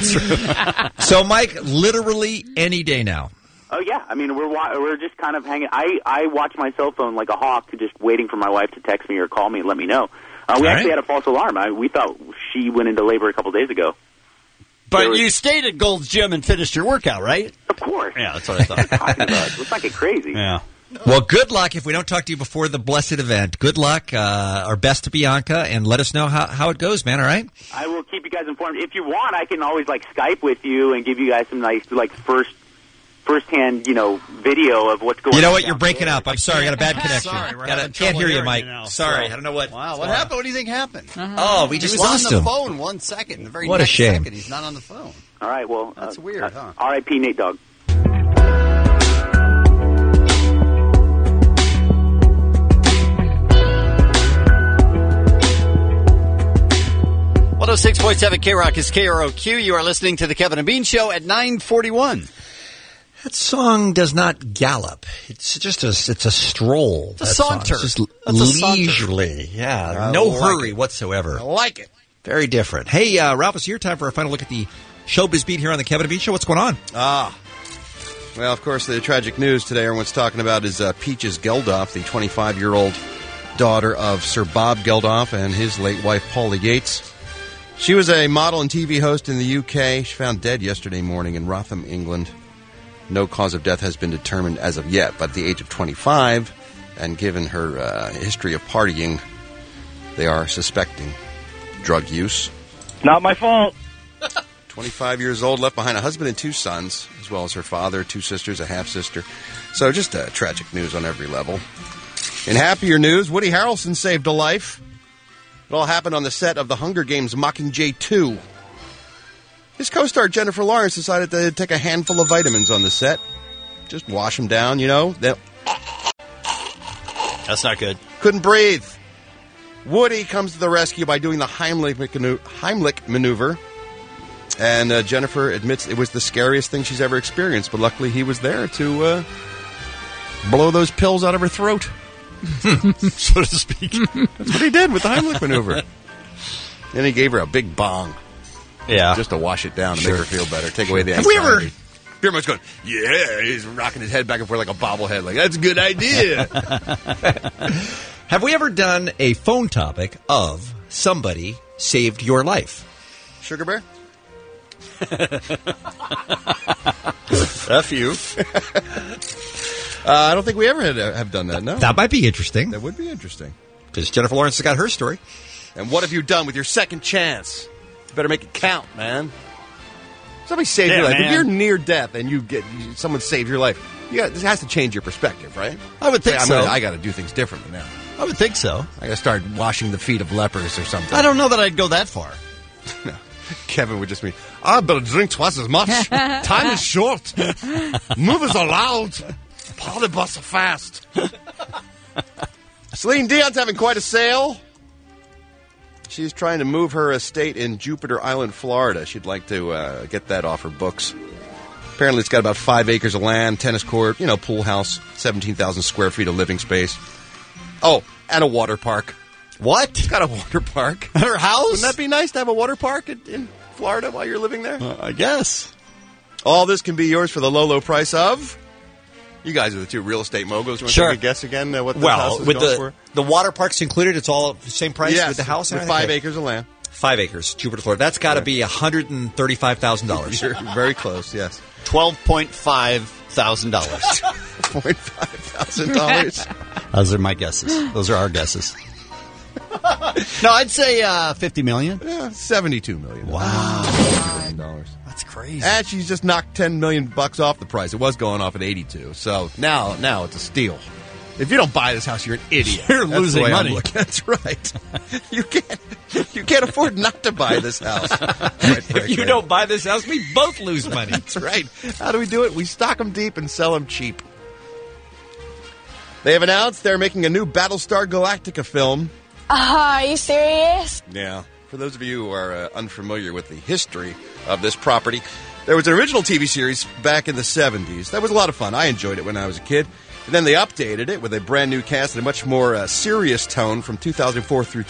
So, Mike, literally any day now. Oh yeah, I mean we're just kind of hanging. I watch my cell phone like a hawk, just waiting for my wife to text me or call me and let me know. We actually had a false alarm. We thought she went into labor a couple days ago. But you stayed at Gold's Gym and finished your workout, right? Of course. Yeah, that's what I thought. Talking about. Let's not get crazy. Yeah. Well, good luck. If we don't talk to you before the blessed event, good luck. Our best to Bianca, and let us know how it goes, man. All right? I will keep you guys informed. If you want, I can always Skype with you and give you guys some nice first-hand, video of what's going on. You know what? You're breaking up. I'm sorry. I got a bad connection. Sorry, we're Can't hear you, Mike. Sorry. I don't know what. Wow, what happened? What do you think happened? Oh, we just he was lost on him. the phone 1 second. The very What a next shame. second, he's not on the phone. All right, well. That's weird, huh? R.I.P. Nate Dogg. Well, 106.7 K-Rock is KROQ. You are listening to the Kevin and Bean Show at 9:41. That song does not gallop. It's just it's a stroll. It's a saunter. It's just That's a saunter. leisurely. Yeah, I no like hurry it. whatsoever. I like it. Very different. Hey, Ralph, it's your time for a final look at the showbiz beat here on the Kevin and Bean Show. What's going on? Well, of course, the tragic news today everyone's talking about is Peaches Geldof, the 25-year-old daughter of Sir Bob Geldof and his late wife, Paula Yates. She was a model and TV host in the UK. She found dead yesterday morning in Wrotham, England. No cause of death has been determined as of yet, but at the age of 25, and given her history of partying, they are suspecting drug use. Not my fault. 25 years old, left behind a husband and 2 sons, as well as her father, 2 sisters, a half-sister. So just tragic news on every level. In happier news, Woody Harrelson saved a life. It all happened on the set of The Hunger Games Mockingjay 2. His co-star Jennifer Lawrence decided to take a handful of vitamins on the set. Just wash them down, Then That's not good. couldn't breathe. Woody comes to the rescue by doing the Heimlich maneuver. And Jennifer admits it was the scariest thing she's ever experienced, but luckily he was there to blow those pills out of her throat. So to speak. That's what he did with the Heimlich maneuver. Then he gave her a big bong. Yeah. Just to wash it down and make her feel better. Take away the Have we anxiety. ever... Beer Mug's going, yeah, he's rocking his head back and forth like a bobblehead. Like, that's a good idea. Have we ever done a phone topic of somebody saved your life? Sugar Bear? F you. I don't think we ever have done that, no. That might be interesting. That would be interesting. Because Jennifer Lawrence has got her story. And what have you done with your second chance? You better make it count, man. Somebody saved your life. Man. If you're near death and someone saved your life, this has to change your perspective, right? I would think so. I got to do things differently now. I would think so. I got to start washing the feet of lepers or something. I don't know that I'd go that far. No. Kevin would just be, I better drink twice as much. Time is short. Movies are loud. Party bus are fast. Celine Dion's having quite a sale. She's trying to move her estate in Jupiter Island, Florida. She'd like to get that off her books. Apparently it's got about 5 acres of land, tennis court, pool house, 17,000 square feet of living space. Oh, and a water park. What? It's got a water park. Her house? Wouldn't that be nice to have a water park in Florida while you're living there? I guess. All this can be yours for the low, low price of... You guys are the two real estate moguls. You want to take a guess again what the house is with going for? the water park's included, it's all the same price Yes, with the house? with 5 acres of land. 5 acres, Jupiter, Florida. That's got to be $135,000. You're very close, yes. $12,500. $12,500. Those are my guesses. Those are our guesses. No, I'd say $50 million. Yeah, $72 million. Wow. $72 million. That's crazy. And she's just knocked $10 million off the price. It was going off at 82. So now it's a steal. If you don't buy this house, you're an idiot. You're That's losing the way I'm money. looking. That's right. You can't afford not to buy this house. If you don't buy this house, we both lose money. That's right. How do we do it? We stock them deep and sell them cheap. They have announced they're making a new Battlestar Galactica film. Are you serious? Yeah. For those of you who are unfamiliar with the history of this property, there was an original TV series back in the 70s. That was a lot of fun. I enjoyed it when I was a kid. And then they updated it with a brand new cast and a much more serious tone from 2004 through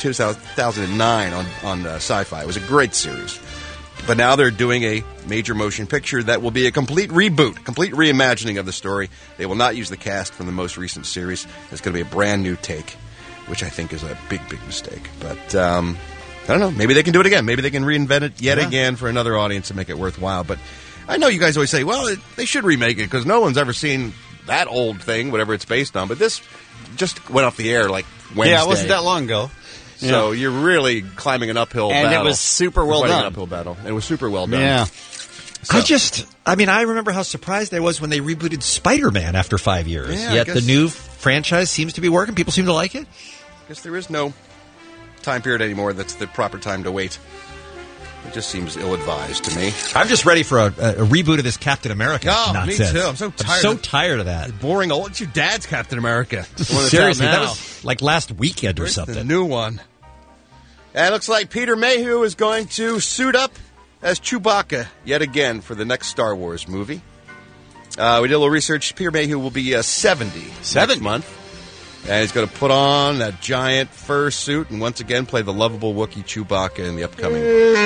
2009 on Sci-Fi. It was a great series. But now they're doing a major motion picture that will be a complete reboot, complete reimagining of the story. They will not use the cast from the most recent series. It's going to be a brand new take, which I think is a big, big mistake. But I don't know. Maybe they can do it again. Maybe they can reinvent it yet again for another audience and make it worthwhile. But I know you guys always say, well, they should remake it because no one's ever seen that old thing, whatever it's based on. But this just went off the air like Wednesday. Yeah, it wasn't that long ago. So you're really climbing an uphill battle. And it was super well Fighting done. An uphill battle. It was super well done. Yeah. So. I remember how surprised I was when they rebooted Spider-Man after 5 years. Yeah, Yet the new franchise seems to be working. People seem to like it. I guess there is no time period anymore that's the proper time to wait. It just seems ill-advised to me. I'm just ready for a reboot of this Captain America nonsense. Me too. I'm so tired of that. Boring old. It's your dad's Captain America. Seriously, that was like last weekend or something. The new one. And it looks like Peter Mayhew is going to suit up as Chewbacca yet again for the next Star Wars movie. We did a little research. Peter Mayhew will be 70 next month. And he's going to put on that giant fur suit and once again play the lovable Wookiee Chewbacca in the upcoming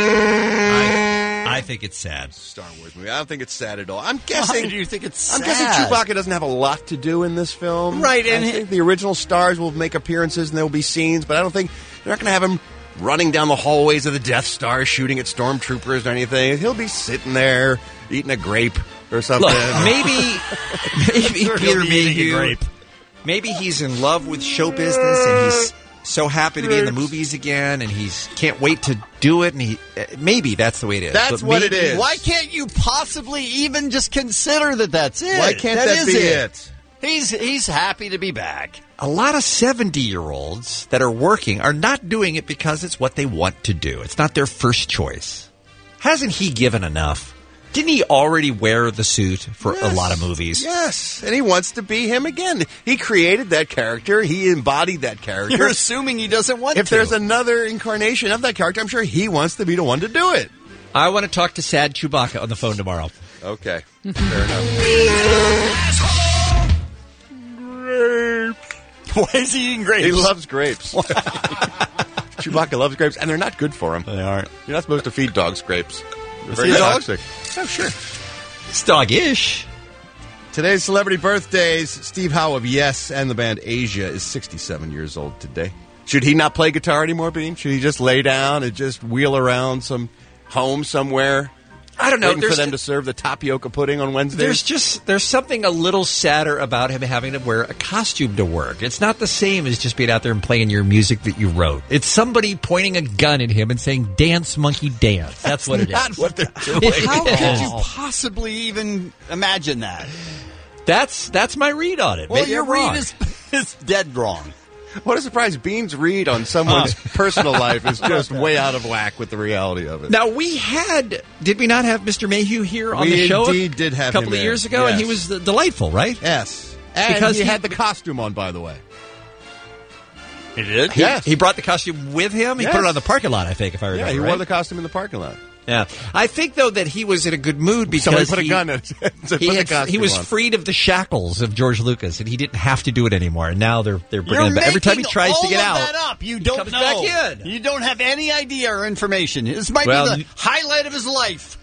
I think it's sad. Star Wars movie. I don't think it's sad at all. I'm guessing. Why do you think it's sad? I'm guessing Chewbacca doesn't have a lot to do in this film. Right, and I think the original stars will make appearances and there will be scenes, but I don't think they're not going to have him running down the hallways of the Death Star shooting at stormtroopers or anything. He'll be sitting there eating a grape or something. Look, maybe Peter Mayhew. Maybe he's in love with show business and he's so happy to be in the movies again and he's can't wait to do it and maybe that's the way it is. That's what it is. Why can't you possibly even just consider that that's it? Why can't that be it? He's happy to be back. A lot of 70-year-olds that are working are not doing it because it's what they want to do. It's not their first choice. Hasn't he given enough? Didn't he already wear the suit for a lot of movies? Yes, and he wants to be him again. He created that character. He embodied that character. You're assuming he doesn't want If to. there's another incarnation of that character, I'm sure he wants to be the one to do it. I want to talk to sad Chewbacca on the phone tomorrow. Okay. Fair enough. Why is he eating grapes? He loves grapes. Chewbacca loves grapes, and they're not good for him. They aren't. You're not supposed to feed dogs grapes. They're Is very he a dog? toxic. Oh, sure. It's dog-ish. Today's celebrity birthdays. Steve Howe of Yes and the band Asia is 67 years old today. Should he not play guitar anymore, Bean? Should he just lay down and just wheel around some home somewhere? I don't know. Waiting for them to serve the tapioca pudding on Wednesdays? There's something a little sadder about him having to wear a costume to work. It's not the same as just being out there and playing your music that you wrote. It's somebody pointing a gun at him and saying, "Dance, monkey, dance." That's what it is. Not what they're doing. How could you possibly even imagine that? That's my read on it. Well, Maybe your I'm wrong. read is dead wrong. What a surprise. Bean's read on someone's personal life is just way out of whack with the reality of it. Now, did we not have Mr. Mayhew here on the show? We indeed did have a couple him of in. years ago, Yes. and he was delightful, right? Yes. And Because he had the costume on, by the way. He did? Yes. He brought the costume with him? He Yes. put it on the parking lot, I think, if I remember Yeah, he right? wore the costume in the parking lot. Yeah, I think though that he was in a good mood because Somebody put a gun in it. Said, he, "Put the had, costume he was on." freed of the shackles of George Lucas, and he didn't have to do it anymore. And now they're bringing him back. Every time he tries to get out, that up. You don't comes know. back in. You don't have any idea or information. This might Well, be the highlight of his life.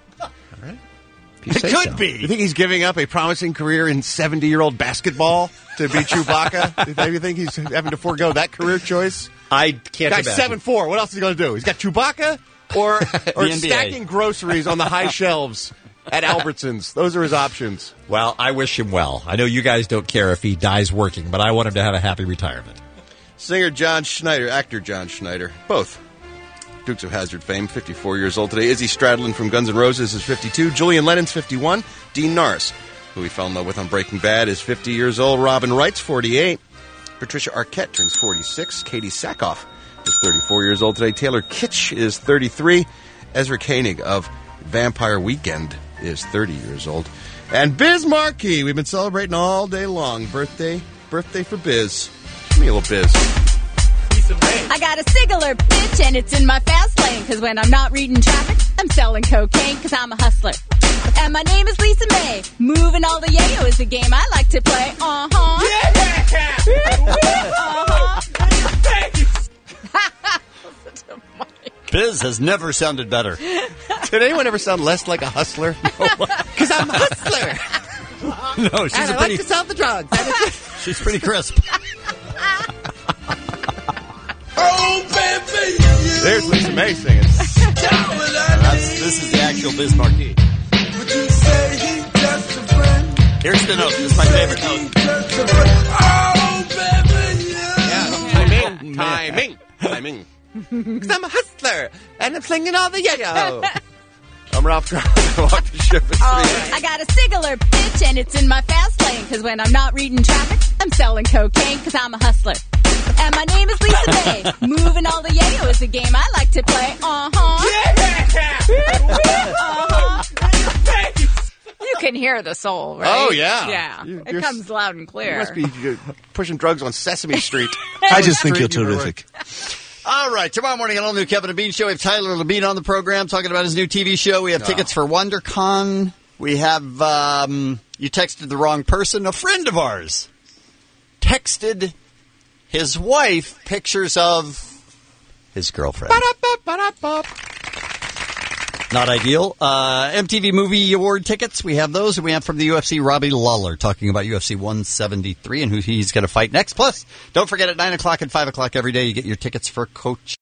It could be. You think he's giving up a promising career in 70-year-old basketball to be Chewbacca? Do you think he's having to forego that career choice? I can't Guy's imagine. 7'4". What else is he going to do? He's got Chewbacca or NBA. stacking groceries on the high shelves at Albertsons. Those are his options. Well, I wish him well. I know you guys don't care if he dies working, but I want him to have a happy retirement. Singer John Schneider, actor John Schneider, both Dukes of Hazzard fame, 54 years old today. Izzy Stradlin from Guns N' Roses is 52. Julian Lennon's 51. Dean Norris, who we fell in love with on Breaking Bad, is 50 years old. Robin Wright's 48. Patricia Arquette turns 46. Katie Sackhoff is 34 years old today. Taylor Kitsch is 33. Ezra Koenig of Vampire Weekend is 30 years old. And Biz Markie, we've been celebrating all day long. Birthday for Biz. Give me a little Biz. I got a singular bitch and it's in my fast lane. Cause when I'm not reading traffic, I'm selling cocaine cause I'm a hustler. And my name is Lisa May. Moving all the yayo is a game I like to play. Biz has never sounded better. Did anyone ever sound less like a hustler? Because I'm a hustler. No, she's And I like to sell the drugs. she's pretty crisp. Oh, baby, There's Lisa May singing. This is the actual Biz Markie. would you say he just a friend? Here's the note. This is my favorite note. Just a friend. Oh, baby, yeah. Timing. Because I'm a hustler, and I'm slinging all the yayo. I'm Ralph Garland. I walk the ship at 3. I got a singular bitch and it's in my fast lane. Cause when I'm not reading traffic, I'm selling cocaine cause I'm a hustler. And my name is Lisa May. Moving all the yayo is a game I like to play. You can hear the soul, right? Oh, yeah. Yeah. You're It comes loud and clear. You must be pushing drugs on Sesame Street. I just think you're terrific. All right, tomorrow morning, an all-new Kevin and Bean show. We have Tyler Labine on the program talking about his new TV show. We have tickets for WonderCon. We have, you texted the wrong person. A friend of ours texted his wife pictures of his girlfriend. Not ideal. MTV Movie Award tickets, we have those. And we have from the UFC, Robbie Lawler talking about UFC 173 and who he's going to fight next. Plus, don't forget at 9 o'clock and 5 o'clock every day, you get your tickets for Coach